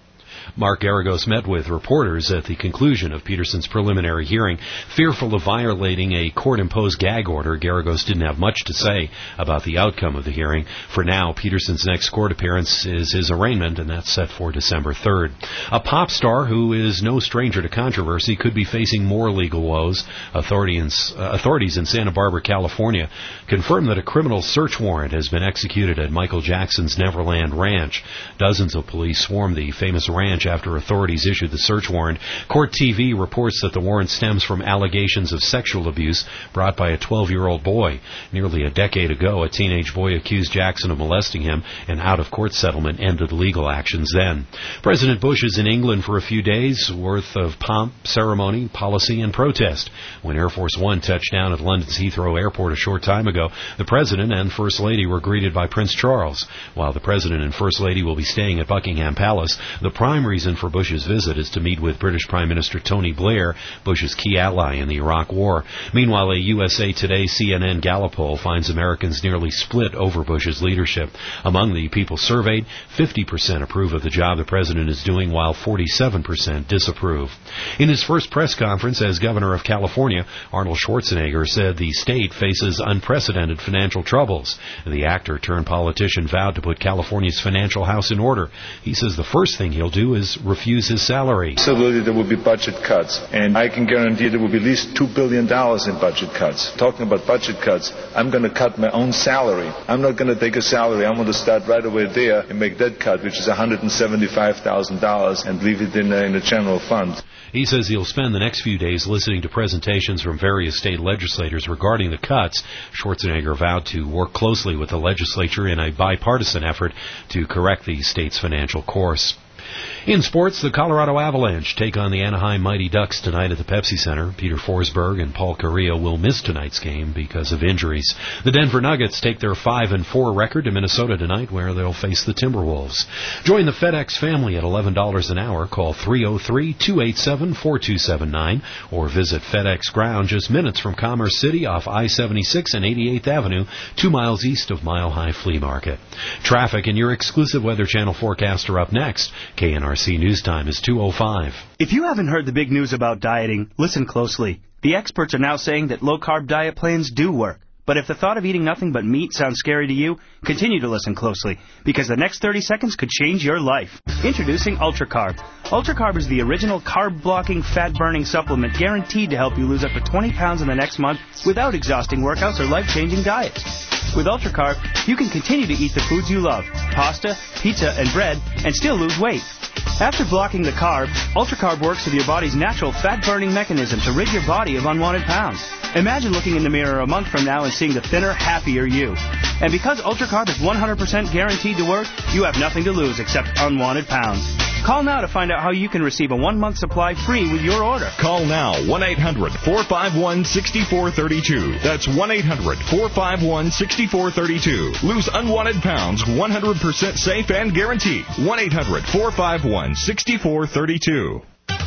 Mark Garagos met with reporters at the conclusion of Peterson's preliminary hearing. Fearful of violating a court-imposed gag order, Garagos didn't have much to say about the outcome of the hearing. For now, Peterson's next court appearance is his arraignment, and that's set for December third. A pop star who is no stranger to controversy could be facing more legal woes. Authorities, uh, authorities in Santa Barbara, California, confirmed that a criminal search warrant has been executed at Michael Jackson's Neverland Ranch. Dozens of police swarmed the famous ranch after authorities issued the search warrant. Court T V reports that the warrant stems from allegations of sexual abuse brought by a twelve-year-old boy. Nearly a decade ago, a teenage boy accused Jackson of molesting him. An out-of-court settlement ended legal actions then. President Bush is in England for a few days worth of pomp, ceremony, policy, and protest. When Air Force One touched down at London's Heathrow Airport a short time ago, the President and First Lady were greeted by Prince Charles. While the President and First Lady will be staying at Buckingham Palace, the prime reason for Bush's visit is to meet with British Prime Minister Tony Blair, Bush's key ally in the Iraq War. Meanwhile, a U S A Today C N N Gallup poll finds Americans nearly split over Bush's leadership. Among the people surveyed, fifty percent approve of the job the president is doing, while forty-seven percent disapprove. In his first press conference as governor of California, Arnold Schwarzenegger said the state faces unprecedented financial troubles. The actor turned politician vowed to put California's financial house in order. He says the first thing he'll do is refuse his salary. Absolutely, there will be budget cuts, and I can guarantee there will be at least two billion dollars in budget cuts. Talking about budget cuts, I'm going to cut my own salary. I'm not going to take a salary. I'm going to start right away there and make that cut, which is one hundred seventy-five thousand dollars, and leave it in a, in a general fund. He says he'll spend the next few days listening to presentations from various state legislators regarding the cuts. Schwarzenegger vowed to work closely with the legislature in a bipartisan effort to correct the state's financial course. In sports, the Colorado Avalanche take on the Anaheim Mighty Ducks tonight at the Pepsi Center. Peter Forsberg and Paul Carrillo will miss tonight's game because of injuries. The Denver Nuggets take their five and four record to Minnesota tonight, where they'll face the Timberwolves. Join the FedEx family at eleven dollars an hour. Call three oh three, two eight seven, four two seven nine or visit FedEx Ground just minutes from Commerce City off I seventy-six and eighty-eighth Avenue, two miles east of Mile High Flea Market. Traffic and your exclusive Weather Channel forecast are up next. K N R C News Time is two oh five. If you haven't heard the big news about dieting, listen closely. The experts are now saying that low-carb diet plans do work. But if the thought of eating nothing but meat sounds scary to you, continue to listen closely, because the next thirty seconds could change your life. Introducing UltraCarb. UltraCarb is the original carb-blocking, fat-burning supplement guaranteed to help you lose up to twenty pounds in the next month without exhausting workouts or life-changing diets. With UltraCarb, you can continue to eat the foods you love, pasta, pizza, and bread, and still lose weight. After blocking the carb, UltraCarb works with your body's natural fat-burning mechanism to rid your body of unwanted pounds. Imagine looking in the mirror a month from now and seeing the thinner, happier you. And because UltraCarb is one hundred percent guaranteed to work, you have nothing to lose except unwanted pounds. Call now to find out how you can receive a one-month supply free with your order. Call now, one eight hundred, four five one, six four three two. That's one eight hundred, four five one, six four three two. Lose unwanted pounds, one hundred percent safe and guaranteed. one eight hundred, four five one, six four three two.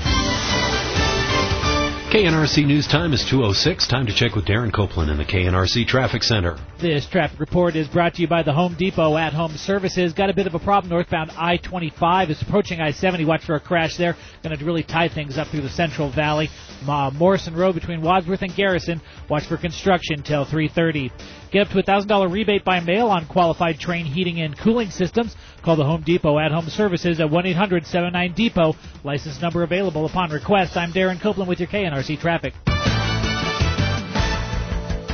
K N R C News Time is two oh six. Time to check with Darren Copeland in the K N R C Traffic Center. This traffic report is brought to you by the Home Depot at-home services. Got a bit of a problem northbound I twenty-five. It's approaching I seventy. Watch for a crash there. Going to really tie things up through the Central Valley. Uh, Morrison Road between Wadsworth and Garrison. Watch for construction till three thirty. Get up to a one thousand dollars rebate by mail on qualified Train heating and cooling systems. Call the Home Depot at-home services at one eight hundred, seven nine, depot. License number available upon request. I'm Darren Copeland with your K N R C Traffic.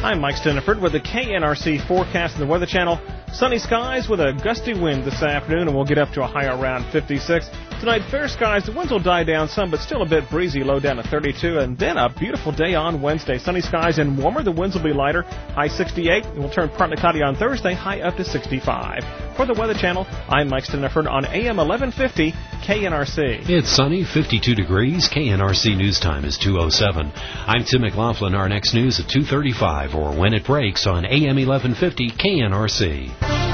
I'm Mike Stiniford with the K N R C forecast and the Weather Channel. Sunny skies with a gusty wind this afternoon, and we'll get up to a high around fifty-six. Tonight, fair skies. The winds will die down some, but still a bit breezy, low down to thirty-two. And then a beautiful day on Wednesday. Sunny skies and warmer. The winds will be lighter, high sixty-eight. It will turn partly cloudy on Thursday, high up to sixty-five. For the Weather Channel, I'm Mike Stiniford on A M eleven fifty K N R C. It's sunny, fifty-two degrees. K N R C news time is two oh seven. I'm Tim McLaughlin. Our next news at two thirty-five, or when it breaks on A M eleven fifty K N R C.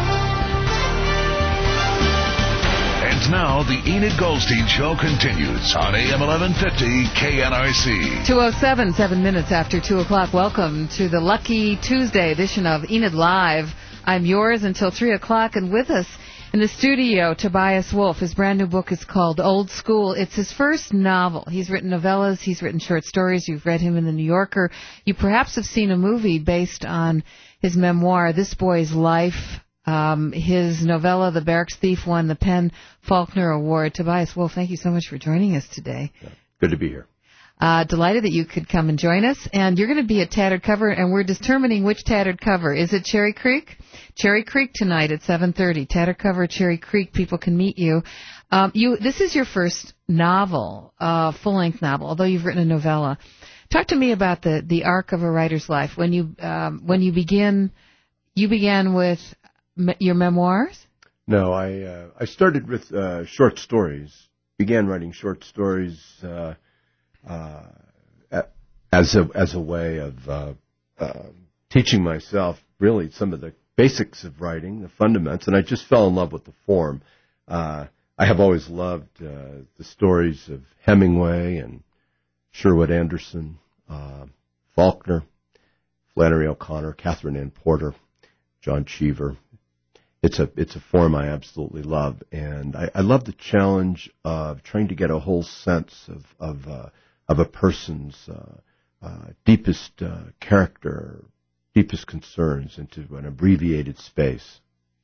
And now the Enid Goldstein Show continues on A M eleven fifty K N R C. two oh seven, seven minutes after two o'clock. Welcome to the lucky Tuesday edition of Enid Live. I'm yours until three o'clock, and with us in the studio, Tobias Wolff. His brand new book is called Old School. It's his first novel. He's written novellas. He's written short stories. You've read him in The New Yorker. You perhaps have seen a movie based on his memoir, This Boy's Life. Um, his novella, The Barracks Thief, won the Penn Faulkner Award. Tobias Wolff, thank you so much for joining us today. Good to be here. Uh, delighted that you could come and join us. And you're going to be at Tattered Cover, and we're determining which Tattered Cover. Is it Cherry Creek? Cherry Creek tonight at seven thirty. Tattered Cover, Cherry Creek. People can meet you. Um, you. This is your first novel, uh, full-length novel, although you've written a novella. Talk to me about the, the arc of a writer's life. When you um, when you begin, you began with me- your memoirs? No, I uh, I started with uh, short stories. Began writing short stories uh, uh, as a as a way of uh, uh, teaching myself really some of the basics of writing, the fundamentals, and I just fell in love with the form. Uh, I have always loved uh, the stories of Hemingway and Sherwood Anderson, uh, Faulkner, Flannery O'Connor, Catherine Ann Porter, John Cheever. It's a it's a form I absolutely love, and I, I love the challenge of trying to get a whole sense of of, uh, of a person's uh, uh, deepest uh, character, deepest concerns into an abbreviated space.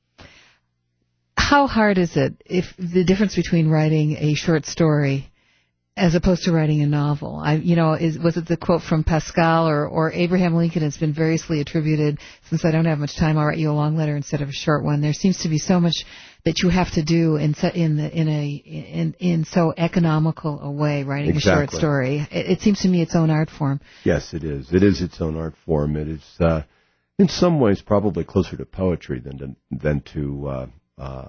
How hard is it, if the difference between writing a short story as opposed to writing a novel? I, you know, is, was it the quote from Pascal or, or Abraham Lincoln? It's been variously attributed. Since I don't have much time, I'll write you a long letter instead of a short one. There seems to be so much that you have to do in in the, in a in in so economical a way. Writing Exactly. a short story, it, it seems to me its own art form. Yes, it is. It is its own art form. It is, uh, in some ways, probably closer to poetry than to than to uh, uh,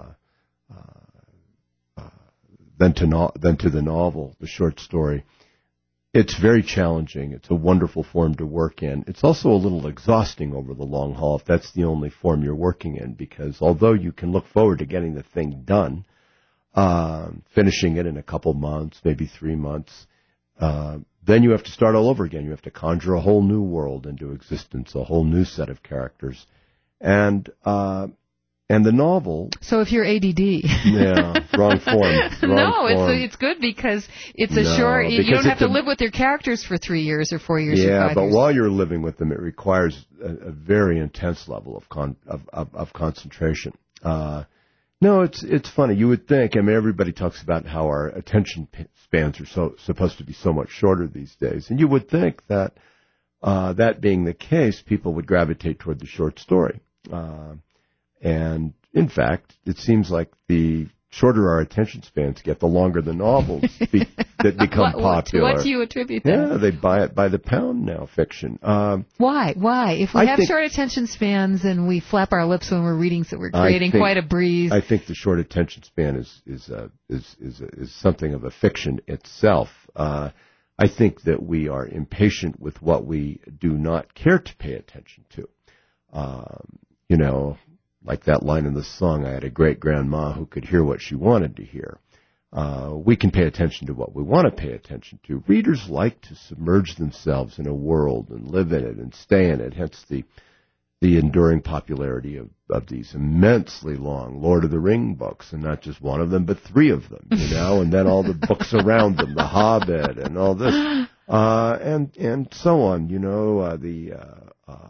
uh, than to no- than to the novel, the short story. It's very challenging. It's a wonderful form to work in. It's also a little exhausting over the long haul if that's the only form you're working in, because although you can look forward to getting the thing done, uh, finishing it in a couple months, maybe three months, uh, then you have to start all over again. You have to conjure a whole new world into existence, a whole new set of characters. And uh, and the novel... So if you're A D D... Yeah, wrong form. Wrong no, form. it's it's good because it's a No, short... You because don't have it's to a- live with your characters for three years or four years or Yeah, five but years. while you're living with them, it requires a, a very intense level of con, of, of, of concentration. Uh, no, it's it's funny. You would think. I mean, everybody talks about how our attention p- spans are so supposed to be so much shorter these days, and you would think that uh, that being the case, people would gravitate toward the short story. Uh, and in fact, it seems like the shorter our attention spans get, the longer the novels be, that become what, what, popular. What do you attribute that? Yeah, they buy it by the pound now, fiction. Um, Why? Why? If we I have think- short attention spans and we flap our lips when we're reading, so we're I creating think- quite a breeze. I think the short attention span is is uh, is is is something of a fiction itself. Uh, I think that we are impatient with what we do not care to pay attention to. Um, you know, like that line in the song, I had a great grandma who could hear what she wanted to hear. Uh, we can pay attention to what we want to pay attention to. Readers like to submerge themselves in a world and live in it and stay in it, hence the the enduring popularity of, of these immensely long Lord of the Ring books, and not just one of them, but three of them, you know, and then all the books around them, The Hobbit and all this, uh, and and so on, you know, uh, the uh, uh,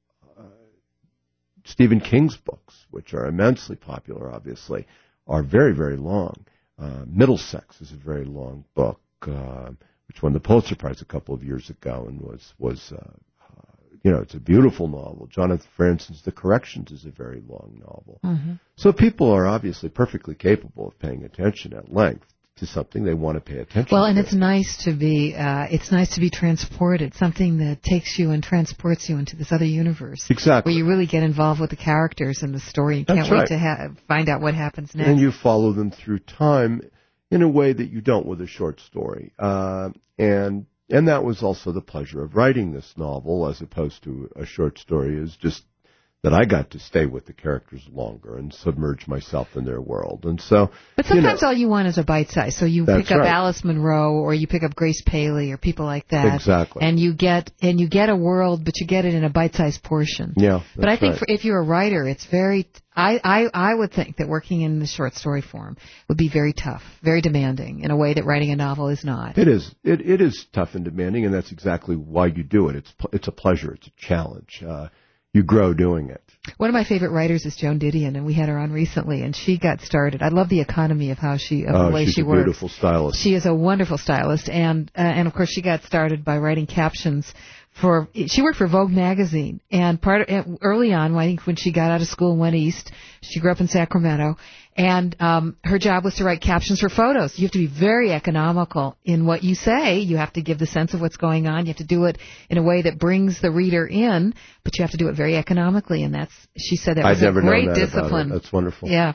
Stephen King's books, which are immensely popular, obviously, are very, very long. Uh, Middlesex is a very long book, uh, which won the Pulitzer Prize a couple of years ago and was was uh, uh, you know, it's a beautiful novel. Jonathan Franzen's The Corrections is a very long novel. Mm-hmm. So people are obviously perfectly capable of paying attention at length to something they want to pay attention Well, to. and it's nice to be uh, it's nice to be transported, something that takes you and transports you into this other universe. Exactly. Where you really get involved with the characters and the story. You can't That's wait right. to ha- find out what happens next. And you follow them through time in a way that you don't with a short story. Uh, and and that was also the pleasure of writing this novel, as opposed to a short story, is just that I got to stay with the characters longer and submerge myself in their world. And so, But sometimes you know, all you want is a bite size. So you That's pick up right. Alice Munro or you pick up Grace Paley or people like that. Exactly. And you get and you get a world, but you get it in a bite sized portion. Yeah. But I that's think right. for, if you're a writer, it's very. I, I I would think that working in the short story form would be very tough, very demanding in a way that writing a novel is not. It is. It it is tough and demanding, and that's exactly why you do it. It's it's a pleasure. It's a challenge. Uh, you grow doing it. One of my favorite writers is Joan Didion, and we had her on recently, and she got started. I love the economy of how she, of Oh, the way she's she a works. beautiful stylist. She is a wonderful stylist, and uh, and of course she got started by writing captions for. She worked for Vogue magazine, and part of, early on, I think when she got out of school and went east, she grew up in Sacramento, and um, her job was to write captions for photos. You have to be very economical in what you say. You have to give the sense of what's going on. You have to do it in a way that brings the reader in, but you have to do it very economically, and that's. She said that was I'd never a great known that discipline. About her. That's wonderful. Yeah.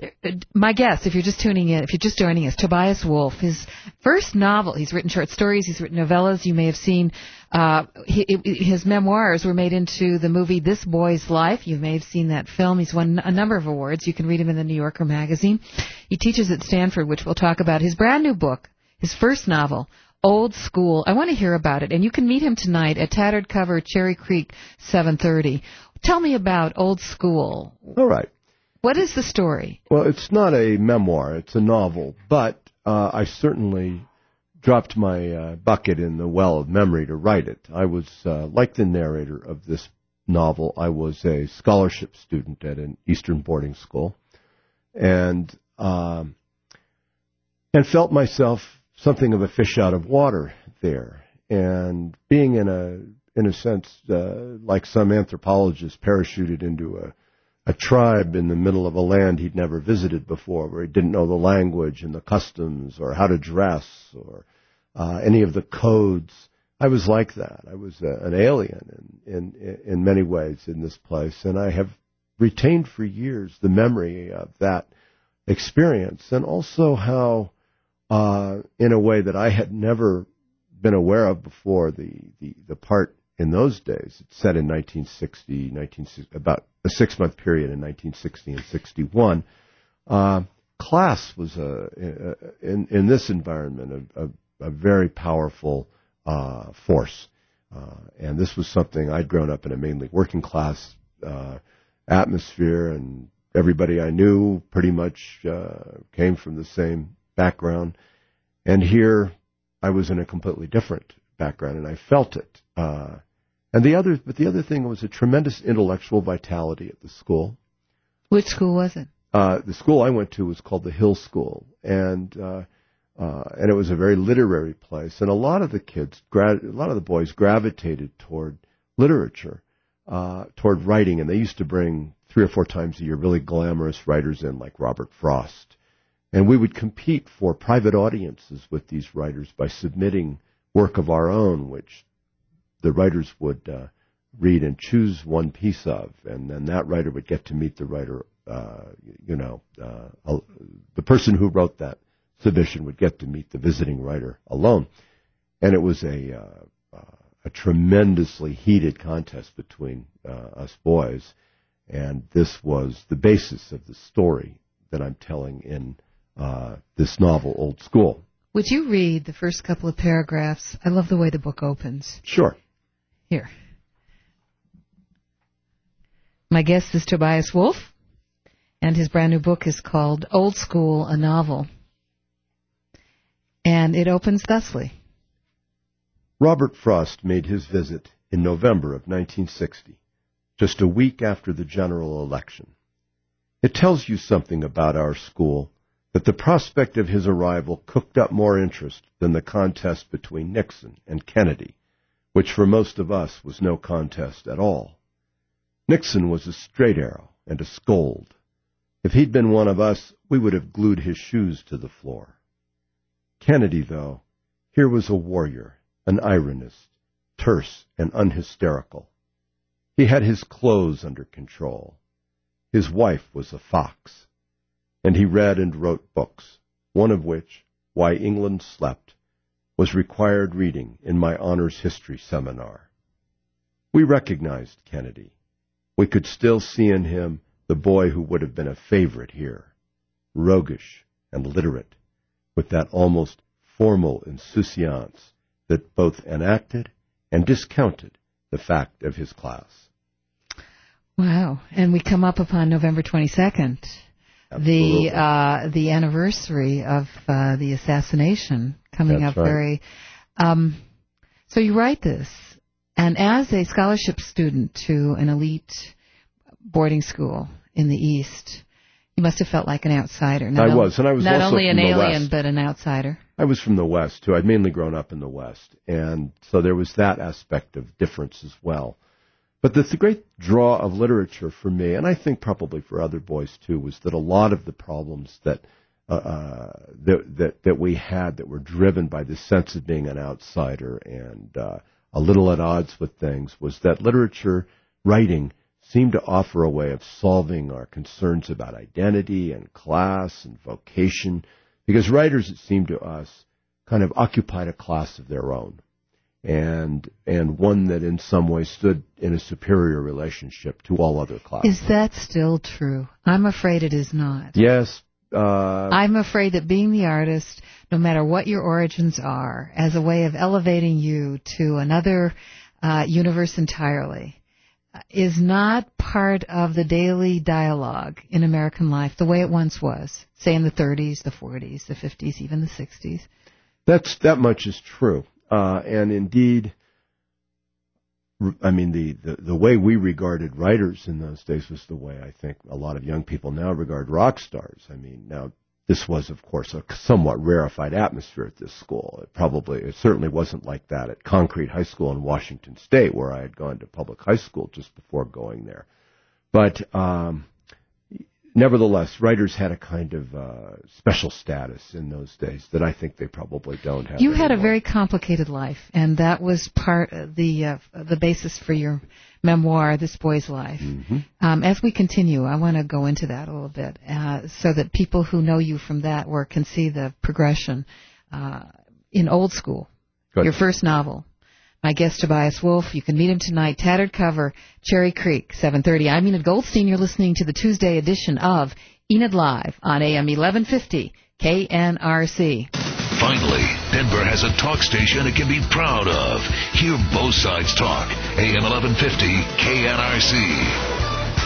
My guest, if you're just tuning in, if you're just joining us, Tobias Wolff, his first novel, he's written short stories, he's written novellas. You may have seen uh, his memoirs were made into the movie This Boy's Life. You may have seen that film. He's won a number of awards. You can read him in the New Yorker magazine. He teaches at Stanford, which we'll talk about. His brand new book, his first novel, Old School. I want to hear about it. And you can meet him tonight at Tattered Cover, Cherry Creek, seven thirty. Tell me about Old School. All right. What is the story? Well, it's not a memoir. It's a novel. But uh, I certainly dropped my uh, bucket in the well of memory to write it. I was, uh, like the narrator of this novel, I was a scholarship student at an Eastern boarding school. And um, and felt myself something of a fish out of water there. And being in a in a sense, uh, like some anthropologist parachuted into a, a tribe in the middle of a land he'd never visited before, where he didn't know the language and the customs or how to dress or uh, any of the codes. I was like that. I was uh, an alien in, in, in many ways in this place, and I have retained for years the memory of that experience, and also how, uh, in a way that I had never been aware of before, the, the, the part in those days, it's set in nineteen sixty, nineteen, about a six-month period in nineteen sixty and sixty-one. Uh, class was, a, a, in, in this environment, a, a, a very powerful uh, force. Uh, and this was something, I'd grown up in a mainly working-class uh, atmosphere, and everybody I knew pretty much uh, came from the same background. And here, I was in a completely different background, and I felt it. Uh, and the other, but the other thing was a tremendous intellectual vitality at the school. Which school was it? Uh, the school I went to was called the Hill School, and uh, uh, and it was a very literary place. And a lot of the kids, gra- a lot of the boys, gravitated toward literature, uh, toward writing, and they used to bring three or four times a year really glamorous writers in, like Robert Frost. And we would compete for private audiences with these writers by submitting work of our own, which the writers would uh, read and choose one piece of, and then that writer would get to meet the writer, uh, you know, uh, the person who wrote that submission would get to meet the visiting writer alone. And it was a, uh, uh, a tremendously heated contest between uh, us boys, and this was the basis of the story that I'm telling in uh, this novel, Old School. Would you read the first couple of paragraphs? I love the way the book opens. Sure. Here. My guest is Tobias Wolff, and his brand new book is called Old School, a Novel. And it opens thusly. Robert Frost made his visit in November of nineteen sixty, just a week after the general election. It tells you something about our school that the prospect of his arrival cooked up more interest than the contest between Nixon and Kennedy, which for most of us was no contest at all. Nixon was a straight arrow and a scold. If he'd been one of us, we would have glued his shoes to the floor. Kennedy, though, here was a warrior, an ironist, terse and unhysterical. He had his clothes under control. His wife was a fox, and he read and wrote books, one of which, Why England Slept, was required reading in my honors history seminar. We recognized Kennedy. We could still see in him the boy who would have been a favorite here, roguish and literate, with that almost formal insouciance that both enacted and discounted the fact of his class. Wow. And we come up upon November twenty-second, Absolutely. the uh, the anniversary of uh, the assassination coming That's up right. very... Um, so you write this, and as a scholarship student to an elite boarding school in the East, you must have felt like an outsider. Not I on- was, and I was not also only from an the alien, West. but an outsider. I was from the West, too. I'd mainly grown up in the West, and so there was that aspect of difference as well. But the, the great draw of literature for me, and I think probably for other boys, too, was that a lot of the problems that uh, uh, that, that that we had that were driven by this sense of being an outsider and uh, a little at odds with things was that literature writing seemed to offer a way of solving our concerns about identity and class and vocation, because writers, it seemed to us, kind of occupied a class of their own, and and one that in some way stood in a superior relationship to all other classes. Is that still true? I'm afraid it is not. Yes. Uh, I'm afraid that being the artist, no matter what your origins are, as a way of elevating you to another uh, universe entirely, is not part of the daily dialogue in American life the way it once was, say in the thirties, the forties, the fifties, even the sixties. That's that much is true, uh, and indeed, I mean the, the the way we regarded writers in those days was the way I think a lot of young people now regard rock stars. I mean, now this was of course a somewhat rarefied atmosphere at this school. It probably, it certainly wasn't like that at Concrete High School in Washington State, where I had gone to public high school just before going there. But um, nevertheless, writers had a kind of uh, special status in those days that I think they probably don't have. You had a anymore. very complicated life, and that was part of the uh, the basis for your memoir, This Boy's Life. Mm-hmm. Um, as we continue, I want to go into that a little bit, uh, so that people who know you from that work can see the progression uh, in Old School, Good. Your first novel. My guest, Tobias Wolff. You can meet him tonight, tattered cover, Cherry Creek, seven thirty. I'm Enid Goldstein. You're listening to the Tuesday edition of Enid Live on A M eleven fifty K N R C. Finally, Denver has a talk station it can be proud of. Hear both sides talk. A M eleven fifty K N R C.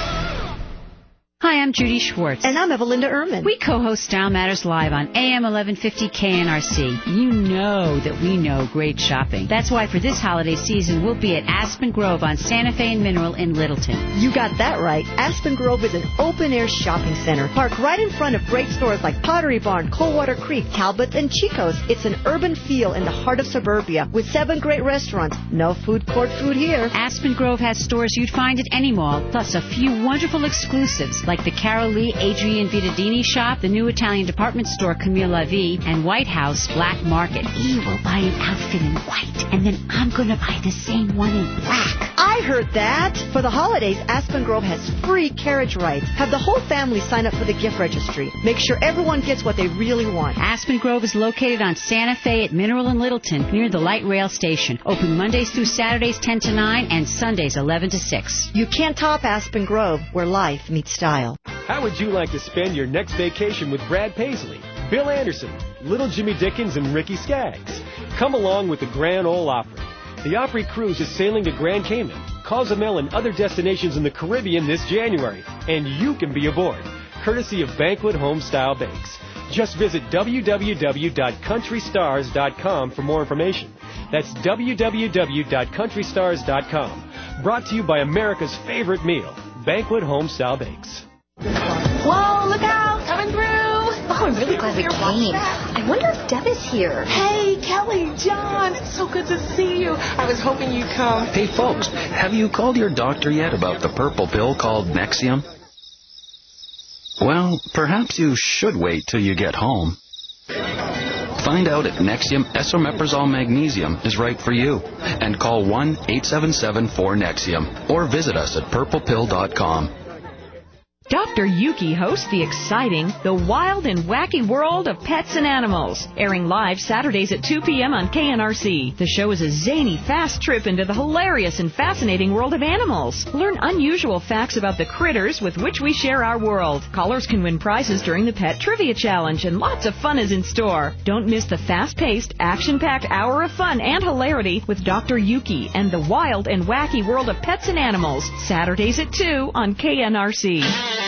Hi, I'm Judy Schwartz. And I'm Evelinda Ehrman. We co-host Style Matters Live on A M eleven fifty K N R C. You know that we know great shopping. That's why for this holiday season, we'll be at Aspen Grove on Santa Fe and Mineral in Littleton. You got that right. Aspen Grove is an open-air shopping center. Parked right in front of great stores like Pottery Barn, Coldwater Creek, Talbot, and Chico's. It's an urban feel in the heart of suburbia with seven great restaurants. No food court food here. Aspen Grove has stores you'd find at any mall, plus a few wonderful exclusives like the Carol Lee Adrian Vittadini shop, the new Italian department store Camille La Vie, and White House Black Market. He will buy an outfit in white, and then I'm going to buy the same one in black. I heard that. For the holidays, Aspen Grove has free carriage rides. Have the whole family sign up for the gift registry. Make sure everyone gets what they really want. Aspen Grove is located on Santa Fe at Mineral and Littleton, near the light rail station. Open Mondays through Saturdays ten to nine and Sundays eleven to six. You can't top Aspen Grove, where life meets style. How would you like to spend your next vacation with Brad Paisley, Bill Anderson, Little Jimmy Dickens, and Ricky Skaggs? Come along with the Grand Ole Opry. The Opry Cruise is sailing to Grand Cayman, Cozumel, and other destinations in the Caribbean this January, and you can be aboard, courtesy of Banquet Homestyle Bakes. Just visit w w w dot country stars dot com for more information. That's w w w dot country stars dot com. Brought to you by America's favorite meal, Banquet Homestyle Bakes. Whoa, look out! Coming through! Oh, I'm really glad we came. I I wonder if Deb is here. Hey, Kelly, John, it's so good to see you. I was hoping you'd come. Hey, folks, have you called your doctor yet about the purple pill called Nexium? Well, perhaps you should wait till you get home. Find out if Nexium esomeprazole magnesium is right for you and call one eight seven seven four Nexium or visit us at purple pill dot com. Doctor Yuki hosts the exciting, the wild and wacky world of pets and animals, airing live Saturdays at two p.m. on K N R C. The show is a zany, fast trip into the hilarious and fascinating world of animals. Learn unusual facts about the critters with which we share our world. Callers can win prizes during the Pet Trivia Challenge, and lots of fun is in store. Don't miss the fast-paced, action-packed hour of fun and hilarity with Doctor Yuki and the wild and wacky world of pets and animals, Saturdays at two on K N R C.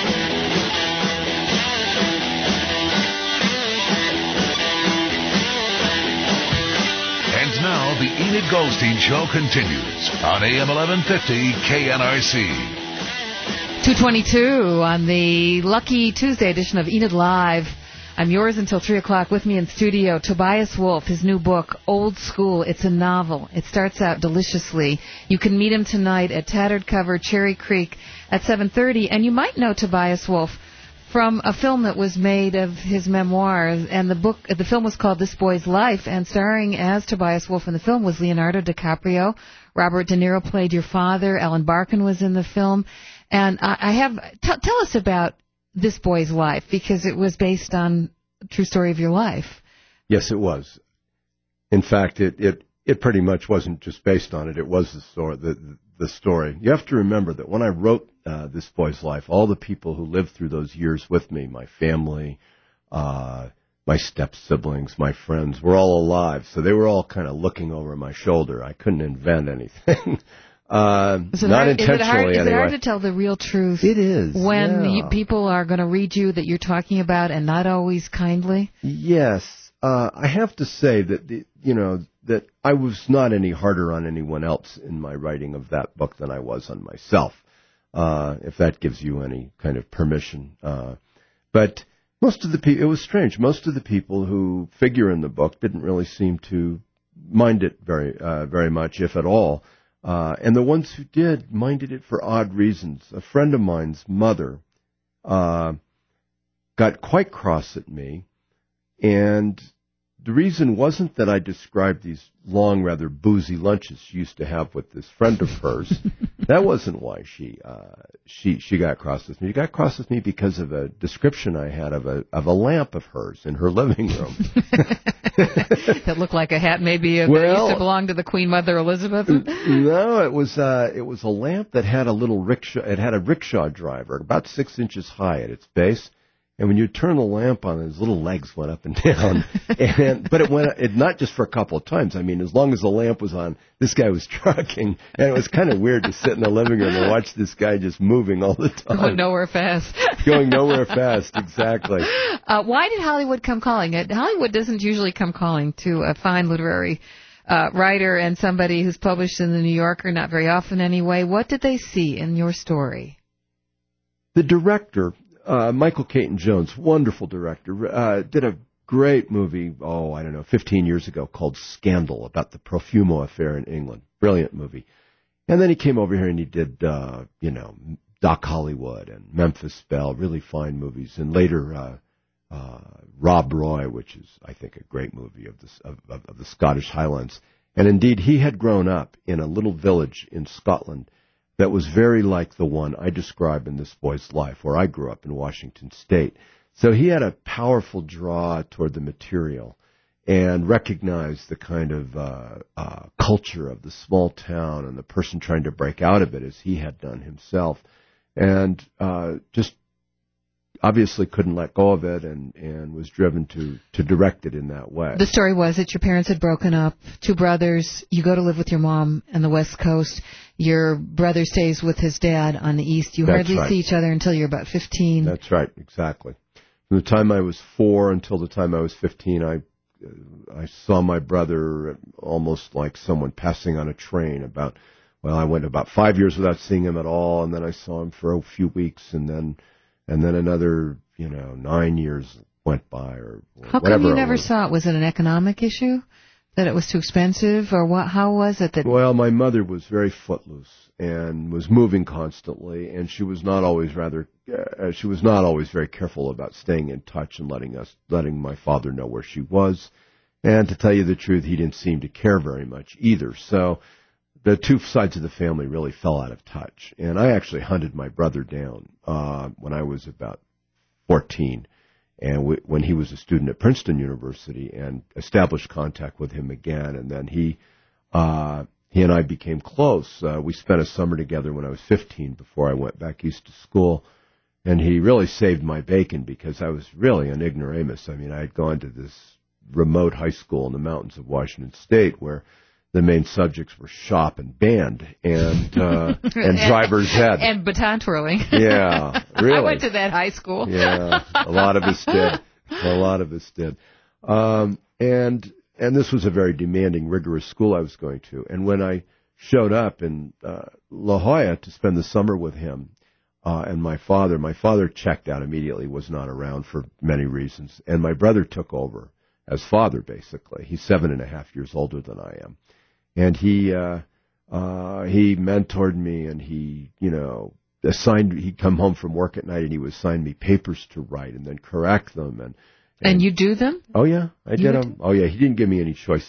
And now the Enid Goldstein Show continues on A M eleven fifty K N R C. two twenty-two on the lucky Tuesday edition of Enid Live. I'm yours until three o'clock. With me in studio, Tobias Wolff, his new book, Old School. It's a novel. It starts out deliciously. You can meet him tonight at Tattered Cover, Cherry Creek at seven thirty. And you might know Tobias Wolff from a film that was made of his memoirs. And the book, the film was called This Boy's Life. And starring as Tobias Wolff in the film was Leonardo DiCaprio. Robert De Niro played your father. Alan Barkin was in the film. And I, I have, t- tell us about This Boy's Life, because it was based on a true story of your life. Yes, it was. In fact, it, it, it pretty much wasn't just based on it. It was the story. The, the story. You have to remember that when I wrote uh, This Boy's Life, all the people who lived through those years with me, my family, uh, my step-siblings, my friends, were all alive. So they were all kind of looking over my shoulder. I couldn't invent anything. Uh, not hard, intentionally, is it hard, anyway. Is it hard to tell the real truth? It is. When yeah. you, people are going to read you that you're talking about and not always kindly? Yes. Uh, I have to say that, the, you know, that I was not any harder on anyone else in my writing of that book than I was on myself, uh, if that gives you any kind of permission. Uh, but most of the people, it was strange, most of the people who figure in the book didn't really seem to mind it very, uh, very much, if at all. Uh, and the ones who did minded it for odd reasons. A friend of mine's mother uh, got quite cross at me, and the reason wasn't that I described these long, rather boozy lunches she used to have with this friend of hers. That wasn't why she uh, she she got cross with me. She got cross with me because of a description I had of a of a lamp of hers in her living room. That looked like a hat, maybe uh, well, that used to belong to the Queen Mother Elizabeth. No, it was uh, it was a lamp that had a little rickshaw. It had a rickshaw driver, about six inches high at its base. And when you turn the lamp on, his little legs went up and down. and But it went it, not just for a couple of times. I mean, as long as the lamp was on, this guy was trucking. And it was kind of weird to sit in the living room and watch this guy just moving all the time. Going nowhere fast. Going nowhere fast, exactly. Uh, why did Hollywood come calling? It Hollywood doesn't usually come calling to a fine literary uh, writer and somebody who's published in the New Yorker, not very often anyway. What did they see in your story? The director... Uh, Michael Caton Jones, wonderful director, uh, did a great movie, oh, I don't know, fifteen years ago called Scandal about the Profumo affair in England. Brilliant movie. And then he came over here and he did, uh, you know, Doc Hollywood and Memphis Belle, really fine movies. And later, uh, uh, Rob Roy, which is, I think, a great movie of, this, of, of, of the Scottish Highlands. And indeed, he had grown up in a little village in Scotland that was very like the one I describe in This Boy's Life, where I grew up in Washington State. So he had a powerful draw toward the material and recognized the kind of uh, uh, culture of the small town and the person trying to break out of it as he had done himself. And uh, just obviously couldn't let go of it and, and was driven to, to direct it in that way. The story was that your parents had broken up, two brothers. You go to live with your mom on the West Coast. Your brother stays with his dad on the East. You That's hardly right. see each other until you're about fifteen. That's right, exactly. From the time I was four until the time I was fifteen, I uh, I saw my brother almost like someone passing on a train. About well, I went about five years without seeing him at all, and then I saw him for a few weeks, and then and then another, you know, nine years went by or, or How whatever come you it never was. saw it? Was it an economic issue? That it was too expensive? Or what? How was it that... Well, my mother was very footloose and was moving constantly, and she was not always rather, uh, she was not always very careful about staying in touch and letting us, letting my father know where she was. And to tell you the truth, he didn't seem to care very much either. So the two sides of the family really fell out of touch. And I actually hunted my brother down uh, when I was about fourteen, and we, when he was a student at Princeton University, and established contact with him again. And then he uh, he and I became close. Uh, we spent a summer together when I was fifteen before I went back east to school. And he really saved my bacon because I was really an ignoramus. I mean, I had gone to this remote high school in the mountains of Washington State where the main subjects were shop and band and uh, and driver's ed. And baton twirling. Yeah, really. I went to that high school. Yeah, a lot of us did. A lot of us did. Um, and and this was a very demanding, rigorous school I was going to. And when I showed up in uh, La Jolla to spend the summer with him uh, and my father, my father checked out immediately, was not around for many reasons. And my brother took over as father, basically. He's seven and a half years older than I am. And he, uh, uh, he mentored me, and he, you know, assigned, he'd come home from work at night and he would assign me papers to write and then correct them. And, and, and you do them? Oh yeah, I you did them. Oh yeah, he didn't give me any choice.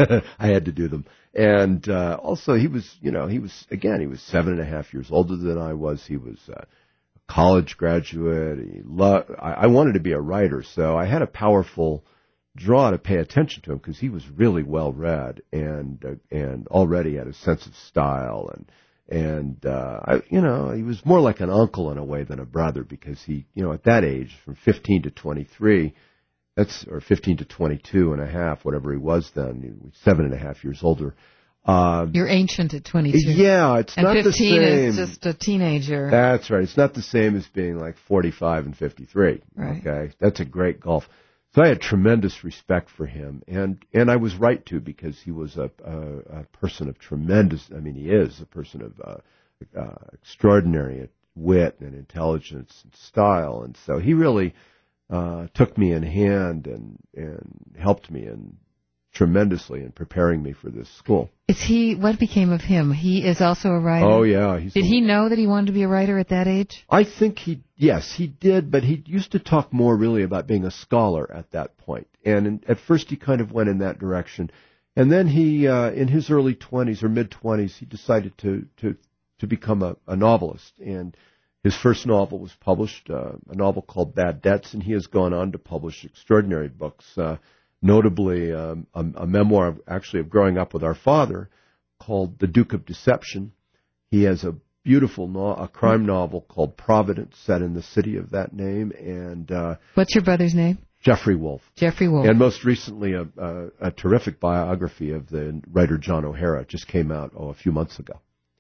I had to do them. And, uh, also he was, you know, he was, again, he was seven and a half years older than I was. He was, uh, a college graduate. He lo- I, I wanted to be a writer, so I had a powerful draw to pay attention to him because he was really well read and uh, and already had a sense of style, and and uh I, you know, he was more like an uncle in a way than a brother, because he, you know, at that age, from fifteen to twenty-three, that's or fifteen to twenty-two and a half, whatever he was then, he was seven and a half years older. Uh, You're ancient at twenty-two. Yeah, it's and not the same. fifteen is just a teenager. That's right. It's not the same as being like forty-five and fifty-three. Right. Okay, that's a great gulf. So I had tremendous respect for him, and, and I was right to, because he was a, a, a person of tremendous, I mean, he is a person of uh, uh, extraordinary wit and intelligence and style, and so he really uh, took me in hand and, and helped me in tremendously in preparing me for this school. Is he, what became of him? He is also a writer? Oh, yeah. He's did a, he know that he wanted to be a writer at that age? I think he, yes, he did, but he used to talk more really about being a scholar at that point. And in, at first he kind of went in that direction. And then he, uh, in his early twenties or mid-twenties, he decided to, to, to become a, a novelist. And his first novel was published, uh, a novel called Bad Debts, and he has gone on to publish extraordinary books, uh, notably um, a, a memoir of, actually of growing up with our father called The Duke of Deception. He has a beautiful no- a crime novel called Providence, set in the city of that name. And uh, what's your brother's name? Jeffrey Wolf. Jeffrey Wolf. And most recently, a, a, a terrific biography of the writer John O'Hara just came out oh, a few months ago.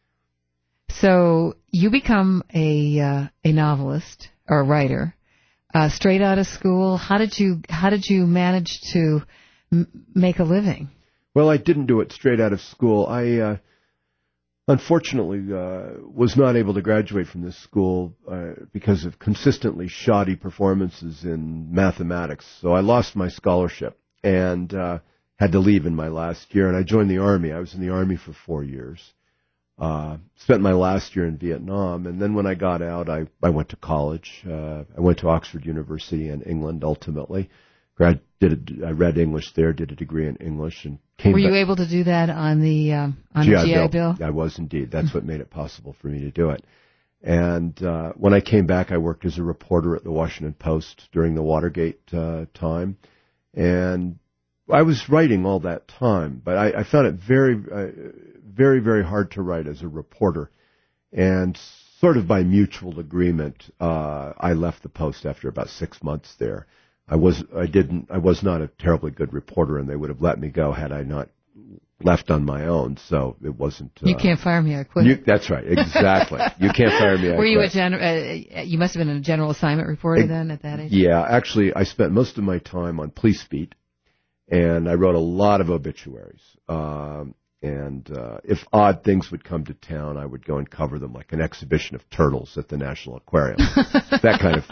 So you become a uh, a novelist or a writer. Uh, straight out of school, how did you how did you manage to m- make a living? Well, I didn't do it straight out of school. I uh, unfortunately uh, was not able to graduate from this school uh, because of consistently shoddy performances in mathematics. So I lost my scholarship and uh, had to leave in my last year. And I joined the Army. I was in the Army for four years. Uh, spent my last year in Vietnam, and then when I got out, I, I went to college. Uh, I went to Oxford University in England, ultimately. Grad, did a, I read English there, did a degree in English, and came Were back. you able to do that on the, um, on G I the G I Bill? Bill? I was indeed. That's what made it possible for me to do it. And uh, when I came back, I worked as a reporter at the Washington Post during the Watergate uh, time. And I was writing all that time, but I, I found it very... Uh, very, very hard to write as a reporter. And sort of by mutual agreement, uh, I left the Post after about six months there. I was, I didn't, I was not a terribly good reporter, and they would have let me go had I not left on my own. So it wasn't. Uh, you can't fire me, I quit. You, that's right, exactly. You can't fire me, I Were you quit. a general, uh, you must have been a general assignment reporter then at that age? Yeah, actually, I spent most of my time on Police Beat, and I wrote a lot of obituaries. Um, And uh, if odd things would come to town, I would go and cover them, like an exhibition of turtles at the National Aquarium, that kind of thing.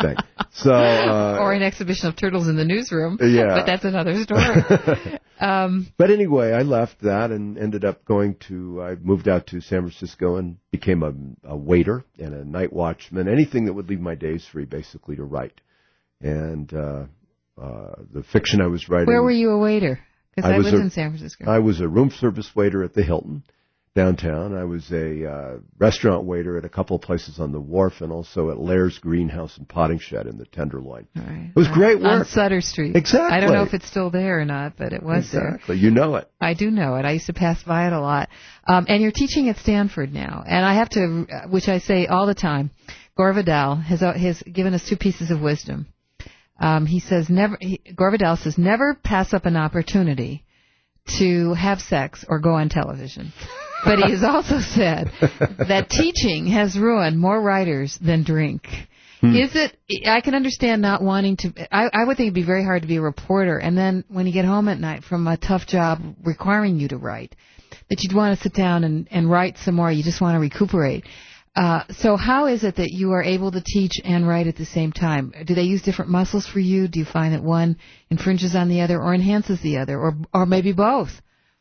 So, uh, or an exhibition of turtles in the newsroom. Yeah. But that's another story. um, but anyway, I left that and ended up going to, I moved out to San Francisco and became a, a waiter and a night watchman, anything that would leave my days free, basically, to write. And uh, uh, the fiction I was writing. Where were you a waiter? Because I, I lived a, in San Francisco. I was a room service waiter at the Hilton downtown. I was a uh, restaurant waiter at a couple of places on the wharf, and also at Lair's Greenhouse and Potting Shed in the Tenderloin. Right. It was great work. On Sutter Street. Exactly. I don't know if it's still there or not, but it was exactly. there. Exactly. You know it. I do know it. I used to pass by it a lot. Um, and you're teaching at Stanford now. And I have to, which I say all the time, Gore Vidal has, uh, has given us two pieces of wisdom. Um, he says, never, he, Gore Vidal says, never pass up an opportunity to have sex or go on television. But he has also said that teaching has ruined more writers than drink. Hmm. Is it, I can understand not wanting to, I, I would think it'd be very hard to be a reporter, and then when you get home at night from a tough job requiring you to write, that you'd want to sit down and, and write some more, you just want to recuperate. Uh, so how is it that you are able to teach and write at the same time? Do they use different muscles for you? Do you find that one infringes on the other or enhances the other, or or maybe both?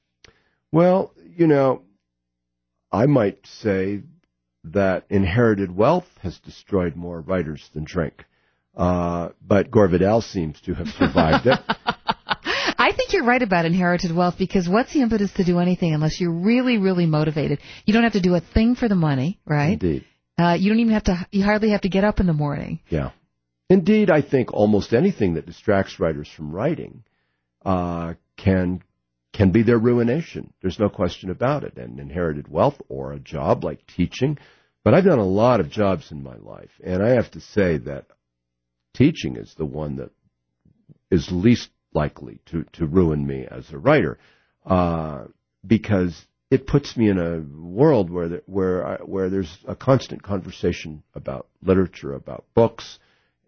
Well, you know, I might say that inherited wealth has destroyed more writers than drink. Uh, but Gore Vidal seems to have survived it. I think you're right about inherited wealth, because what's the impetus to do anything unless you're really, really motivated? You don't have to do a thing for the money, right? Indeed. Uh, you don't even have to, you hardly have to get up in the morning. Yeah. Indeed, I think almost anything that distracts writers from writing uh, can can be their ruination. There's no question about it. And inherited wealth or a job like teaching. But I've done a lot of jobs in my life, and I have to say that teaching is the one that is least likely to, to ruin me as a writer, uh, because it puts me in a world where the, where I, where there's a constant conversation about literature, about books,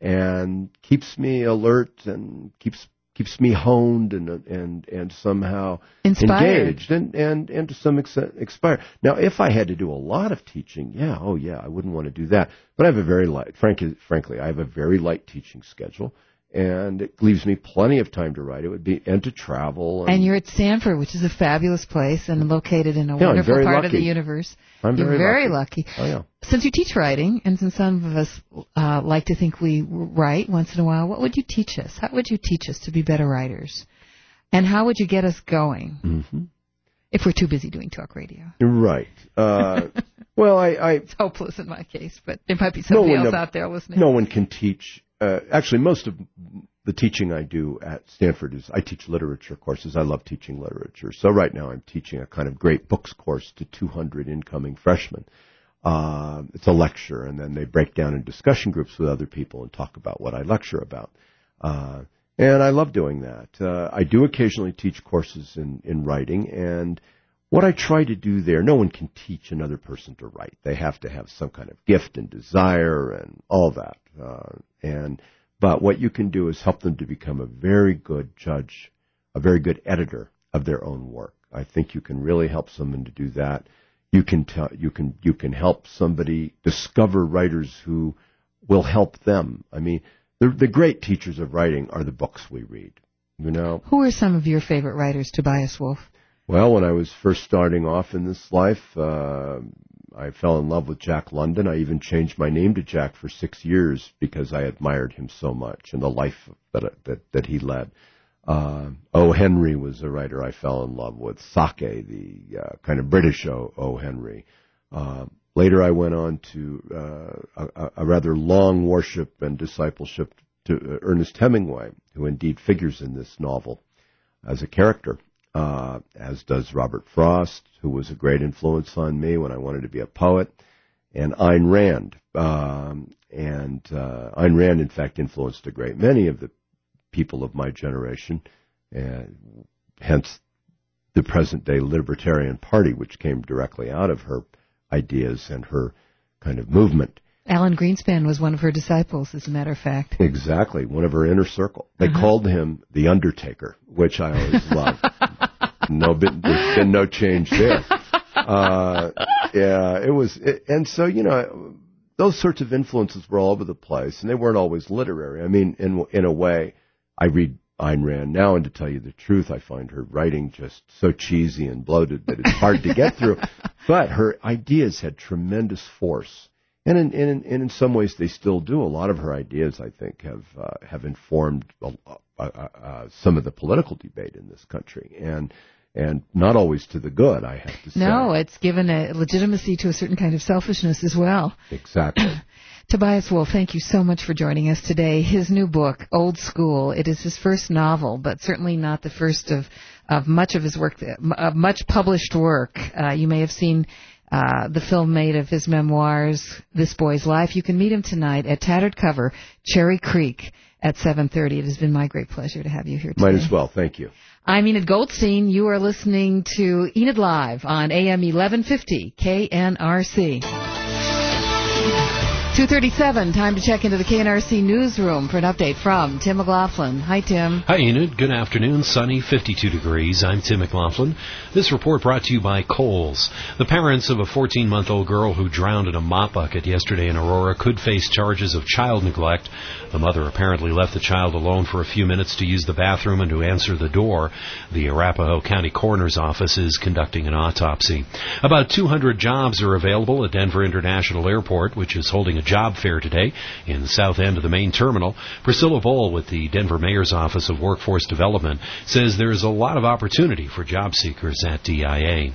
and keeps me alert and keeps keeps me honed and and and somehow inspired. engaged and and and to some extent inspired. Now, if I had to do a lot of teaching, yeah, oh yeah, I wouldn't want to do that. But I have a very light, frankly, frankly, I have a very light teaching schedule. And it leaves me plenty of time to write. It would be and to travel. And, and you're at Stanford, which is a fabulous place and located in a yeah, wonderful part lucky. of the universe. I'm you're very, very lucky. lucky. Oh, yeah. Since you teach writing, and since some of us uh, like to think we write once in a while, what would you teach us? How would you teach us to be better writers? And how would you get us going mm-hmm. if we're too busy doing talk radio? Right. Uh, well, I, I... It's hopeless in my case, but there might be somebody no else no, out there listening. No one can teach. Uh, actually, most of the teaching I do at Stanford is I teach literature courses. I love teaching literature. So right now I'm teaching a kind of great books course to two hundred incoming freshmen. Uh, it's a lecture, and then they break down in discussion groups with other people and talk about what I lecture about. Uh, and I love doing that. Uh, I do occasionally teach courses in, in writing, and what I try to do there, no one can teach another person to write. They have to have some kind of gift and desire and all that. Uh, and But what you can do is help them to become a very good judge, a very good editor of their own work. I think you can really help someone to do that. You can tell, you can you can help somebody discover writers who will help them. I mean, the the great teachers of writing are the books we read. You know. Who are some of your favorite writers, Tobias Wolff? Well, when I was first starting off in this life, uh, I fell in love with Jack London. I even changed my name to Jack for six years because I admired him so much and the life that that, that he led. Uh, O. Henry was a writer I fell in love with. Sake, the uh, kind of British O. O. Henry. Uh, later I went on to uh, a, a rather long worship and discipleship to uh, Ernest Hemingway, who indeed figures in this novel as a character. Uh, as does Robert Frost, who was a great influence on me when I wanted to be a poet, and Ayn Rand. Um, and uh, Ayn Rand, in fact, influenced a great many of the people of my generation, and hence the present-day Libertarian Party, which came directly out of her ideas and her kind of movement. Alan Greenspan was one of her disciples, as a matter of fact. Exactly, one of her inner circle. They uh-huh. called him the Undertaker, which I always loved. No, been, there's been no change there. Uh, yeah, it was, it, and so, you know, those sorts of influences were all over the place, and they weren't always literary. I mean, in in a way, I read Ayn Rand now, and to tell you the truth, I find her writing just so cheesy and bloated that it's hard to get through. But her ideas had tremendous force, and in, in, and in some ways they still do. A lot of her ideas, I think, have uh, have informed uh, uh, uh, some of the political debate in this country, and and not always to the good, I have to say. No, it's given a legitimacy to a certain kind of selfishness as well. Exactly. Tobias Wolff, thank you so much for joining us today. His new book, Old School, it is his first novel, but certainly not the first of, of much of his work, of much published work. Uh, you may have seen uh, the film made of his memoirs, This Boy's Life. You can meet him tonight at Tattered Cover, Cherry Creek, at seven thirty. It has been my great pleasure to have you here today. Might as well. Thank you. I'm Enid Goldstein. You are listening to Enid Live on A M eleven fifty K N R C. two thirty-seven, time to check into the K N R C newsroom for an update from Tim McLaughlin. Hi, Tim. Hi, Enid. Good afternoon. Sunny, fifty-two degrees. I'm Tim McLaughlin. This report brought to you by Kohl's. The parents of a fourteen-month-old girl who drowned in a mop bucket yesterday in Aurora could face charges of child neglect. The mother apparently left the child alone for a few minutes to use the bathroom and to answer the door. The Arapahoe County Coroner's Office is conducting an autopsy. About two hundred jobs are available at Denver International Airport, which is holding a job fair today in the south end of the main terminal. Priscilla Voll with the Denver Mayor's Office of Workforce Development says there is a lot of opportunity for job seekers at D I A.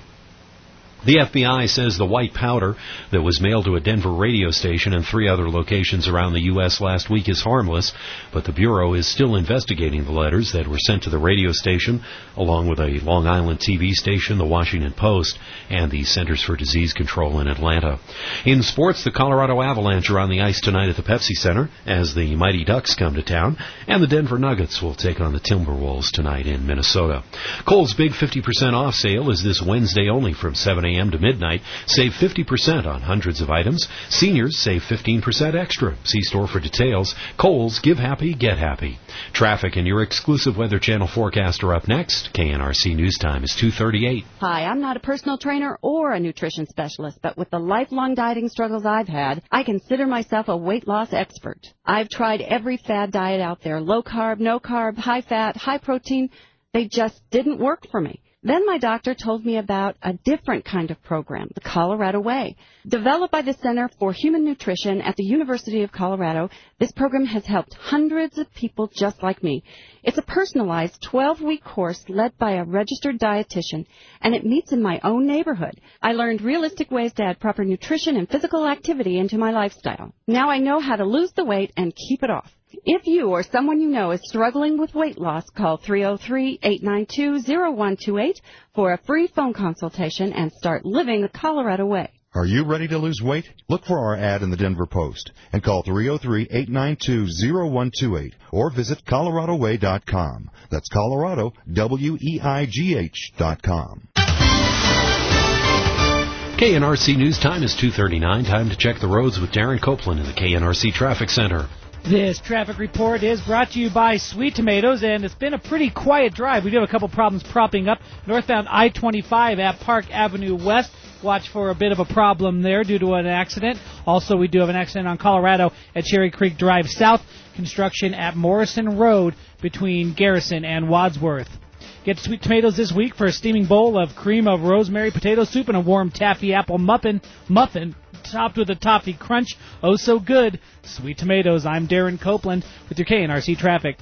The F B I says the white powder that was mailed to a Denver radio station and three other locations around the U S last week is harmless, but the Bureau is still investigating the letters that were sent to the radio station, along with a Long Island T V station, the Washington Post, and the Centers for Disease Control in Atlanta. In sports, the Colorado Avalanche are on the ice tonight at the Pepsi Center as the Mighty Ducks come to town, and the Denver Nuggets will take on the Timberwolves tonight in Minnesota. Kohl's big fifty percent off sale is this Wednesday only from seven a.m. to midnight. Save fifty percent on hundreds of items. Seniors save fifteen percent extra. See store for details. Kohl's, give happy, get happy. Traffic and your exclusive Weather Channel forecast are up next. K N R C News Time is two thirty-eight. Hi, I'm not a personal trainer or a nutrition specialist, but with the lifelong dieting struggles I've had, I consider myself a weight loss expert. I've tried every fad diet out there, low carb, no carb, high fat, high protein. They just didn't work for me. Then my doctor told me about a different kind of program, the Colorado Way. Developed by the Center for Human Nutrition at the University of Colorado, this program has helped hundreds of people just like me. It's a personalized twelve-week course led by a registered dietitian, and it meets in my own neighborhood. I learned realistic ways to add proper nutrition and physical activity into my lifestyle. Now I know how to lose the weight and keep it off. If you or someone you know is struggling with weight loss, call three oh three, eight nine two, oh one two eight for a free phone consultation and start living the Colorado Way. Are you ready to lose weight? Look for our ad in the Denver Post and call three oh three, eight nine two, oh one two eight or visit Colorado Way dot com. That's Colorado, W E I G H dot com. K N R C News Time is two thirty-nine. Time to check the roads with Darren Copeland in the K N R C Traffic Center. This traffic report is brought to you by Sweet Tomatoes, and it's been a pretty quiet drive. We do have a couple problems propping up. Northbound I twenty-five at Park Avenue West. Watch for a bit of a problem there due to an accident. Also, we do have an accident on Colorado at Cherry Creek Drive South. Construction at Morrison Road between Garrison and Wadsworth. Get Sweet Tomatoes this week for a steaming bowl of cream of rosemary potato soup and a warm taffy apple muffin, muffin topped with a toffee crunch. Oh, so good. Sweet Tomatoes. I'm Darren Copeland with your K N R C traffic.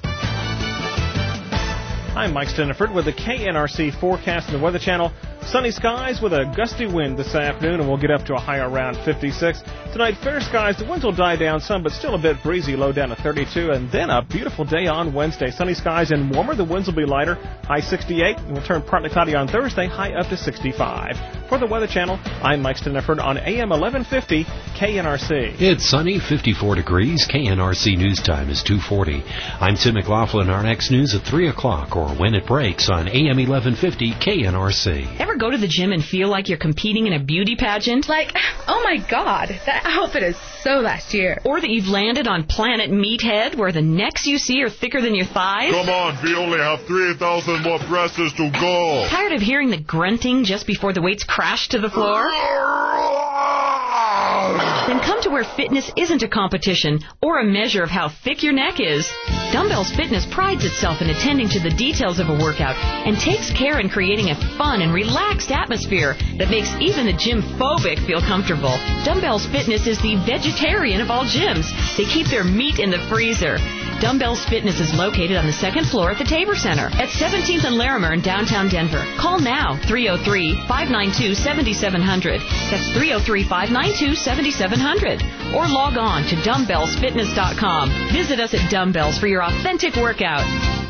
I'm Mike Steniford with the K N R C forecast and the Weather Channel. Sunny skies with a gusty wind this afternoon, and we'll get up to a high around fifty-six. Tonight, fair skies. The winds will die down some, but still a bit breezy, low down to thirty-two. And then a beautiful day on Wednesday. Sunny skies and warmer. The winds will be lighter, high sixty-eight. And we'll turn partly cloudy on Thursday, high up to sixty-five. For the Weather Channel, I'm Mike Steniford on A M eleven fifty K N R C. It's sunny, fifty-four degrees. K N R C News Time is two forty. I'm Tim McLaughlin. Our next news at three o'clock or when it breaks on A M eleven fifty K N R C. Ever go to the gym and feel like you're competing in a beauty pageant? Like, oh my God, that outfit is so last year. Or that you've landed on Planet Meathead, where the necks you see are thicker than your thighs? Come on, we only have three thousand more presses to go. Tired of hearing the grunting just before the weights crash to the floor? Then come to where fitness isn't a competition or a measure of how thick your neck is. Dumbbells Fitness prides itself in attending to the details of a workout and takes care in creating a fun and relaxed atmosphere that makes even the gym phobic feel comfortable. Dumbbells Fitness is the vegetarian of all gyms. They keep their meat in the freezer. Dumbbells Fitness is located on the second floor at the Tabor Center at seventeenth and Larimer in downtown Denver. Call now, three oh three, five nine two, seven seven zero zero. That's three oh three, five nine two, seven seven zero zero. Or log on to dumbbells fitness dot com. Visit us at Dumbbells for your authentic workout.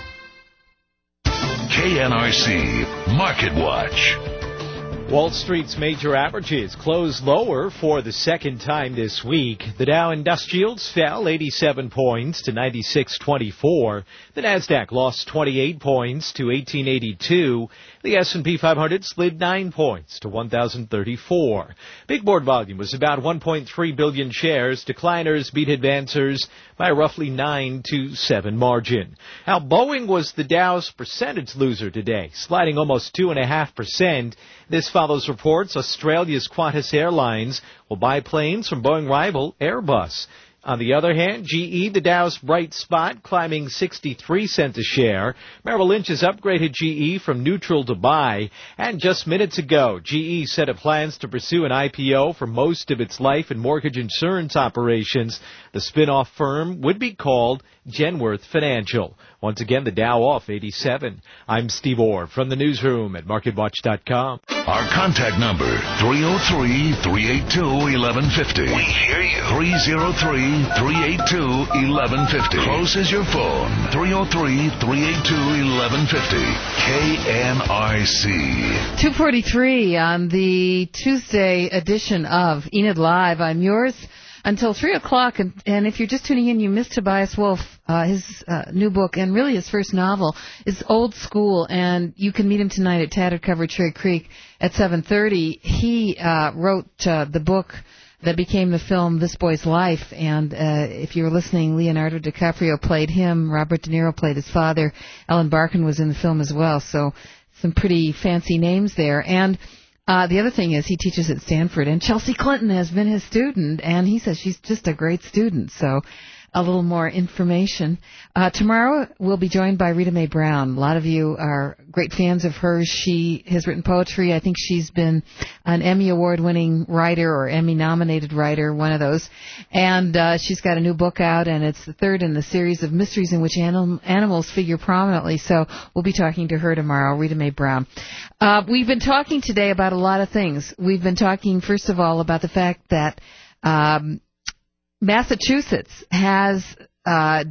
K N R C Market Watch. Wall Street's major averages closed lower for the second time this week. The Dow Industrials fell eighty-seven points to ninety-six twenty-four. The Nasdaq lost twenty-eight points to eighteen eighty-two. The S and P five hundred slid nine points to one thousand thirty-four. Big board volume was about one point three billion shares. Decliners beat advancers by a roughly nine to seven margin. Now, Boeing was the Dow's percentage loser today, sliding almost two point five percent. This follows reports Australia's Qantas Airlines will buy planes from Boeing rival Airbus. On the other hand, G E, the Dow's bright spot, climbing sixty-three cents a share. Merrill Lynch has upgraded G E from neutral to buy. And just minutes ago, G E said it plans to pursue an I P O for most of its life and mortgage insurance operations. The spin-off firm would be called Genworth Financial. Once again, the Dow off eighty-seven. I'm Steve Orr from the newsroom at market watch dot com. Our contact number, three oh three, three eight two, eleven fifty. We hear you. three oh three, three eight two, eleven fifty. Close as your phone. three oh three, three eight two, eleven fifty. K N R C. two forty-three on the Tuesday edition of Enid Live. I'm yours until three o'clock, and, and if you're just tuning in, you missed Tobias Wolff. Uh, his uh, new book, and really his first novel, is Old School, and you can meet him tonight at Tattered Cover Cherry Creek at seven thirty. He uh, wrote uh, the book that became the film This Boy's Life, and uh, if you were listening, Leonardo DiCaprio played him, Robert De Niro played his father, Ellen Barkin was in the film as well, so some pretty fancy names there. And Uh, the other thing is he teaches at Stanford, and Chelsea Clinton has been his student, and he says she's just a great student. So a little more information. Uh, tomorrow we'll be joined by Rita Mae Brown. A lot of you are great fans of hers. She has written poetry. I think she's been an Emmy Award-winning writer or Emmy-nominated writer, one of those. And uh, she's got a new book out, and it's the third in the series of mysteries in which anim- animals figure prominently. So we'll be talking to her tomorrow, Rita Mae Brown. Uh, we've been talking today about a lot of things. We've been talking, first of all, about the fact that um, Massachusetts has uh,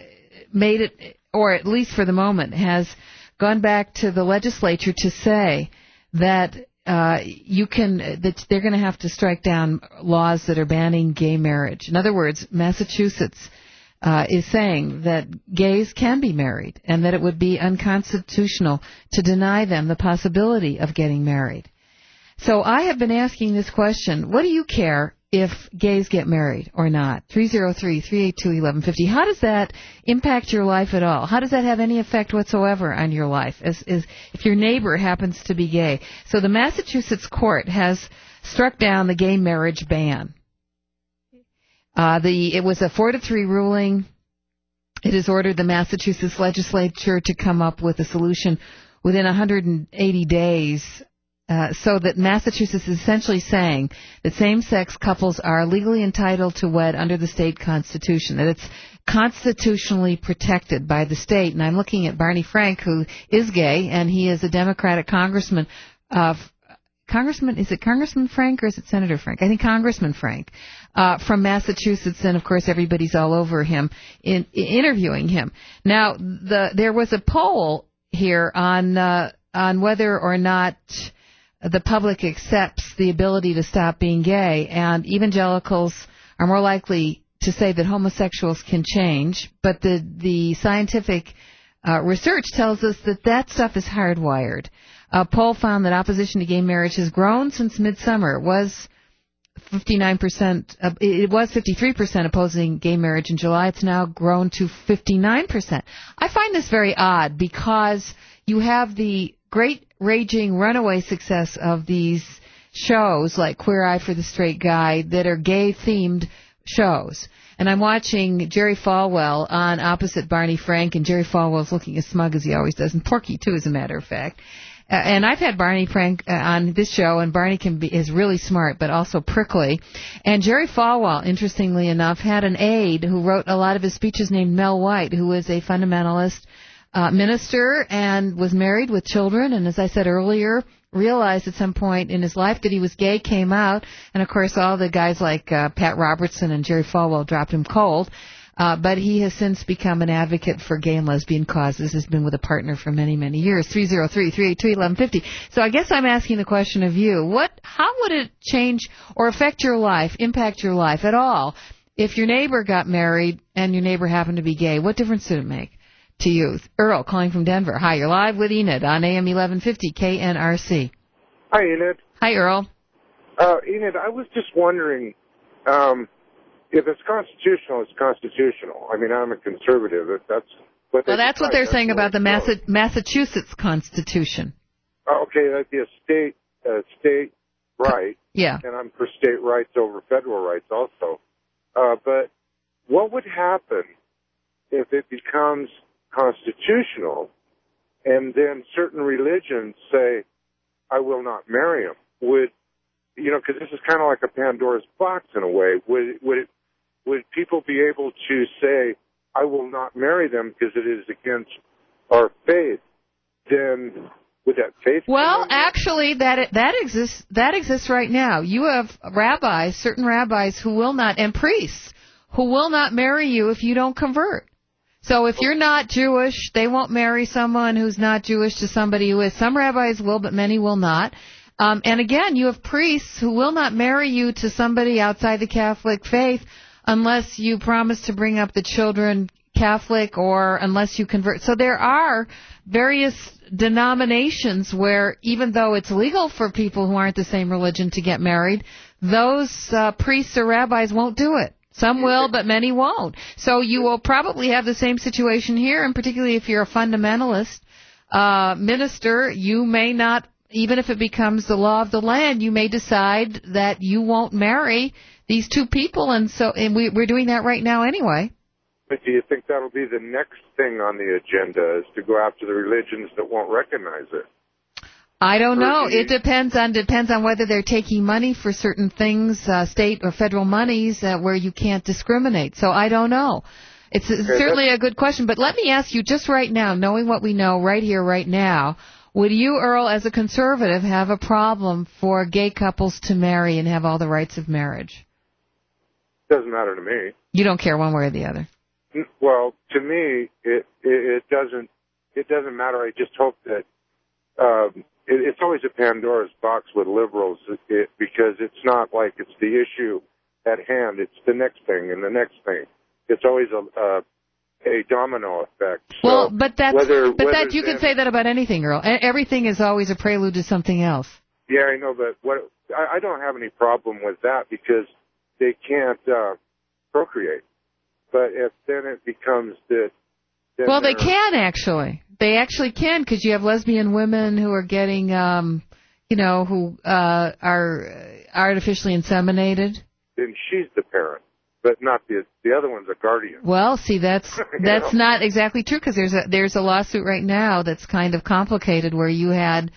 made it, or at least for the moment, has gone back to the legislature to say that uh, you can, that they're going to have to strike down laws that are banning gay marriage. In other words, Massachusetts uh, is saying that gays can be married and that it would be unconstitutional to deny them the possibility of getting married. So I have been asking this question: what do you care if gays get married or not? three oh three, three eight two, eleven fifty. How does that impact your life at all? How does that have any effect whatsoever on your life, as, as if your neighbor happens to be gay? So the Massachusetts court has struck down the gay marriage ban. Uh, the it was a four to three ruling. It has ordered the Massachusetts legislature to come up with a solution within one hundred eighty days. Uh, so that Massachusetts is essentially saying that same-sex couples are legally entitled to wed under the state constitution, that it's constitutionally protected by the state. And I'm looking at Barney Frank, who is gay, and he is a Democratic congressman. Uh, Congressman, is it Congressman Frank or is it Senator Frank? I think Congressman Frank uh, from Massachusetts, and of course everybody's all over him in, in interviewing him. Now, the there was a poll here on uh, on whether or not the public accepts the ability to stop being gay, and evangelicals are more likely to say that homosexuals can change, but the the scientific uh, research tells us that that stuff is hardwired. A poll found that opposition to gay marriage has grown since midsummer. It was fifty-nine percent, uh, it was fifty-three percent opposing gay marriage in July. It's now grown to fifty-nine percent. I find this very odd because you have the great raging runaway success of these shows like Queer Eye for the Straight Guy that are gay-themed shows. And I'm watching Jerry Falwell on opposite Barney Frank, and Jerry Falwell's looking as smug as he always does, and Porky, too, as a matter of fact. Uh, and I've had Barney Frank uh, on this show, and Barney can be is really smart, but also prickly. And Jerry Falwell, interestingly enough, had an aide who wrote a lot of his speeches named Mel White, who was a fundamentalist uh, minister and was married with children, and as I said earlier, realized at some point in his life that he was gay, came out, and of course all the guys like uh, Pat Robertson and Jerry Falwell dropped him cold. Uh, but he has since become an advocate for gay and lesbian causes, has been with a partner for many, many years. three oh three, three eight two, one one five oh. So I guess I'm asking the question of you. What, how would it change or affect your life, impact your life at all, if your neighbor got married and your neighbor happened to be gay? What difference did it make to you? Earl, calling from Denver. Hi, you're live with Enid on A M eleven fifty K N R C. Hi, Enid. Hi, Earl. Uh, Enid, I was just wondering, um, if it's constitutional, it's constitutional. I mean, I'm a conservative. If that's what they well, that's decide, what they're that's saying the about the way it goes. Massa- Massachusetts Constitution. Oh, okay, that'd be a state, uh, state right. Yeah. And I'm for state rights over federal rights also. Uh, but what would happen if it becomes constitutional and then certain religions say, I will not marry him? Would, you know, because this is kind of like a Pandora's box in a way. Would, would it, would people be able to say, I will not marry them because it is against our faith? Then would that faith? Well, actually, that that exists. That exists right now. You have rabbis, certain rabbis, who will not, and priests who will not marry you if you don't convert. So if you're not Jewish, they won't marry someone who's not Jewish to somebody who is. Some rabbis will, but many will not. Um, and again, you have priests who will not marry you to somebody outside the Catholic faith unless you promise to bring up the children Catholic or unless you convert. So there are various denominations where even though it's legal for people who aren't the same religion to get married, those uh, priests or rabbis won't do it. Some will, but many won't. So you will probably have the same situation here, and particularly if you're a fundamentalist uh, minister, you may not, even if it becomes the law of the land, you may decide that you won't marry these two people, and so and we, we're doing that right now anyway. But do you think that'll be the next thing on the agenda, is to go after the religions that won't recognize it? I don't know. It depends on depends on whether they're taking money for certain things, uh, state or federal monies, uh, where you can't discriminate. So I don't know. It's Okay, certainly a good question. But let me ask you just right now, knowing what we know right here, right now, would you, Earl, as a conservative, have a problem for gay couples to marry and have all the rights of marriage? Doesn't matter to me. You don't care one way or the other. Well, to me, it it, it doesn't it doesn't matter. I just hope that um, it, it's always a Pandora's box with liberals it, because it's not like it's the issue at hand. It's the next thing and the next thing. It's always a a, a domino effect. Well, so but that's whether, but whether that you then, can say that about anything, Earl. E- Everything is always a prelude to something else. Yeah, I know, but what I, I don't have any problem with that because they can't uh, procreate. But if then it becomes that. Well, they can actually. They actually can because you have lesbian women who are getting, um, you know, who uh, are artificially inseminated. Then she's the parent, but not the the other one's a guardian. Well, see, that's that's know? not exactly true because there's a there's a lawsuit right now that's kind of complicated where you had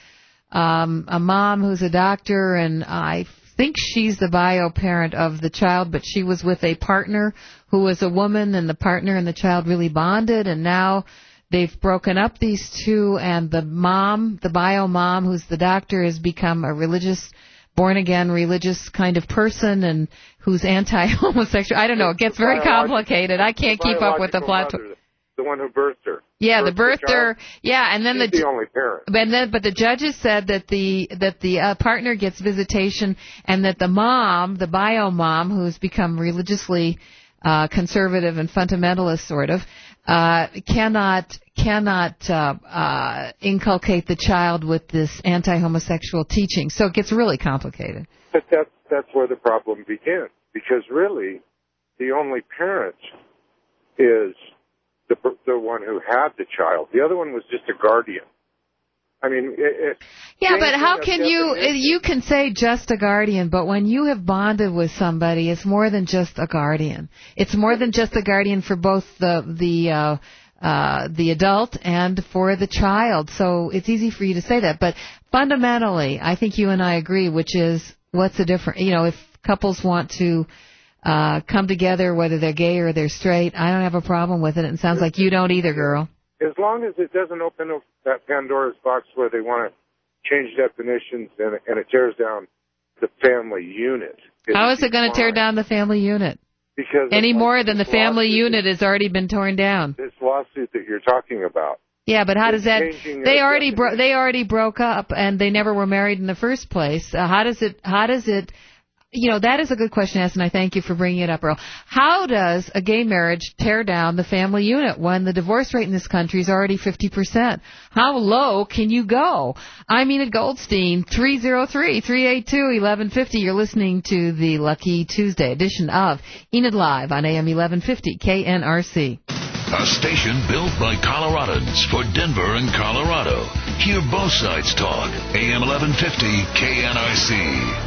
um, a mom who's a doctor and I think she's the bio parent of the child, but she was with a partner who was a woman, and the partner and the child really bonded, and now they've broken up, these two, and the mom, the bio mom, who's the doctor, has become a religious, born-again religious kind of person, and who's anti-homosexual. I don't know. It gets very complicated. I can't keep up with the plot. Mother, the one who birthed her. Yeah, the Birthed birther. Yeah, and then She's the, the only parent. And then, but the judges said that the that the uh, partner gets visitation, and that the mom, the bio mom, who's become religiously uh, conservative and fundamentalist, sort of, uh, cannot cannot uh, uh, inculcate the child with this anti-homosexual teaching. So it gets really complicated. But that's that's where the problem begins, because really, the only parent is the the one who had the child. The other one was just a guardian. I mean, it, it, yeah, but how changing can a you, definition- you can say just a guardian, but when you have bonded with somebody, it's more than just a guardian. It's more than just a guardian for both the, the, uh, uh, the adult and for the child. So it's easy for you to say that. But fundamentally, I think you and I agree, which is what's the difference, you know, if couples want to, uh, come together, whether they're gay or they're straight, I don't have a problem with it. And it sounds like you don't either, girl. As long as it doesn't open up that Pandora's box where they want to change definitions and, and it tears down the family unit. How is it going to tear down the family unit? Because any more like than the family unit has already been torn down. This lawsuit that you're talking about. Yeah, but how does that? They already bro- they already broke up and they never were married in the first place. Uh, how does it? How does it? You know, that is a good question to ask, and I thank you for bringing it up, Earl. How does a gay marriage tear down the family unit when the divorce rate in this country is already fifty percent? How low can you go? I'm Enid Goldstein, three oh three, three eight two, eleven fifty. You're listening to the Lucky Tuesday edition of Enid Live on A M eleven fifty K N R C. A station built by Coloradans for Denver and Colorado. Hear both sides talk. A M eleven fifty K N R C.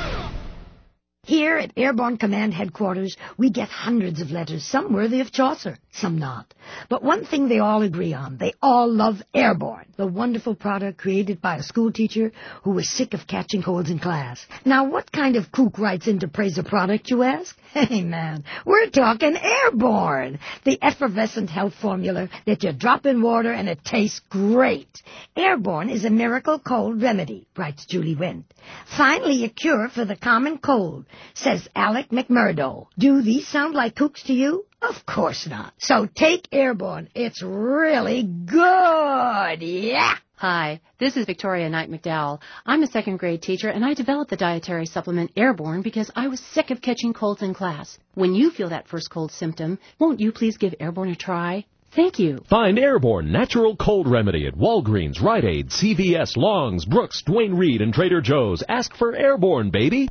Here at Airborne Command Headquarters, we get hundreds of letters, some worthy of Chaucer, some not. But one thing they all agree on, they all love Airborne, the wonderful product created by a school teacher who was sick of catching colds in class. Now, what kind of kook writes in to praise a product, you ask? Hey, man, we're talking Airborne, the effervescent health formula that you drop in water and it tastes great. Airborne is a miracle cold remedy, writes Julie Wendt. Finally, a cure for the common cold, says Alec McMurdo. Do these sound like kooks to you? Of course not. So take Airborne. It's really good. Yeah. Hi, this is Victoria Knight McDowell. I'm a second grade teacher, and I developed the dietary supplement Airborne because I was sick of catching colds in class. When you feel that first cold symptom, won't you please give Airborne a try? Thank you. Find Airborne Natural Cold Remedy at Walgreens, Rite Aid, C V S, Long's, Brooks, Duane Reade, and Trader Joe's. Ask for Airborne, baby.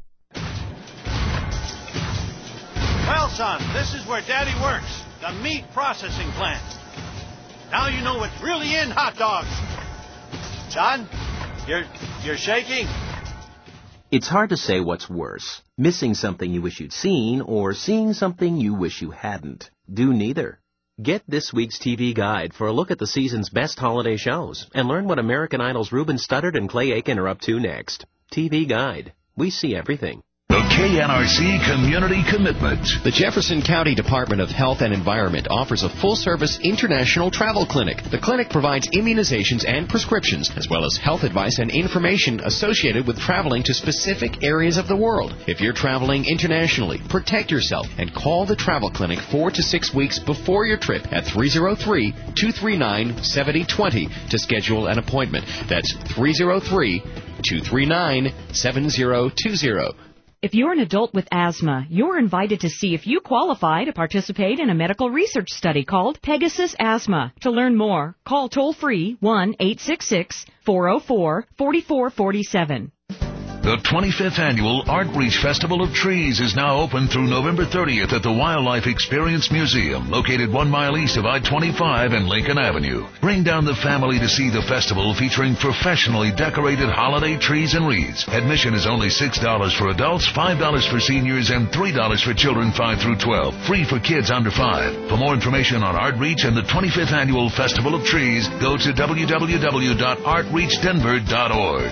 Well, son, this is where Daddy works, the meat processing plant. Now you know what's really in hot dogs. Son, you're, you're shaking? It's hard to say what's worse, missing something you wish you'd seen or seeing something you wish you hadn't. Do neither. Get this week's T V guide for a look at the season's best holiday shows and learn what American Idol's Ruben Studdard and Clay Aiken are up to next. T V guide. We see everything. The K N R C Community Commitment. The Jefferson County Department of Health and Environment offers a full-service international travel clinic. The clinic provides immunizations and prescriptions, as well as health advice and information associated with traveling to specific areas of the world. If you're traveling internationally, protect yourself and call the travel clinic four to six weeks before your trip at three oh three, two three nine, seven oh two oh to schedule an appointment. That's three oh three, two three nine, seven oh two oh. If you're an adult with asthma, you're invited to see if you qualify to participate in a medical research study called Pegasus Asthma. To learn more, call toll-free one eight six six, four oh four, four four four seven. The twenty-fifth Annual Art Reach Festival of Trees is now open through November thirtieth at the Wildlife Experience Museum, located one mile east of I twenty-five and Lincoln Avenue. Bring down the family to see the festival featuring professionally decorated holiday trees and wreaths. Admission is only six dollars for adults, five dollars for seniors, and three dollars for children five through twelve. Free for kids under five. For more information on Art Reach and the twenty-fifth Annual Festival of Trees, go to w w w dot art reach denver dot org.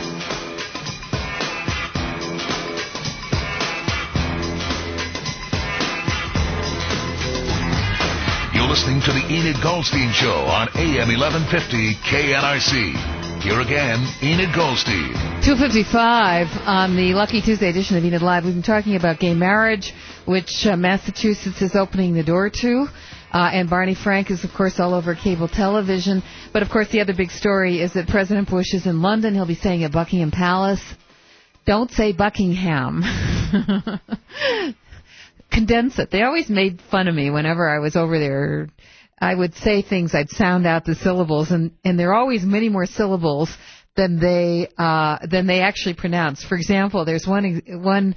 Listening to the Enid Goldstein Show on A M eleven fifty K N R C. Here again, Enid Goldstein. two fifty-five on the Lucky Tuesday edition of Enid Live. We've been talking about gay marriage, which uh, Massachusetts is opening the door to. Uh, and Barney Frank is, of course, all over cable television. But, of course, the other big story is that President Bush is in London. He'll be staying at Buckingham Palace. Don't say Buckingham. Condense it. They always made fun of me whenever I was over there. I would say things, I'd sound out the syllables, and, and there are always many more syllables than they uh, than they actually pronounce. For example, there's one one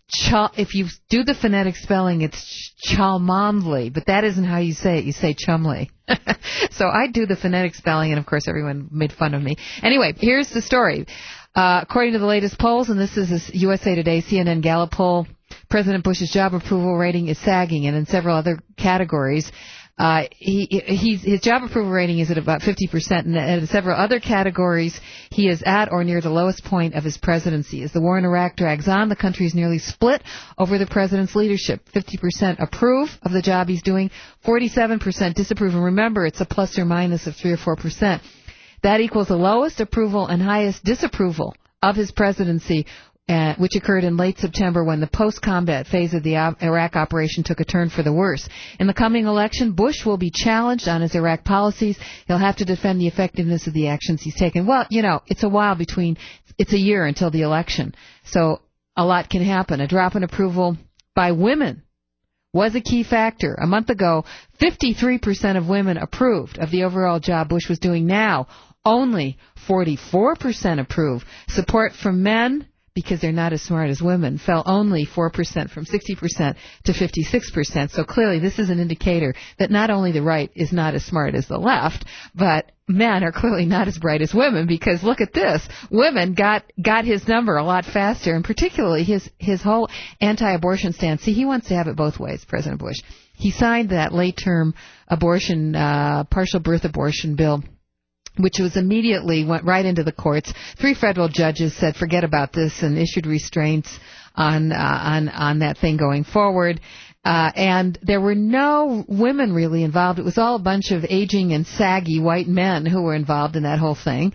Ch- if you do the phonetic spelling, it's Cholmondeley, but that isn't how you say it. You say Chumley. So I do the phonetic spelling, and of course everyone made fun of me. Anyway, here's the story. Uh, according to the latest polls, and this is a U S A Today, C N N Gallup poll, President Bush's job approval rating is sagging, and in several other categories, Uh, he, he's, his job approval rating is at about fifty percent, and in several other categories, he is at or near the lowest point of his presidency. As the war in Iraq drags on, the country is nearly split over the president's leadership. fifty percent approve of the job he's doing, forty-seven percent disapprove. And remember, it's a plus or minus of three or four percent. That equals the lowest approval and highest disapproval of his presidency, Uh, which occurred in late September when the post-combat phase of the Iraq operation took a turn for the worse. In the coming election, Bush will be challenged on his Iraq policies. He'll have to defend the effectiveness of the actions he's taken. Well, you know, it's a while between, it's a year until the election, so a lot can happen. A drop in approval by women was a key factor. A month ago, fifty-three percent of women approved of the overall job Bush was doing. Now, only forty-four percent approve. Support from men, because they're not as smart as women, fell only four percent, from sixty percent to fifty-six percent. So clearly this is an indicator that not only the right is not as smart as the left, but men are clearly not as bright as women, because look at this. Women got got his number a lot faster, and particularly his, his whole anti-abortion stance. See, he wants to have it both ways, President Bush. He signed that late-term abortion, uh, partial birth abortion bill, which was immediately went right into the courts. Three federal judges said forget about this and issued restraints on uh, on on that thing going forward. Uh, and there were no women really involved. It was all a bunch of aging and saggy white men who were involved in that whole thing.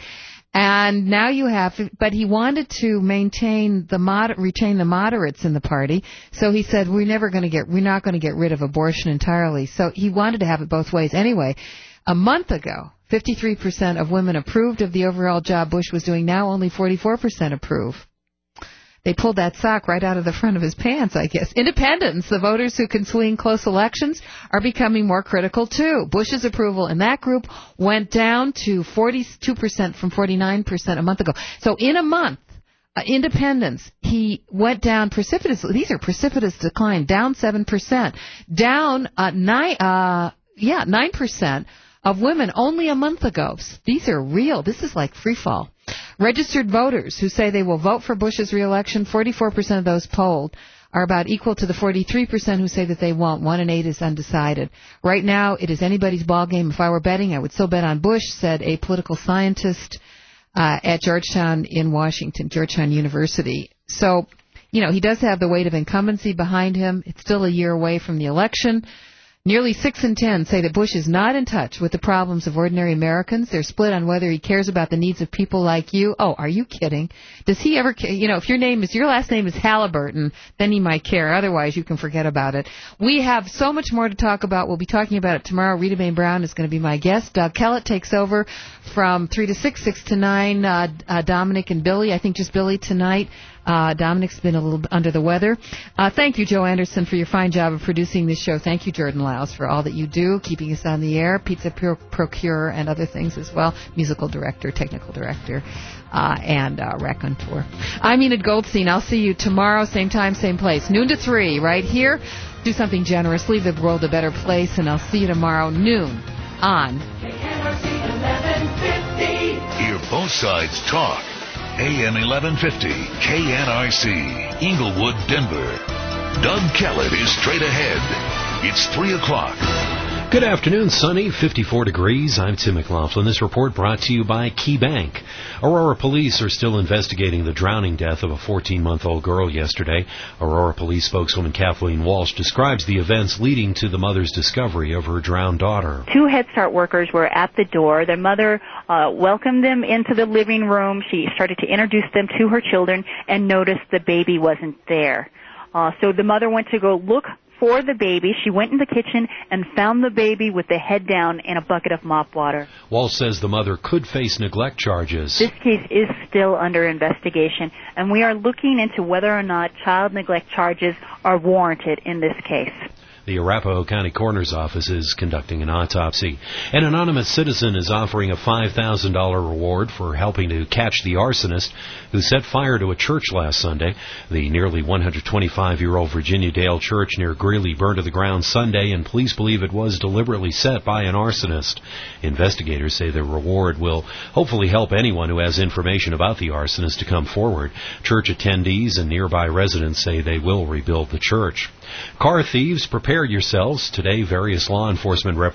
And now you have, but he wanted to maintain the mod, retain the moderates in the party. So he said, we're never going to get, we're not going to get rid of abortion entirely. So he wanted to have it both ways. Anyway, a month ago, fifty-three percent of women approved of the overall job Bush was doing. Now only forty-four percent approve. They pulled that sock right out of the front of his pants, I guess. Independents, the voters who can swing close elections, are becoming more critical, too. Bush's approval in that group went down to forty-two percent from forty-nine percent a month ago. So in a month, uh, independents, he went down precipitously. These are precipitous decline, down seven percent. Down uh, nine, uh, yeah, nine percent of women only a month ago. These are real. This is like free fall. Registered voters who say they will vote for Bush's reelection, forty-four percent of those polled are about equal to the forty-three percent who say that they won't. One in eight is undecided. Right now, it is anybody's ball game. If I were betting, I would still bet on Bush, said a political scientist uh, at Georgetown in Washington, Georgetown University. So, you know, he does have the weight of incumbency behind him. It's still a year away from the election. Nearly six in ten say that Bush is not in touch with the problems of ordinary Americans. They're split on whether he cares about the needs of people like you. Oh, are you kidding? Does he ever care? You know, if your name is, your last name is Halliburton, then he might care. Otherwise, you can forget about it. We have so much more to talk about. We'll be talking about it tomorrow. Rita Bain Brown is going to be my guest. Doug Kellett takes over from three to six, six to nine. Uh, uh, Dominic and Billy. I think just Billy tonight. Uh, Dominic's been a little under the weather. Uh, thank you, Joe Anderson, for your fine job of producing this show. Thank you, Jordan Lyles, for all that you do, keeping us on the air. Pizza Procure and other things as well. Musical director, technical director, uh, and uh, raconteur. I'm Enid Goldstein. I'll see you tomorrow, same time, same place, noon to three, right here. Do something generous. Leave the world a better place, and I'll see you tomorrow, noon, on K N R C eleven fifty. Hear both sides talk. A M eleven fifty, K N R C, Inglewood, Denver. Doug Kellett is straight ahead. It's three o'clock. Good afternoon, sunny, fifty-four degrees. I'm Tim McLaughlin. This report brought to you by Key Bank. Aurora police are still investigating the drowning death of a fourteen-month-old girl yesterday. Aurora police spokeswoman Kathleen Walsh describes the events leading to the mother's discovery of her drowned daughter. Two Head Start workers were at the door. Their mother uh, welcomed them into the living room. She started to introduce them to her children and noticed the baby wasn't there. Uh, so the mother went to go look for the baby. She went in the kitchen and found the baby with the head down in a bucket of mop water. Walsh says the mother could face neglect charges. This case is still under investigation, and we are looking into whether or not child neglect charges are warranted in this case. The Arapahoe County Coroner's Office is conducting an autopsy. An anonymous citizen is offering a five thousand dollars reward for helping to catch the arsonist who set fire to a church last Sunday. The nearly one hundred twenty-five-year-old Virginia Dale Church near Greeley burned to the ground Sunday, and police believe it was deliberately set by an arsonist. Investigators say the reward will hopefully help anyone who has information about the arsonist to come forward. Church attendees and nearby residents say they will rebuild the church. Car thieves, prepare yourselves. Today, various law enforcement representatives